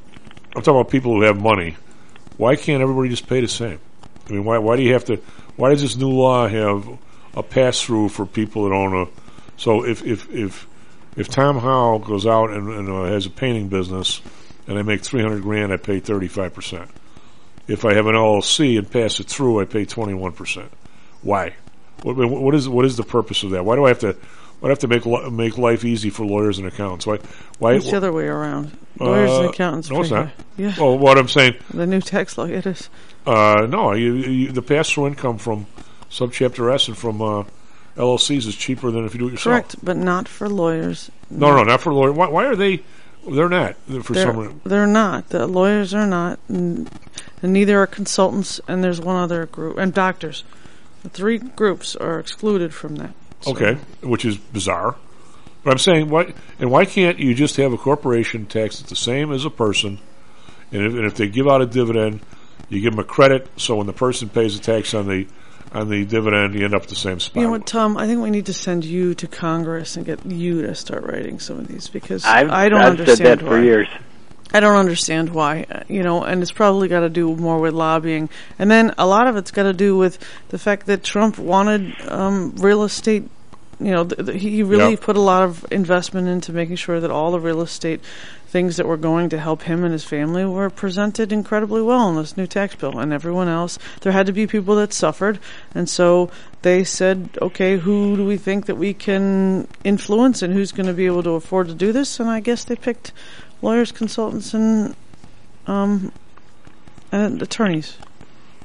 I'm talking about people who have money. Why can't everybody just pay the same? I mean, why why do you have to? Why does this new law have a pass through for people that own a? So if if if if Tom Howell goes out and, and uh, has a painting business, and I make three hundred grand, I pay thirty five percent. If I have an L L C and pass it through, I pay twenty one percent. Why? What, what is what is the purpose of that? Why do I have to? Why do I have to make make life easy for lawyers and accountants? Why? Why? It's the other way around. Lawyers uh, and accountants. No, it's not. High. Yeah. Well, what I'm saying. The new tax law. It is. Uh, no, you, you, the pass-through income from Subchapter S and from uh, L L Cs is cheaper than if you do it yourself. Correct, but not for lawyers. No, no, not for lawyers. Why, why are they? They're not for they're, some reason. They're not. The lawyers are not, and, and neither are consultants. And there's one other group, and doctors. The three groups are excluded from that. So. Okay, which is bizarre. But I'm saying, why and why can't you just have a corporation tax that's the same as a person, and if, and if they give out a dividend, you give them a credit, so when the person pays the tax on the on the dividend, you end up at the same spot. You know what, Tom? I think we need to send you to Congress and get you to start writing some of these because I've, I don't I've understand said that why. for years. I don't understand why, uh, you know, and it's probably got to do more with lobbying. And then a lot of it's got to do with the fact that Trump wanted um, real estate, you know, th- th- he really yep. put a lot of investment into making sure that all the real estate things that were going to help him and his family were presented incredibly well in this new tax bill. And everyone else, there had to be people that suffered. And so they said, okay, who do we think that we can influence and who's going to be able to afford to do this? And I guess they picked lawyers, consultants, and um, and attorneys.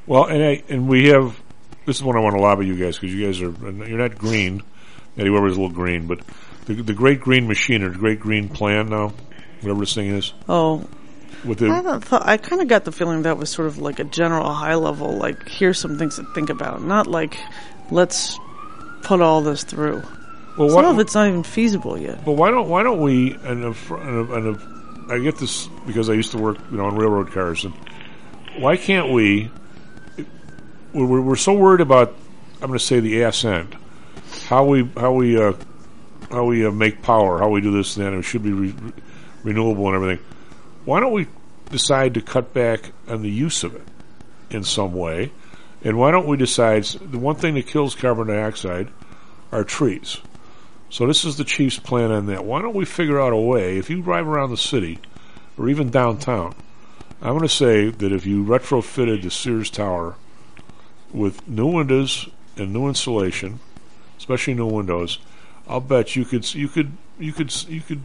Well, and I, and we have, this is one I want to lobby you guys, because you guys are, you're not green. Eddie Weber's a little green, but the, the Great Green Machine, or the Great Green Plan now, whatever this thing is. Oh. With the, I, haven't thought, I kind of got the feeling that was sort of like a general high level, like, here's some things to think about. Not like, let's put all this through. Well, Some what, of it's not even feasible yet. But why don't why don't we? And, if, and, if, and if, I get this because I used to work, you know, on railroad cars. And why can't we? We're, we're so worried about. I'm going to say the ass end. How we how we uh, how we uh, make power. How we do this and that. It should be re- renewable and everything. Why don't we decide to cut back on the use of it in some way? And why don't we decide the one thing that kills carbon dioxide are trees? So this is the chief's plan on that. Why don't we figure out a way, if you drive around the city, or even downtown, I'm going to say that if you retrofitted the Sears Tower with new windows and new insulation, especially new windows, I'll bet you could you could you could you could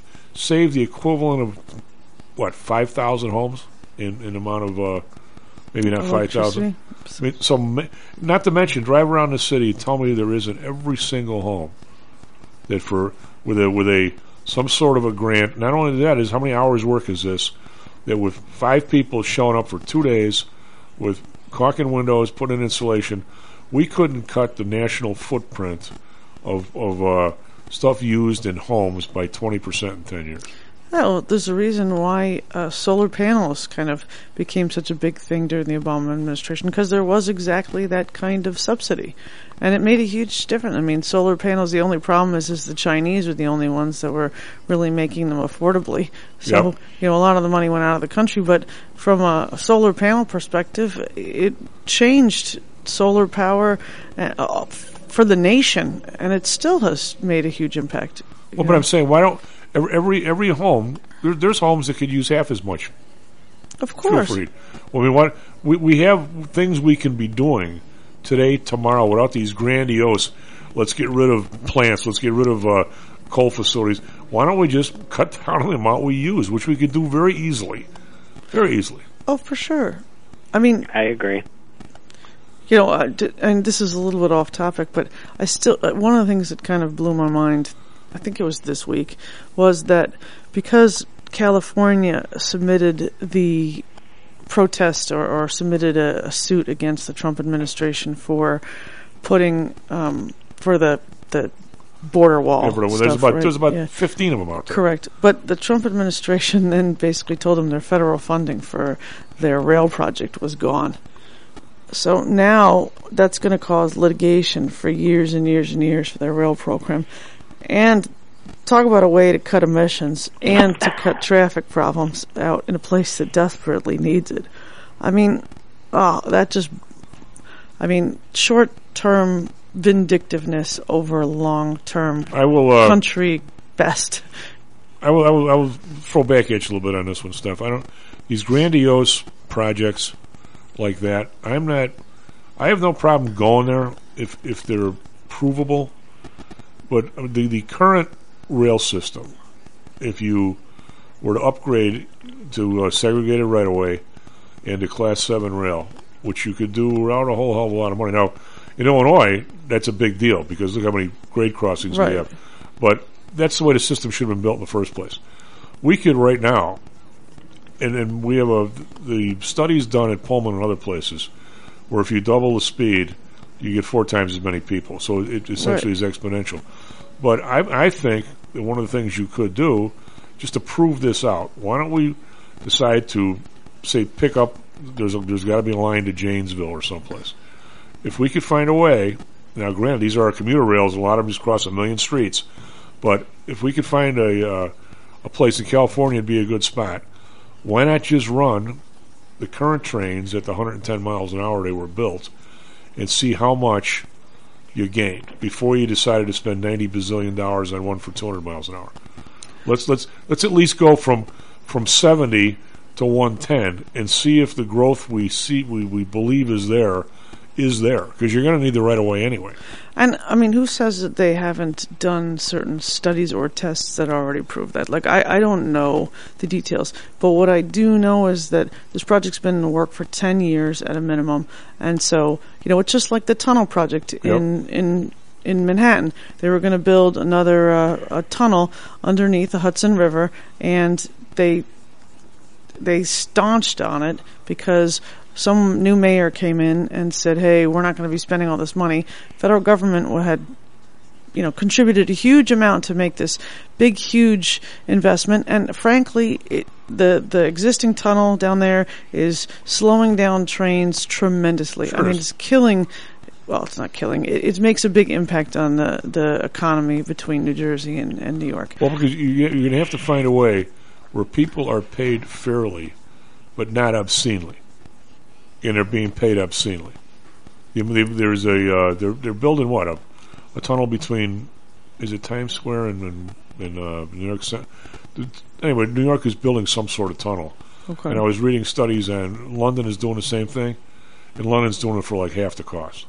save the equivalent of what five thousand homes in in amount of uh, maybe not five thousand. I mean, so not to mention drive around the city. Tell me there isn't every single home that for with a with a some sort of a grant. Not only that is how many hours work is this? That with five people showing up for two days with caulking windows, putting in insulation, we couldn't cut the national footprint of of uh, stuff used in homes by twenty percent in ten years. Well, there's a reason why uh, solar panels kind of became such a big thing during the Obama administration, because there was exactly that kind of subsidy. And it made a huge difference. I mean, solar panels, the only problem is, is the Chinese are the only ones that were really making them affordably. So, yep. you know, a lot of the money went out of the country. But from a solar panel perspective, it changed solar power uh, for the nation, and it still has made a huge impact. Well, but know? I'm saying, why don't every every, every home? There, there's homes that could use half as much. Of course. Well, we want we we have things we can be doing today, tomorrow, without these grandiose. Let's get rid of plants. Let's get rid of uh, coal facilities. Why don't we just cut down on the amount we use, which we could do very easily, very easily. Oh, for sure. I mean, I agree. You know, I did, and this is a little bit off topic, but I still uh, one of the things that kind of blew my mind, I think it was this week, was that because California submitted the protest or, or submitted a, a suit against the Trump administration for putting um, for the the border wall. Yeah, stuff, there's about right? there's about yeah. fifteen of them out there. Correct, but the Trump administration then basically told them their federal funding for their rail project was gone. So now that's going to cause litigation for years and years and years for their rail program. And talk about a way to cut emissions and to cut traffic problems out in a place that desperately needs it. I mean, oh, that just, I mean, short-term vindictiveness over long-term I will, uh, country best. I will, I will, I will throw back at you a little bit on this one, Steph. I don't, these grandiose projects like that, I'm not, I have no problem going there if, if they're provable. But the, the current rail system, if you were to upgrade to uh, segregated right-of-way and to Class seven rail, which you could do without a whole hell of a lot of money. Now, in Illinois, that's a big deal because look how many grade crossings right. we have. But that's the way the system should have been built in the first place. We could right now, and, and we have a the studies done at Pullman and other places, where if you double the speed, you get four times as many people. So it essentially right. is exponential. But I, I think that one of the things you could do, just to prove this out, why don't we decide to, say, pick up, there's a, there's got to be a line to Janesville or someplace. If we could find a way, now granted, these are our commuter rails, a lot of them just cross a million streets, but if we could find a, uh, a place in California, it'd be a good spot. Why not just run the current trains at the one hundred ten miles an hour they were built and see how much you gained before you decided to spend ninety bazillion dollars on one for two hundred miles an hour. Let's let's let's at least go from from seventy to one ten and see if the growth we see we, we believe is there is there because you're going to need the right of way anyway. And I mean, who says that they haven't done certain studies or tests that already prove that? Like, I, I don't know the details, but what I do know is that this project's been in the work for ten years at a minimum, and so you know, it's just like the tunnel project Yep. in in. in Manhattan. They were going to build another uh, a tunnel underneath the Hudson River, and they they staunched on it because some new mayor came in and said, "Hey, we're not going to be spending all this money." Federal government had, you know, contributed a huge amount to make this big, huge investment, and frankly, it, the the existing tunnel down there is slowing down trains tremendously. Sure I mean, is. it's killing. Well, it's not killing. It, it makes a big impact on the, the economy between New Jersey and, and New York. Well, because you, you're going to have to find a way where people are paid fairly, but not obscenely, and they're being paid obscenely. You know, there's a uh, they're they're building what a, a tunnel between is it Times Square and and, and uh, New York City. Anyway, New York is building some sort of tunnel, Okay. and I was reading studies on London is doing the same thing, and London's doing it for like half the cost.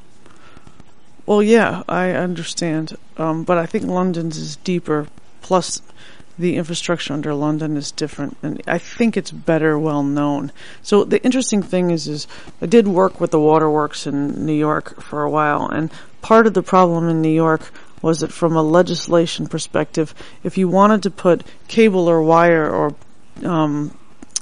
Well, yeah, I understand. Um, but I think London's is deeper. Plus, the infrastructure under London is different. And I think it's better well known. So the interesting thing is, is I did work with the waterworks in New York for a while. And part of the problem in New York was that from a legislation perspective, if you wanted to put cable or wire or um,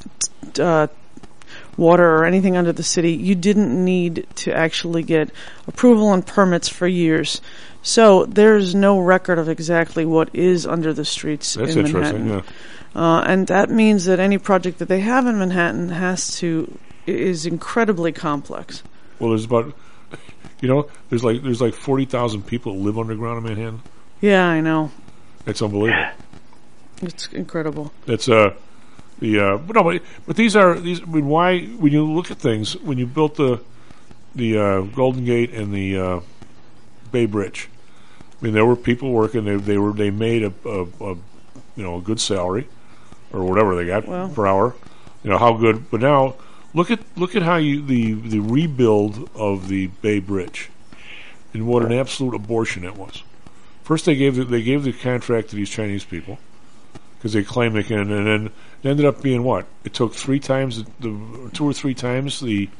t- uh, water or anything under the city, you didn't need to actually get approval and permits for years. So there's no record of exactly what is under the streets That's in interesting, Manhattan. Uh, and that means that any project that they have in Manhattan has to is incredibly complex. Well, there's about you know there's like there's like forty thousand people who live underground in Manhattan. Yeah, I know. It's unbelievable. It's incredible. It's uh the uh but no but, but these are these I mean, why when you look at things when you built the the uh, Golden Gate and the uh, Bay Bridge, I mean there were people working. They they were they made a, a, a you know a good salary or whatever they got Well. per hour. You know how good. But now look at look at how you the the rebuild of the Bay Bridge and what an absolute abortion it was. First they gave the, they gave the contract to these Chinese people because they claimed they can, and then it ended up being what? It took three times the, the two or three times the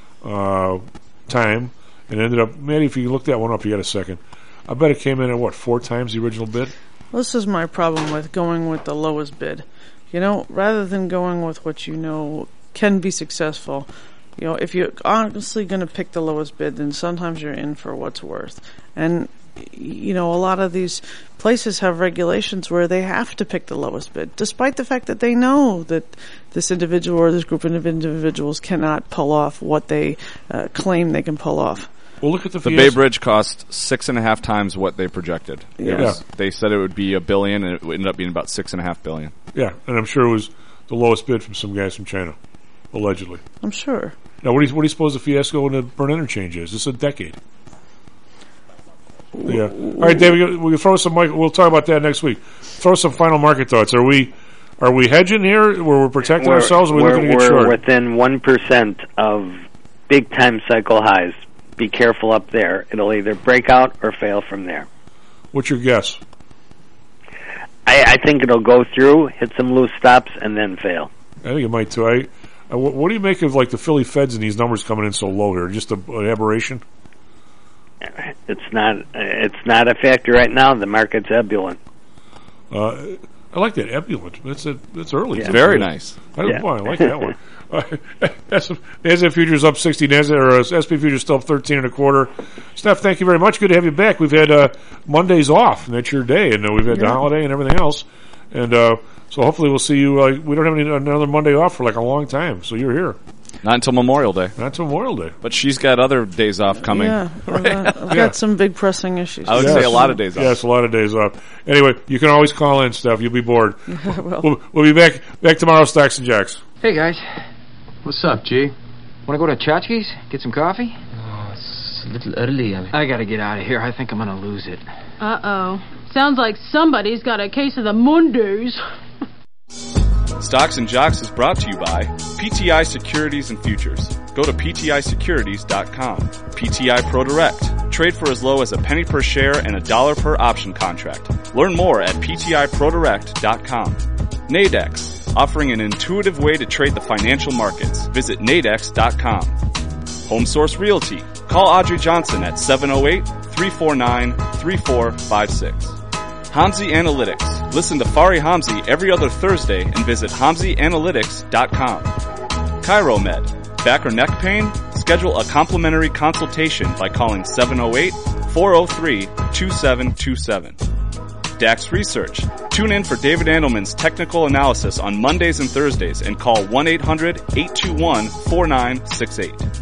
uh, time, and ended up. Maddie, if you look that one up, you got a second. I bet it came in at what four times the original bid. Well, this is my problem with going with the lowest bid. You know, rather than going with what you know can be successful, you know, if you're honestly going to pick the lowest bid, then sometimes you're in for what's worth. And, you know, a lot of these places have regulations where they have to pick the lowest bid, despite the fact that they know that this individual or this group of individuals cannot pull off what they uh, claim they can pull off. Well, look at the The Fiesta. Bay Bridge cost six and a half times what they projected. It Yeah. was- They said it would be a billion, and it ended up being about six and a half billion. Yeah, and I'm sure it was the lowest bid from some guys from China, allegedly. I'm sure. Now, what do you, what do you suppose the Fiasco and the Burn Interchange is? This is a decade. Yeah. All right, David. We'll throw some. We'll talk about that next week. Throw some final market thoughts. Are we, are we hedging here? Where we're protecting We're- ourselves? Or are we we're, looking to get we're short? within one percent of big time cycle highs. Be careful up there. It'll either break out or fail from there. What's your guess? I, I think it'll go through, hit some loose stops, and then fail. I think it might too. I, I, what what do you make of like the Philly Feds and these numbers coming in so low here? Just a, an aberration? It's not. It's not a factor right now. The market's ebullient. Uh, I like that ebullient. That's a, that's early. Yeah. Very nice. I, don't, Yeah. boy, I like that one. Uh, NASDAQ futures up sixty. NASDAQ or uh, S P futures still up thirteen and a quarter. Steph, thank you very much. Good to have you back. We've had uh, Mondays off, and that's your day, and uh, we've had the Yeah. holiday and everything else, and uh, so hopefully we'll see you. Uh, we don't have any, another Monday off for like a long time, so you're here. Not until Memorial Day. Not till Memorial Day. But she's got other days off coming. Yeah, I've, got, I've Yeah. got some big pressing issues. I would Yes. say a lot of days off. Yes, a lot of days off. Anyway, you can always call in, Steph. You'll be bored. Well. we'll, we'll be back back tomorrow, Stocks and Jacks. Hey, guys. What's up, G? Want to go to Chachki's? Get some coffee? Oh, it's a little early. I mean. I gotta get out of here. I think I'm gonna lose it. Uh-oh. Sounds like somebody's got a case of the Mondays. Stocks and Jocks is brought to you by P T I Securities and Futures. Go to P T I securities dot com. P T I ProDirect. Trade for as low as a penny per share and a dollar per option contract. Learn more at P T I Pro Direct dot com. Nadex, offering an intuitive way to trade the financial markets. Visit nadex dot com. HomeSource Realty. Call Audrey Johnson at seven oh eight, three four nine, three four five six. Hamzy Analytics. Listen to Fari Hamzy every other Thursday and visit hamzy analytics dot com. ChiroMed. Back or neck pain? Schedule a complimentary consultation by calling seven oh eight, four oh three, two seven two seven. Dax Research. Tune in for David Andelman's technical analysis on Mondays and Thursdays and call one eight hundred, eight two one, four nine six eight.